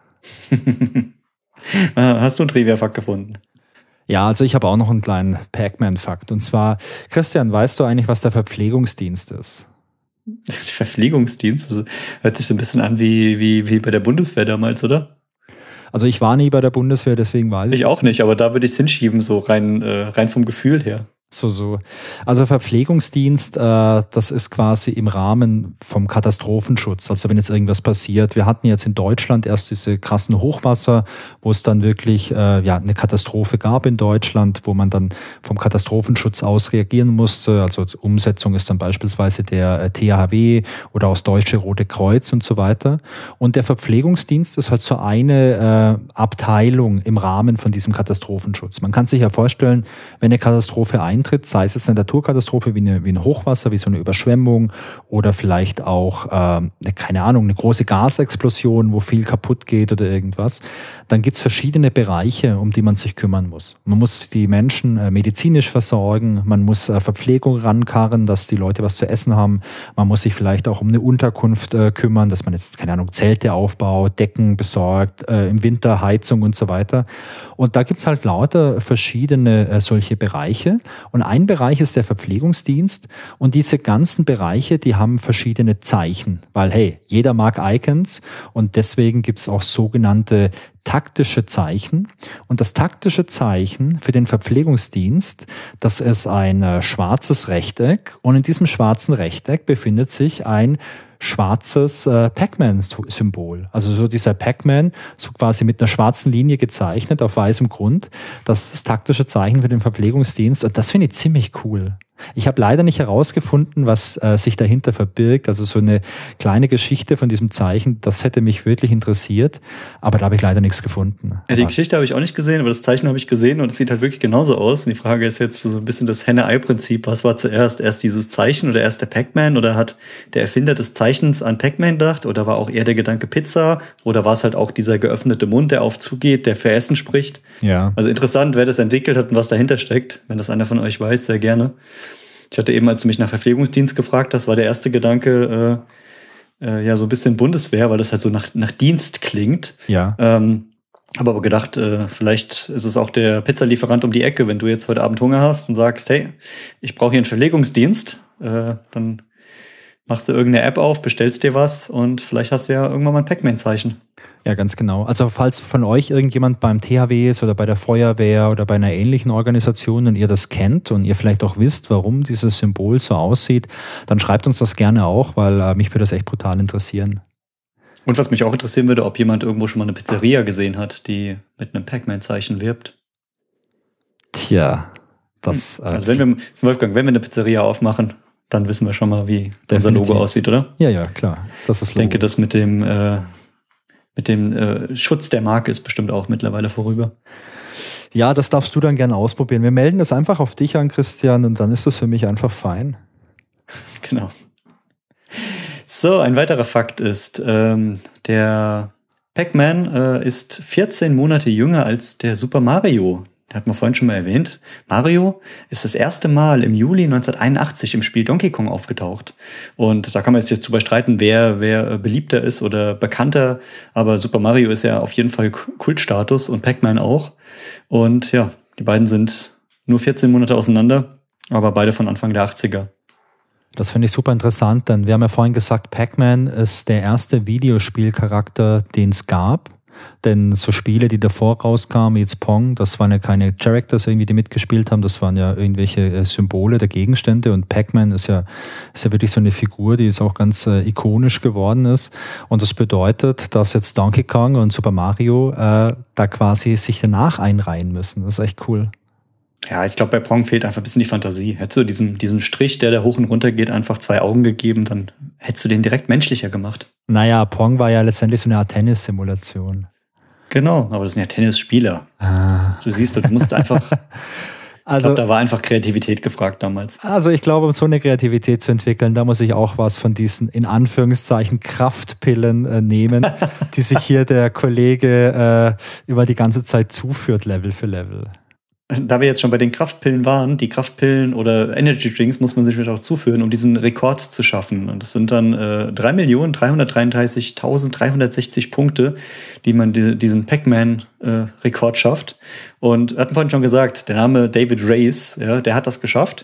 Hast du einen Trivia-Fakt gefunden? Ja, also ich habe auch noch einen kleinen Pac-Man-Fakt. Und zwar, Christian, weißt du eigentlich, was der Verpflegungsdienst ist? Verpflegungsdienst? Das hört sich so ein bisschen an wie, wie, wie bei der Bundeswehr damals, oder? Also ich war nie bei der Bundeswehr, deswegen weiß ich Ich auch nicht, aber da würde ich es hinschieben, so rein, äh, rein vom Gefühl her. So, so. Also Verpflegungsdienst, äh, das ist quasi im Rahmen vom Katastrophenschutz. Also wenn jetzt irgendwas passiert. Wir hatten jetzt in Deutschland erst diese krassen Hochwasser, wo es dann wirklich äh, ja eine Katastrophe gab in Deutschland, wo man dann vom Katastrophenschutz aus reagieren musste. Also Umsetzung ist dann beispielsweise der äh, T H W oder auch das Deutsche Rote Kreuz und so weiter. Und der Verpflegungsdienst ist halt so eine äh, Abteilung im Rahmen von diesem Katastrophenschutz. Man kann sich ja vorstellen, wenn eine Katastrophe eintritt, sei es jetzt eine Naturkatastrophe wie, eine, wie ein Hochwasser, wie so eine Überschwemmung oder vielleicht auch, äh, keine Ahnung, eine große Gasexplosion, wo viel kaputt geht oder irgendwas, dann gibt es verschiedene Bereiche, um die man sich kümmern muss. Man muss die Menschen äh, medizinisch versorgen, man muss äh, Verpflegung rankarren, dass die Leute was zu essen haben, man muss sich vielleicht auch um eine Unterkunft äh, kümmern, dass man jetzt, keine Ahnung, Zelte aufbaut, Decken besorgt, äh, im Winter Heizung und so weiter. Und da gibt es halt lauter verschiedene äh, solche Bereiche. Und ein Bereich ist der Verpflegungsdienst, und diese ganzen Bereiche, die haben verschiedene Zeichen, weil hey, jeder mag Icons, und deswegen gibt es auch sogenannte taktische Zeichen. Und das taktische Zeichen für den Verpflegungsdienst, das ist ein äh, schwarzes Rechteck. Und in diesem schwarzen Rechteck befindet sich ein schwarzes äh, Pac-Man-Symbol. Also so dieser Pac-Man, so quasi mit einer schwarzen Linie gezeichnet auf weißem Grund. Das ist das taktische Zeichen für den Verpflegungsdienst. Und das finde ich ziemlich cool. Ich habe leider nicht herausgefunden, was äh, sich dahinter verbirgt. Also so eine kleine Geschichte von diesem Zeichen, das hätte mich wirklich interessiert. Aber da habe ich leider nichts gefunden. Ja, die Geschichte habe ich auch nicht gesehen, aber das Zeichen habe ich gesehen und es sieht halt wirklich genauso aus. Und die Frage ist jetzt so ein bisschen das Henne-Ei-Prinzip. Was war zuerst? Erst dieses Zeichen oder erst der Pac-Man? Oder hat der Erfinder des Zeichens an Pac-Man gedacht? Oder war auch eher der Gedanke Pizza? Oder war es halt auch dieser geöffnete Mund, der auf zugeht, der für Essen spricht? Ja. Also interessant, wer das entwickelt hat und was dahinter steckt. Wenn das einer von euch weiß, sehr gerne. Ich hatte eben, als du mich nach Verpflegungsdienst gefragt hast, war der erste Gedanke äh, äh, ja so ein bisschen Bundeswehr, weil das halt so nach, nach Dienst klingt. Ja. Ähm, habe aber gedacht, äh, vielleicht ist es auch der Pizzalieferant um die Ecke, wenn du jetzt heute Abend Hunger hast und sagst, hey, ich brauche hier einen Verpflegungsdienst, äh, dann machst du irgendeine App auf, bestellst dir was und vielleicht hast du ja irgendwann mal ein Pac-Man-Zeichen. Ja, ganz genau. Also falls von euch irgendjemand beim T H W ist oder bei der Feuerwehr oder bei einer ähnlichen Organisation und ihr das kennt und ihr vielleicht auch wisst, warum dieses Symbol so aussieht, dann schreibt uns das gerne auch, weil äh, mich würde das echt brutal interessieren. Und was mich auch interessieren würde, ob jemand irgendwo schon mal eine Pizzeria gesehen hat, die mit einem Pac-Man-Zeichen wirbt. Tja, das... Also wenn wir, Wolfgang, wenn wir eine Pizzeria aufmachen, dann wissen wir schon mal, wie definitiv unser Logo aussieht, oder? Ja, ja, klar. Das ist Logo. Ich denke, das mit dem, äh, mit dem äh, Schutz der Marke ist bestimmt auch mittlerweile vorüber. Ja, das darfst du dann gerne ausprobieren. Wir melden das einfach auf dich an, Christian, und dann ist das für mich einfach fein. Genau. So, ein weiterer Fakt ist, ähm, der Pac-Man äh, ist vierzehn Monate jünger als der Super Mario. Den hat man vorhin schon mal erwähnt. Mario ist das erste Mal im Juli neunzehnhunderteinundachtzig im Spiel Donkey Kong aufgetaucht. Und da kann man jetzt drüber streiten, wer, wer beliebter ist oder bekannter. Aber Super Mario ist ja auf jeden Fall Kultstatus und Pac-Man auch. Und ja, die beiden sind nur vierzehn Monate auseinander, aber beide von Anfang der achtziger. Das finde ich super interessant, denn wir haben ja vorhin gesagt, Pac-Man ist der erste Videospielcharakter, den es gab. Denn so Spiele, die davor rauskamen, wie jetzt Pong, das waren ja keine Characters irgendwie, die mitgespielt haben, das waren ja irgendwelche Symbole der Gegenstände und Pac-Man ist ja, ist ja wirklich so eine Figur, die jetzt auch ganz äh, ikonisch geworden ist und das bedeutet, dass jetzt Donkey Kong und Super Mario äh, da quasi sich danach einreihen müssen. Das ist echt cool. Ja, ich glaube, bei Pong fehlt einfach ein bisschen die Fantasie. Hättest du diesem, diesem Strich, der da hoch und runter geht, einfach zwei Augen gegeben, dann hättest du den direkt menschlicher gemacht. Naja, Pong war ja letztendlich so eine Art Tennissimulation. Genau, aber das sind ja Tennisspieler. Ah. Du siehst, du musst einfach... Also, ich glaube, da war einfach Kreativität gefragt damals. Also ich glaube, um so eine Kreativität zu entwickeln, da muss ich auch was von diesen, in Anführungszeichen, Kraftpillen äh, nehmen, die sich hier der Kollege äh, über die ganze Zeit zuführt, Level für Level. Da wir jetzt schon bei den Kraftpillen waren, die Kraftpillen oder Energy Drinks muss man sich auch zuführen, um diesen Rekord zu schaffen. Und das sind dann äh, drei Millionen dreihundertdreiunddreißigtausenddreihundertsechzig Punkte, die man die, diesen Pac-Man-Rekord äh, schafft. Und wir hatten vorhin schon gesagt, der Name David Reyes, ja, der hat das geschafft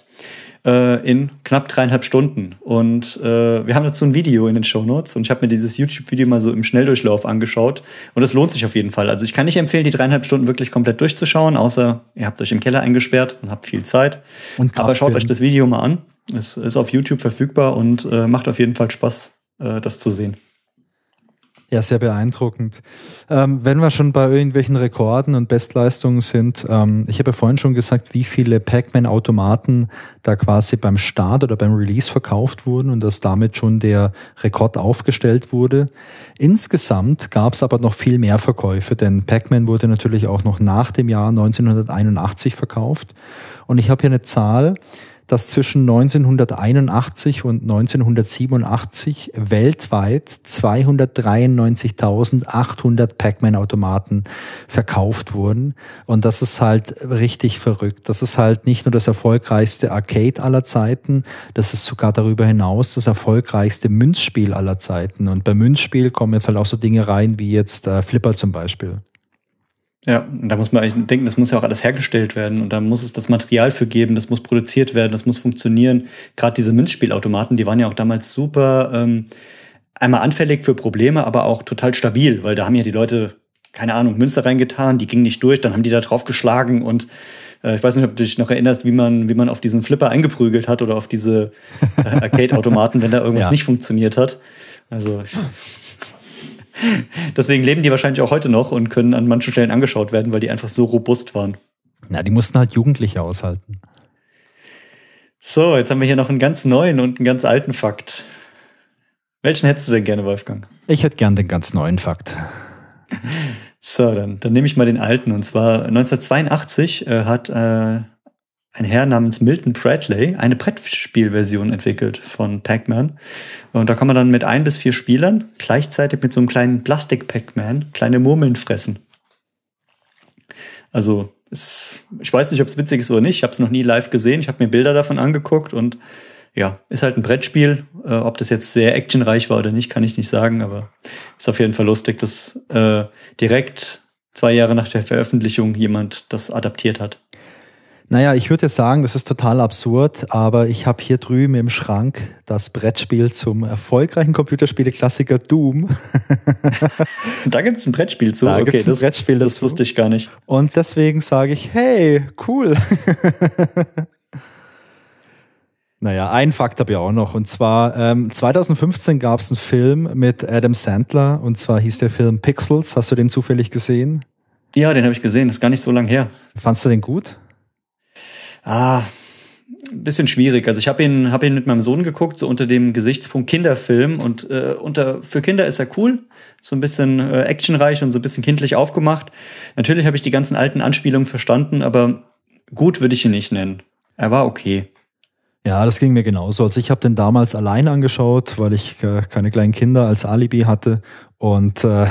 äh, in knapp dreieinhalb Stunden. Und äh, wir haben dazu ein Video in den Shownotes und ich habe mir dieses YouTube-Video mal so im Schnelldurchlauf angeschaut und es lohnt sich auf jeden Fall. Also ich kann nicht empfehlen, die dreieinhalb Stunden wirklich komplett durchzuschauen, außer ihr habt euch im Keller eingesperrt und habt viel Zeit. Und aber schaut euch das Video mal an. Es ist auf YouTube verfügbar und äh, macht auf jeden Fall Spaß, äh, das zu sehen. Ja, sehr beeindruckend. Ähm, wenn wir schon bei irgendwelchen Rekorden und Bestleistungen sind, ähm, ich habe ja vorhin schon gesagt, wie viele Pac-Man-Automaten da quasi beim Start oder beim Release verkauft wurden und dass damit schon der Rekord aufgestellt wurde. Insgesamt gab es aber noch viel mehr Verkäufe, denn Pac-Man wurde natürlich auch noch nach dem Jahr neunzehnhunderteinundachtzig verkauft. Und ich habe hier eine Zahl, dass zwischen neunzehnhunderteinundachtzig und neunzehnhundertsiebenundachtzig weltweit zweihundertdreiundneunzigtausendachthundert Pac-Man-Automaten verkauft wurden. Und das ist halt richtig verrückt. Das ist halt nicht nur das erfolgreichste Arcade aller Zeiten, das ist sogar darüber hinaus das erfolgreichste Münzspiel aller Zeiten. Und beim Münzspiel kommen jetzt halt auch so Dinge rein, wie jetzt äh, Flipper zum Beispiel. Ja, und da muss man eigentlich denken, das muss ja auch alles hergestellt werden und da muss es das Material für geben, das muss produziert werden, das muss funktionieren. Gerade diese Münzspielautomaten, die waren ja auch damals super ähm, einmal anfällig für Probleme, aber auch total stabil, weil da haben ja die Leute keine Ahnung, Münze reingetan, die ging nicht durch, dann haben die da drauf geschlagen und äh, ich weiß nicht, ob du dich noch erinnerst, wie man, wie man auf diesen Flipper eingeprügelt hat oder auf diese äh, Arcade-Automaten, wenn da irgendwas ja. nicht funktioniert hat. Also ich, deswegen leben die wahrscheinlich auch heute noch und können an manchen Stellen angeschaut werden, weil die einfach so robust waren. Na, die mussten halt Jugendliche aushalten. So, jetzt haben wir hier noch einen ganz neuen und einen ganz alten Fakt. Welchen hättest du denn gerne, Wolfgang? Ich hätte gern den ganz neuen Fakt. So, dann, dann nehme ich mal den alten. Und zwar neunzehnhundertzweiundachtzig äh, hat äh, ein Herr namens Milton Bradley eine Brettspielversion entwickelt von Pac-Man. Und da kann man dann mit ein bis vier Spielern gleichzeitig mit so einem kleinen Plastik-Pac-Man kleine Murmeln fressen. Also, es, ich weiß nicht, ob es witzig ist oder nicht. Ich habe es noch nie live gesehen. Ich habe mir Bilder davon angeguckt und ja, ist halt ein Brettspiel. Äh, ob das jetzt sehr actionreich war oder nicht, kann ich nicht sagen, aber ist auf jeden Fall lustig, dass äh, direkt zwei Jahre nach der Veröffentlichung jemand das adaptiert hat. Naja, ich würde jetzt sagen, das ist total absurd, aber ich habe hier drüben im Schrank das Brettspiel zum erfolgreichen Computerspiele-Klassiker Doom. Da gibt es ein Brettspiel zu? Da okay, gibt's ein das, Brettspiel das wusste ich gar nicht. Und deswegen sage ich, hey, cool. Naja, einen Fakt habe ich auch noch. Und zwar ähm, zweitausendfünfzehn gab es einen Film mit Adam Sandler. Und zwar hieß der Film Pixels. Hast du den zufällig gesehen? Ja, den habe ich gesehen. Das ist gar nicht so lang her. Fandst du den gut? Ah, ein bisschen schwierig. Also ich habe ihn, hab ihn mit meinem Sohn geguckt, so unter dem Gesichtspunkt Kinderfilm. Und äh, unter für Kinder ist er cool. So ein bisschen äh, actionreich und so ein bisschen kindlich aufgemacht. Natürlich habe ich die ganzen alten Anspielungen verstanden, aber gut würde ich ihn nicht nennen. Er war okay. Ja, das ging mir genauso. Also ich habe den damals allein angeschaut, weil ich äh, keine kleinen Kinder als Alibi hatte und, äh,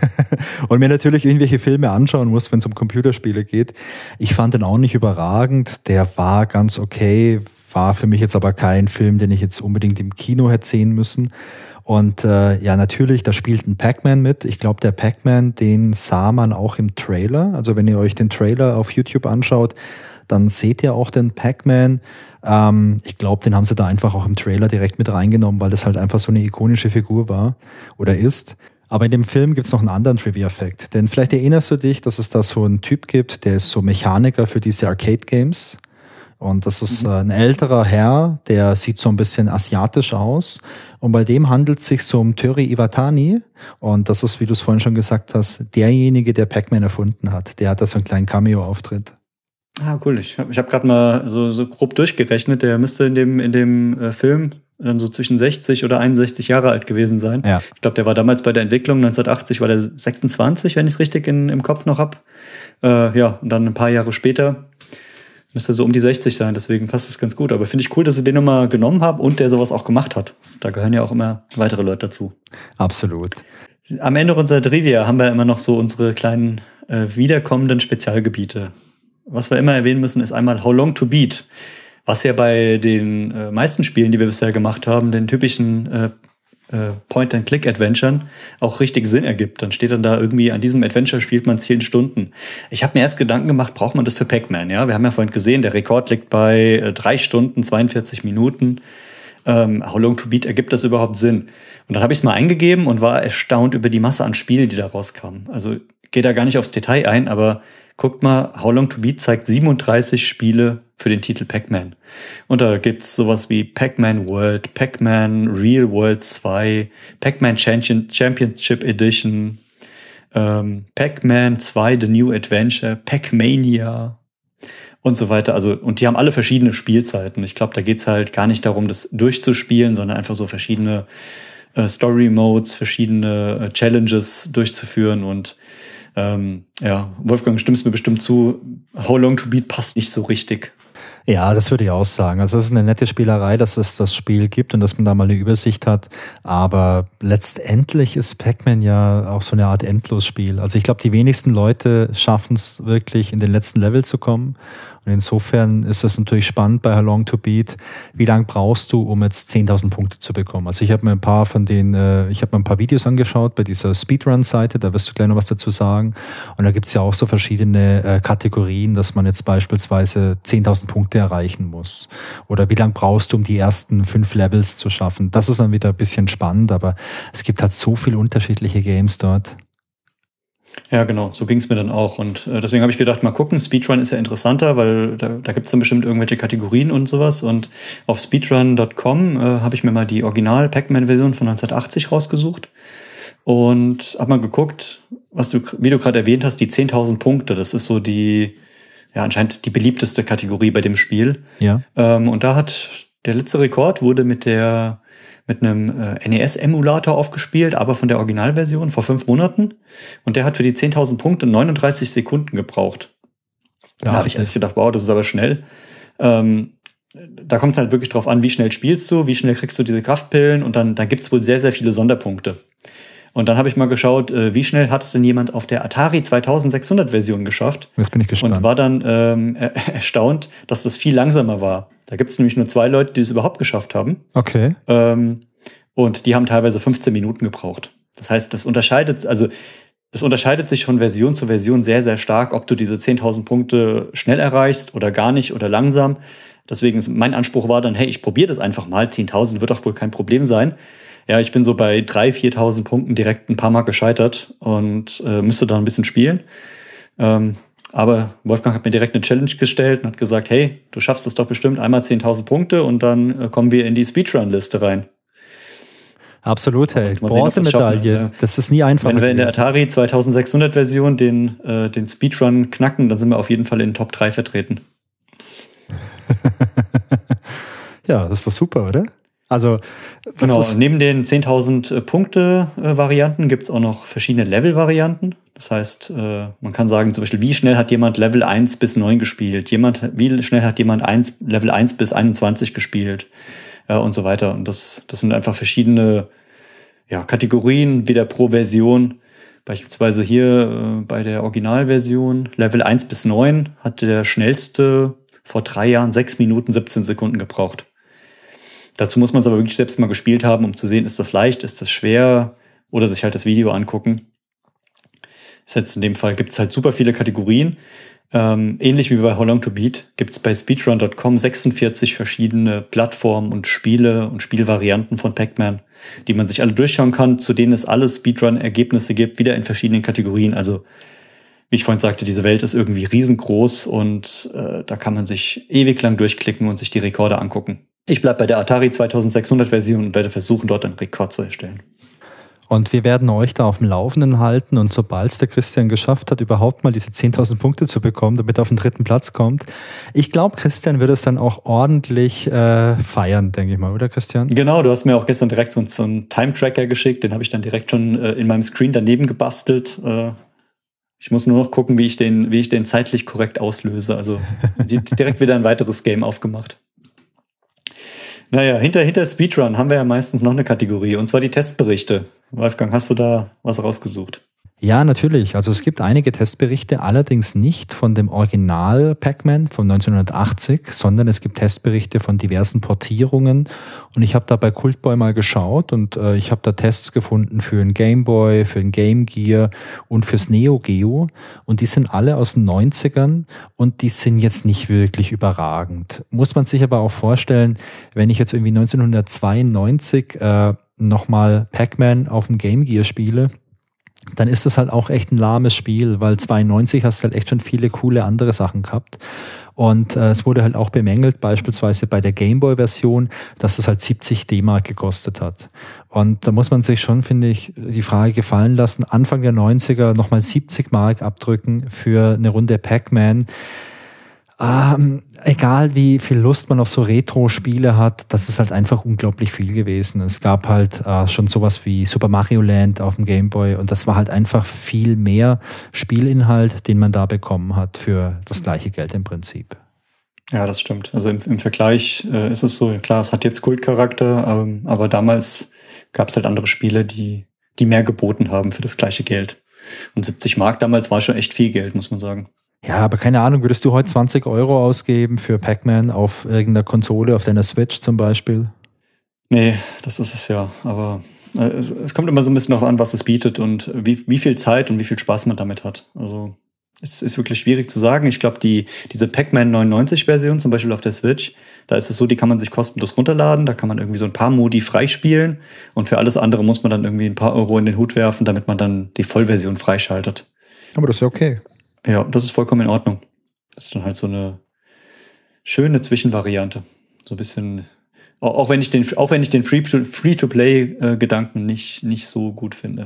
und mir natürlich irgendwelche Filme anschauen muss, wenn es um Computerspiele geht. Ich fand den auch nicht überragend. Der war ganz okay, war für mich jetzt aber kein Film, den ich jetzt unbedingt im Kino hätte sehen müssen. Und äh, ja, natürlich, da spielt ein Pac-Man mit. Ich glaube, der Pac-Man, den sah man auch im Trailer. Also wenn ihr euch den Trailer auf YouTube anschaut, dann seht ihr auch den Pac-Man. Ähm, ich glaube, den haben sie da einfach auch im Trailer direkt mit reingenommen, weil das halt einfach so eine ikonische Figur war oder ist. Aber in dem Film gibt's noch einen anderen Trivia-Fact. Denn vielleicht erinnerst du dich, dass es da so einen Typ gibt, der ist so Mechaniker für diese Arcade-Games. Und das ist äh, ein älterer Herr, der sieht so ein bisschen asiatisch aus. Und bei dem handelt es sich so um Torii Iwatani. Und das ist, wie du es vorhin schon gesagt hast, derjenige, der Pac-Man erfunden hat. Der hat da so einen kleinen Cameo-Auftritt. Ah, cool. Ich habe ich hab gerade mal so, so grob durchgerechnet. Der müsste in dem, in dem äh, Film dann so zwischen sechzig oder einundsechzig Jahre alt gewesen sein. Ja. Ich glaube, der war damals bei der Entwicklung, neunzehnhundertachtzig war der sechsundzwanzig, wenn ich es richtig in, im Kopf noch hab. Äh, ja, und dann ein paar Jahre später müsste so um die sechzig sein. Deswegen passt das ganz gut. Aber finde ich cool, dass sie den nochmal genommen haben und der sowas auch gemacht hat. Da gehören ja auch immer weitere Leute dazu. Absolut. Am Ende unserer Trivia haben wir immer noch so unsere kleinen äh, wiederkommenden Spezialgebiete. Was wir immer erwähnen müssen, ist einmal How Long to Beat, was ja bei den äh, meisten Spielen, die wir bisher gemacht haben, den typischen äh, äh, Point-and-Click-Adventuren auch richtig Sinn ergibt. Dann steht dann da irgendwie, an diesem Adventure spielt man zehn Stunden. Ich habe mir erst Gedanken gemacht, braucht man das für Pac-Man? Ja, wir haben ja vorhin gesehen, der Rekord liegt bei äh, drei Stunden, zweiundvierzig Minuten. Ähm, How Long to Beat, ergibt das überhaupt Sinn? Und dann habe ich es mal eingegeben und war erstaunt über die Masse an Spielen, die da rauskamen. Also gehe da gar nicht aufs Detail ein, aber guckt mal, How Long to Beat zeigt siebenunddreißig Spiele für den Titel Pac-Man. Und da gibt's sowas wie Pac-Man World, Pac-Man Real World zwei, Pac-Man Championship Edition, ähm, Pac-Man zwei The New Adventure, Pac-Mania und so weiter. Also, und die haben alle verschiedene Spielzeiten. Ich glaube, da geht's halt gar nicht darum, das durchzuspielen, sondern einfach so verschiedene äh, Story-Modes, verschiedene äh, Challenges durchzuführen. Und ähm, ja, Wolfgang, stimmst mir bestimmt zu, How Long to Beat passt nicht so richtig. Ja, das würde ich auch sagen. Also es ist eine nette Spielerei, dass es das Spiel gibt und dass man da mal eine Übersicht hat. Aber letztendlich ist Pac-Man ja auch so eine Art Endlosspiel. Also ich glaube, die wenigsten Leute schaffen es wirklich, in den letzten Level zu kommen. Und insofern ist es natürlich spannend bei How Long to Beat. Wie lange brauchst du, um jetzt zehntausend Punkte zu bekommen? Also ich habe mir ein paar von den, äh, ich habe mir ein paar Videos angeschaut bei dieser Speedrun-Seite, da wirst du gleich noch was dazu sagen. Und da gibt's ja auch so verschiedene äh, Kategorien, dass man jetzt beispielsweise zehntausend Punkte erreichen muss. Oder wie lange brauchst du, um die ersten fünf Levels zu schaffen? Das ist dann wieder ein bisschen spannend, aber es gibt halt so viele unterschiedliche Games dort. Ja, genau, so ging es mir dann auch. Und äh, deswegen habe ich gedacht, mal gucken, Speedrun ist ja interessanter, weil da, da gibt es dann bestimmt irgendwelche Kategorien und sowas. Und auf speedrun Punkt com äh, habe ich mir mal die Original-Pac-Man-Version von neunzehnhundertachtzig rausgesucht und habe mal geguckt, was du, wie du gerade erwähnt hast, die zehntausend Punkte. Das ist so die, ja, anscheinend die beliebteste Kategorie bei dem Spiel. Ja. Ähm, und da hat der letzte Rekord wurde mit der mit einem äh, N E S-Emulator aufgespielt, aber von der Originalversion vor fünf Monaten. Und der hat für die zehntausend Punkte neununddreißig Sekunden gebraucht. Ja, da habe ich erst gedacht, wow, das ist aber schnell. Ähm, da kommt es halt wirklich drauf an, wie schnell spielst du, wie schnell kriegst du diese Kraftpillen und dann, dann gibt es wohl sehr, sehr viele Sonderpunkte. Und dann habe ich mal geschaut, äh, wie schnell hat es denn jemand auf der Atari zweitausendsechshundert-Version geschafft? Jetzt bin ich gespannt. Und war dann ähm, er erstaunt, dass das viel langsamer war. Da gibt es nämlich nur zwei Leute, die es überhaupt geschafft haben. Okay. Ähm, und die haben teilweise fünfzehn Minuten gebraucht. Das heißt, das unterscheidet, also es unterscheidet sich von Version zu Version sehr, sehr stark, ob du diese zehntausend Punkte schnell erreichst oder gar nicht oder langsam. Deswegen ist mein Anspruch war dann, hey, ich probiere das einfach mal. zehntausend wird doch wohl kein Problem sein. Ja, ich bin so bei dreitausend, viertausend Punkten direkt ein paar Mal gescheitert und äh, müsste da ein bisschen spielen. Ähm, aber Wolfgang hat mir direkt eine Challenge gestellt und hat gesagt, hey, du schaffst es doch bestimmt einmal zehntausend Punkte und dann äh, kommen wir in die Speedrun-Liste rein. Absolut, hey. Bronzemedaille. Das, das ist nie einfach. Wenn wir in der Atari zweitausendsechshundert-Version den, äh, den Speedrun knacken, dann sind wir auf jeden Fall in den Top drei vertreten. Ja, das ist doch super, oder? Also, das genau, ist neben den zehntausend Punkte-Varianten gibt es auch noch verschiedene Level-Varianten. Das heißt, äh, man kann sagen, zum Beispiel, wie schnell hat jemand Level eins bis neun gespielt? Jemand, wie schnell hat jemand eins, Level eins bis einundzwanzig gespielt? Äh, und so weiter. Und das, das sind einfach verschiedene ja, Kategorien, wieder pro Version. Beispielsweise hier äh, bei der Originalversion, Level eins bis neun, hat der schnellste vor drei Jahren sechs Minuten siebzehn Sekunden gebraucht. Dazu muss man es aber wirklich selbst mal gespielt haben, um zu sehen, ist das leicht, ist das schwer oder sich halt das Video angucken. Das heißt, in dem Fall gibt es halt super viele Kategorien. Ähm, ähnlich wie bei How Long to Beat gibt es bei speedrun Punkt com sechsundvierzig verschiedene Plattformen und Spiele und Spielvarianten von Pac-Man, die man sich alle durchschauen kann, zu denen es alle Speedrun-Ergebnisse gibt, wieder in verschiedenen Kategorien. Also wie ich vorhin sagte, diese Welt ist irgendwie riesengroß und äh, da kann man sich ewig lang durchklicken und sich die Rekorde angucken. Ich bleibe bei der Atari zweitausendsechshundert-Version und werde versuchen, dort einen Rekord zu erstellen. Und wir werden euch da auf dem Laufenden halten und sobald es der Christian geschafft hat, überhaupt mal diese zehntausend Punkte zu bekommen, damit er auf den dritten Platz kommt. Ich glaube, Christian wird es dann auch ordentlich äh, feiern, denke ich mal, oder Christian? Genau, du hast mir auch gestern direkt so, so einen Time-Tracker geschickt, den habe ich dann direkt schon äh, in meinem Screen daneben gebastelt. Äh, ich muss nur noch gucken, wie ich den, wie ich den zeitlich korrekt auslöse. Also die, direkt wieder ein weiteres Game aufgemacht. Naja, hinter, hinter Speedrun haben wir ja meistens noch eine Kategorie, und zwar die Testberichte. Wolfgang, hast du da was rausgesucht? Ja, natürlich. Also es gibt einige Testberichte, allerdings nicht von dem Original Pac-Man von neunzehnhundertachtzig, sondern es gibt Testberichte von diversen Portierungen. Und ich habe da bei Cultboy mal geschaut und äh, ich habe da Tests gefunden für ein Game Boy, für ein Game Gear und fürs Neo Geo. Und die sind alle aus den neunzigern und die sind jetzt nicht wirklich überragend. Muss man sich aber auch vorstellen, wenn ich jetzt irgendwie neunzehnhundertzweiundneunzig äh, nochmal Pac-Man auf dem Game Gear spiele, dann ist das halt auch echt ein lahmes Spiel, weil zweiundneunzig hast du halt echt schon viele coole andere Sachen gehabt. Und äh, es wurde halt auch bemängelt, beispielsweise bei der Gameboy-Version, dass das halt siebzig D-Mark gekostet hat. Und da muss man sich schon, finde ich, die Frage gefallen lassen, Anfang der neunziger nochmal siebzig Mark abdrücken für eine Runde Pac-Man. Ähm, egal wie viel Lust man auf so Retro-Spiele hat, das ist halt einfach unglaublich viel gewesen. Es gab halt äh, schon sowas wie Super Mario Land auf dem Game Boy und das war halt einfach viel mehr Spielinhalt, den man da bekommen hat für das gleiche Geld im Prinzip. Ja, das stimmt. Also im, im Vergleich äh, ist es so, klar, es hat jetzt Kultcharakter, ähm, aber damals gab es halt andere Spiele, die, die mehr geboten haben für das gleiche Geld. Und siebzig Mark damals war schon echt viel Geld, muss man sagen. Ja, aber keine Ahnung, würdest du heute zwanzig Euro ausgeben für Pac-Man auf irgendeiner Konsole, auf deiner Switch zum Beispiel? Nee, das ist es ja. Aber äh, es, es kommt immer so ein bisschen darauf an, was es bietet und wie, wie viel Zeit und wie viel Spaß man damit hat. Also es ist wirklich schwierig zu sagen. Ich glaube, die, diese Pac-Man neunundneunzig-Version zum Beispiel auf der Switch, da ist es so, die kann man sich kostenlos runterladen. Da kann man irgendwie so ein paar Modi freispielen und für alles andere muss man dann irgendwie ein paar Euro in den Hut werfen, damit man dann die Vollversion freischaltet. Aber das ist ja okay. Ja, das ist vollkommen in Ordnung. Das ist dann halt so eine schöne Zwischenvariante. So ein bisschen, auch, auch wenn ich den, auch wenn ich den Free-to-Play-Gedanken nicht, nicht so gut finde.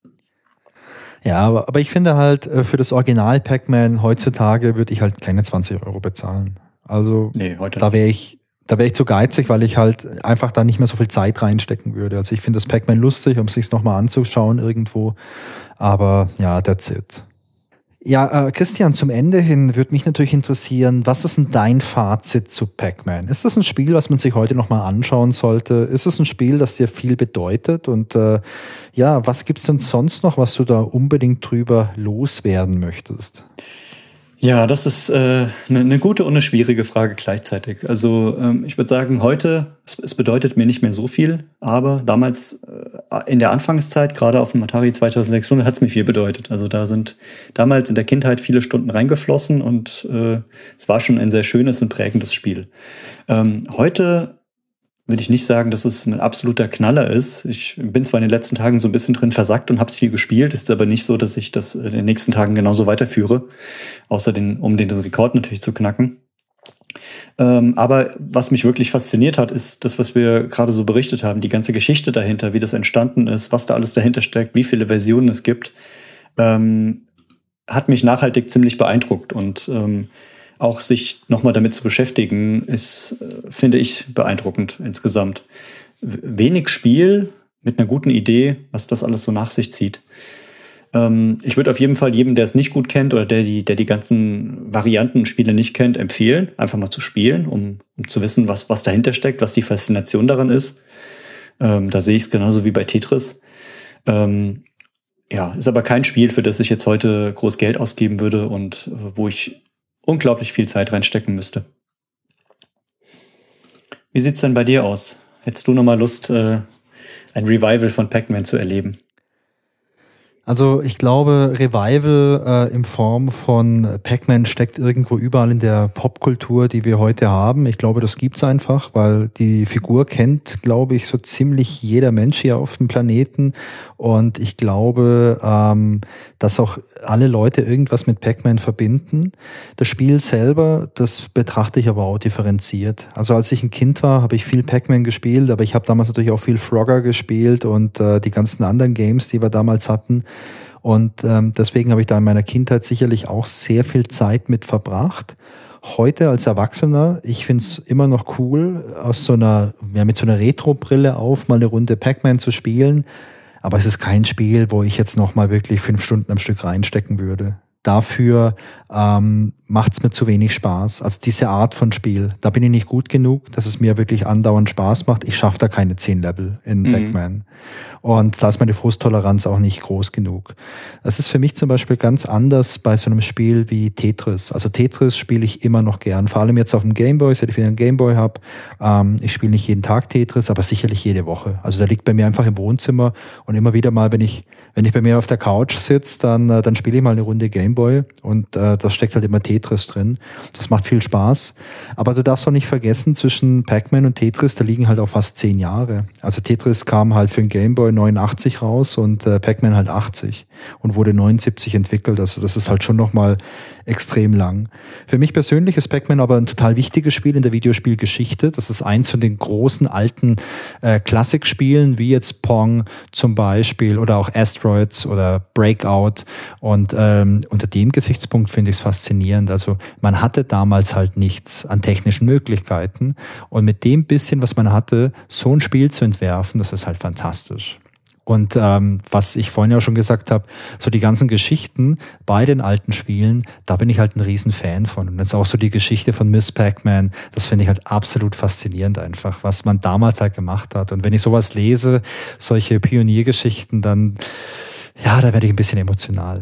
Ja, aber, aber ich finde halt, für das Original Pac-Man heutzutage würde ich halt keine zwanzig Euro bezahlen. Also nee, heute da wäre ich, da wäre ich zu geizig, weil ich halt einfach da nicht mehr so viel Zeit reinstecken würde. Also ich finde das Pac-Man lustig, um es sich nochmal anzuschauen irgendwo. Aber ja, that's it. Ja, äh, Christian, zum Ende hin würde mich natürlich interessieren, was ist denn dein Fazit zu Pac-Man? Ist das ein Spiel, was man sich heute nochmal anschauen sollte? Ist es ein Spiel, das dir viel bedeutet? Und äh, ja, was gibt's denn sonst noch, was du da unbedingt drüber loswerden möchtest? Ja, das ist eine äh, ne, ne gute und eine schwierige Frage gleichzeitig. Also ähm, ich würde sagen, heute, es, es bedeutet mir nicht mehr so viel, aber damals äh, in der Anfangszeit, gerade auf dem Atari zweitausendsechshundert, hat es mir viel bedeutet. Also da sind damals in der Kindheit viele Stunden reingeflossen und äh, es war schon ein sehr schönes und prägendes Spiel. Ähm, heute würde ich nicht sagen, dass es ein absoluter Knaller ist. Ich bin zwar in den letzten Tagen so ein bisschen drin versackt und habe es viel gespielt, ist aber nicht so, dass ich das in den nächsten Tagen genauso weiterführe, außer den, um den Rekord natürlich zu knacken. Ähm, aber was mich wirklich fasziniert hat, ist das, was wir gerade so berichtet haben, die ganze Geschichte dahinter, wie das entstanden ist, was da alles dahinter steckt, wie viele Versionen es gibt, ähm, hat mich nachhaltig ziemlich beeindruckt und ähm, auch sich nochmal damit zu beschäftigen, ist, finde ich, beeindruckend insgesamt. Wenig Spiel mit einer guten Idee, was das alles so nach sich zieht. Ähm, ich würde auf jeden Fall jedem, der es nicht gut kennt oder der die, der die ganzen Varianten und Spiele nicht kennt, empfehlen, einfach mal zu spielen, um, um zu wissen, was, was dahinter steckt, was die Faszination daran ist. Ähm, da sehe ich es genauso wie bei Tetris. Ähm, ja, ist aber kein Spiel, für das ich jetzt heute groß Geld ausgeben würde und äh, wo ich unglaublich viel Zeit reinstecken müsste. Wie sieht's denn bei dir aus? Hättest du noch mal Lust, äh, ein Revival von Pac-Man zu erleben? Also ich glaube, Revival äh, in Form von Pac-Man steckt irgendwo überall in der Popkultur, die wir heute haben. Ich glaube, das gibt's einfach, weil die Figur kennt, glaube ich, so ziemlich jeder Mensch hier auf dem Planeten. Und ich glaube, ähm, dass auch alle Leute irgendwas mit Pac-Man verbinden. Das Spiel selber, das betrachte ich aber auch differenziert. Also als ich ein Kind war, habe ich viel Pac-Man gespielt, aber ich habe damals natürlich auch viel Frogger gespielt und äh, die ganzen anderen Games, die wir damals hatten. Und ähm, deswegen habe ich da in meiner Kindheit sicherlich auch sehr viel Zeit mit verbracht. Heute als Erwachsener, ich finde es immer noch cool, aus so einer, ja, mit so einer Retro-Brille auf, mal eine Runde Pac-Man zu spielen. Aber es ist kein Spiel, wo ich jetzt noch mal wirklich fünf Stunden am Stück reinstecken würde. Dafür ähm, macht es mir zu wenig Spaß. Also diese Art von Spiel, da bin ich nicht gut genug, dass es mir wirklich andauernd Spaß macht. Ich schaffe da keine zehn Level in mhm. Pac-Man. Und da ist meine Frusttoleranz auch nicht groß genug. Es ist für mich zum Beispiel ganz anders bei so einem Spiel wie Tetris. Also Tetris spiele ich immer noch gern, vor allem jetzt auf dem Gameboy, seit ich wieder einen Gameboy habe. Ähm, ich spiele nicht jeden Tag Tetris, aber sicherlich jede Woche. Also der liegt bei mir einfach im Wohnzimmer und immer wieder mal, wenn ich wenn ich bei mir auf der Couch sitze, dann äh, dann spiele ich mal eine Runde Gameboy und äh, da steckt halt immer Tetris drin. Das macht viel Spaß. Aber du darfst auch nicht vergessen, zwischen Pac-Man und Tetris, da liegen halt auch fast zehn Jahre. Also Tetris kam halt für den Gameboy neunundachtzig raus und äh, Pac-Man halt achtzig und wurde neunundsiebzig entwickelt. Also das ist halt schon nochmal extrem lang. Für mich persönlich ist Pac-Man aber ein total wichtiges Spiel in der Videospielgeschichte. Das ist eins von den großen alten äh, Klassikspielen, wie jetzt Pong zum Beispiel oder auch Asteroids oder Breakout. Und ähm, unter dem Gesichtspunkt finde ich es faszinierend. Also man hatte damals halt nichts an technischen Möglichkeiten. Und mit dem bisschen, was man hatte, so ein Spiel zu entwerfen, das ist halt fantastisch. Und ähm, was ich vorhin ja schon gesagt habe, so die ganzen Geschichten bei den alten Spielen, da bin ich halt ein riesen Fan von. Und jetzt auch so die Geschichte von Miss Pac-Man, das finde ich halt absolut faszinierend einfach, was man damals halt gemacht hat. Und wenn ich sowas lese, solche Pioniergeschichten, dann, ja, da werde ich ein bisschen emotional.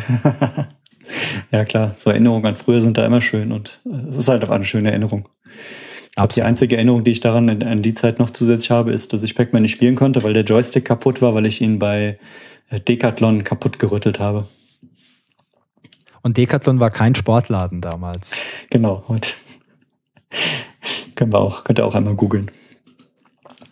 Ja klar, so Erinnerungen an früher sind da immer schön und es ist halt auch eine schöne Erinnerung. Die einzige Erinnerung, die ich daran an die Zeit noch zusätzlich habe, ist, dass ich Pac-Man nicht spielen konnte, weil der Joystick kaputt war, weil ich ihn bei Decathlon kaputt gerüttelt habe. Und Decathlon war kein Sportladen damals. Genau. Und können wir auch, könnt ihr auch einmal googeln.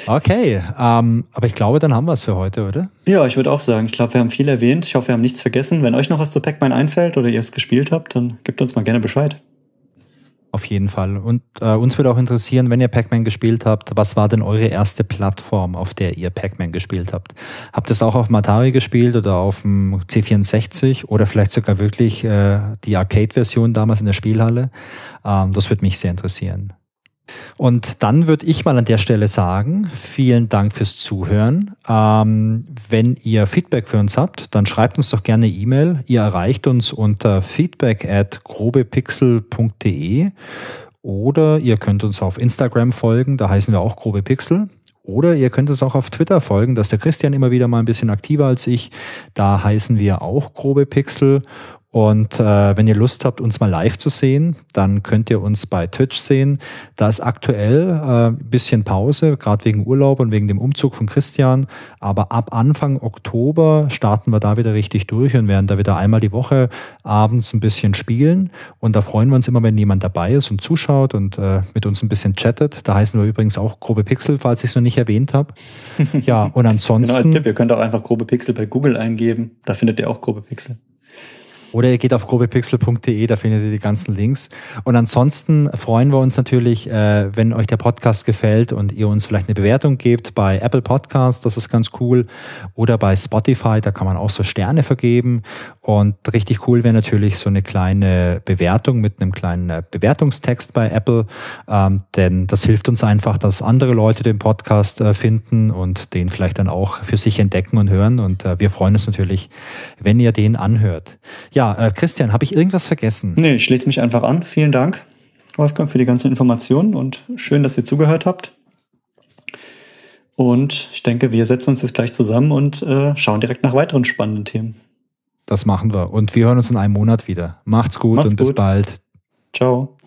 Okay, ähm, aber ich glaube, dann haben wir es für heute, oder? Ja, ich würde auch sagen, ich glaube, wir haben viel erwähnt. Ich hoffe, wir haben nichts vergessen. Wenn euch noch was zu Pac-Man einfällt oder ihr es gespielt habt, dann gebt uns mal gerne Bescheid. Auf jeden Fall. Und äh, uns würde auch interessieren, wenn ihr Pac-Man gespielt habt, was war denn eure erste Plattform, auf der ihr Pac-Man gespielt habt? Habt ihr es auch auf dem Atari gespielt oder auf dem C vierundsechzig oder vielleicht sogar wirklich äh, die Arcade-Version damals in der Spielhalle? Ähm, das würde mich sehr interessieren. Und dann würde ich mal an der Stelle sagen, vielen Dank fürs Zuhören. Ähm, wenn ihr Feedback für uns habt, dann schreibt uns doch gerne eine E-Mail. Ihr erreicht uns unter feedback at grobepixel punkt de oder ihr könnt uns auf Instagram folgen, da heißen wir auch grobepixel. Oder ihr könnt uns auch auf Twitter folgen, da ist der Christian immer wieder mal ein bisschen aktiver als ich. Da heißen wir auch grobepixel. Und äh, wenn ihr Lust habt, uns mal live zu sehen, dann könnt ihr uns bei Twitch sehen. Da ist aktuell äh, ein bisschen Pause, gerade wegen Urlaub und wegen dem Umzug von Christian. Aber ab Anfang Oktober starten wir da wieder richtig durch und werden da wieder einmal die Woche abends ein bisschen spielen. Und da freuen wir uns immer, wenn jemand dabei ist und zuschaut und äh, mit uns ein bisschen chattet. Da heißen wir übrigens auch Grobe Pixel, falls ich es noch nicht erwähnt habe. Ja, und ansonsten... Genau, als Tipp, ihr könnt auch einfach Grobe Pixel bei Google eingeben. Da findet ihr auch Grobe Pixel. Oder ihr geht auf grobepixel punkt de, da findet ihr die ganzen Links. Und ansonsten freuen wir uns natürlich, äh, wenn euch der Podcast gefällt und ihr uns vielleicht eine Bewertung gebt bei Apple Podcasts, das ist ganz cool. Oder bei Spotify, da kann man auch so Sterne vergeben. Und richtig cool wäre natürlich so eine kleine Bewertung mit einem kleinen Bewertungstext bei Apple. Ähm, denn das hilft uns einfach, dass andere Leute den Podcast äh, finden und den vielleicht dann auch für sich entdecken und hören. Und äh, wir freuen uns natürlich, wenn ihr den anhört. Ja, Ja, äh, Christian, habe ich irgendwas vergessen? Nee, ich schließe mich einfach an. Vielen Dank, Wolfgang, für die ganzen Informationen und schön, dass ihr zugehört habt. Und ich denke, wir setzen uns jetzt gleich zusammen und äh, schauen direkt nach weiteren spannenden Themen. Das machen wir. Und wir hören uns in einem Monat wieder. Macht's gut Macht's und bis gut. bald. Ciao.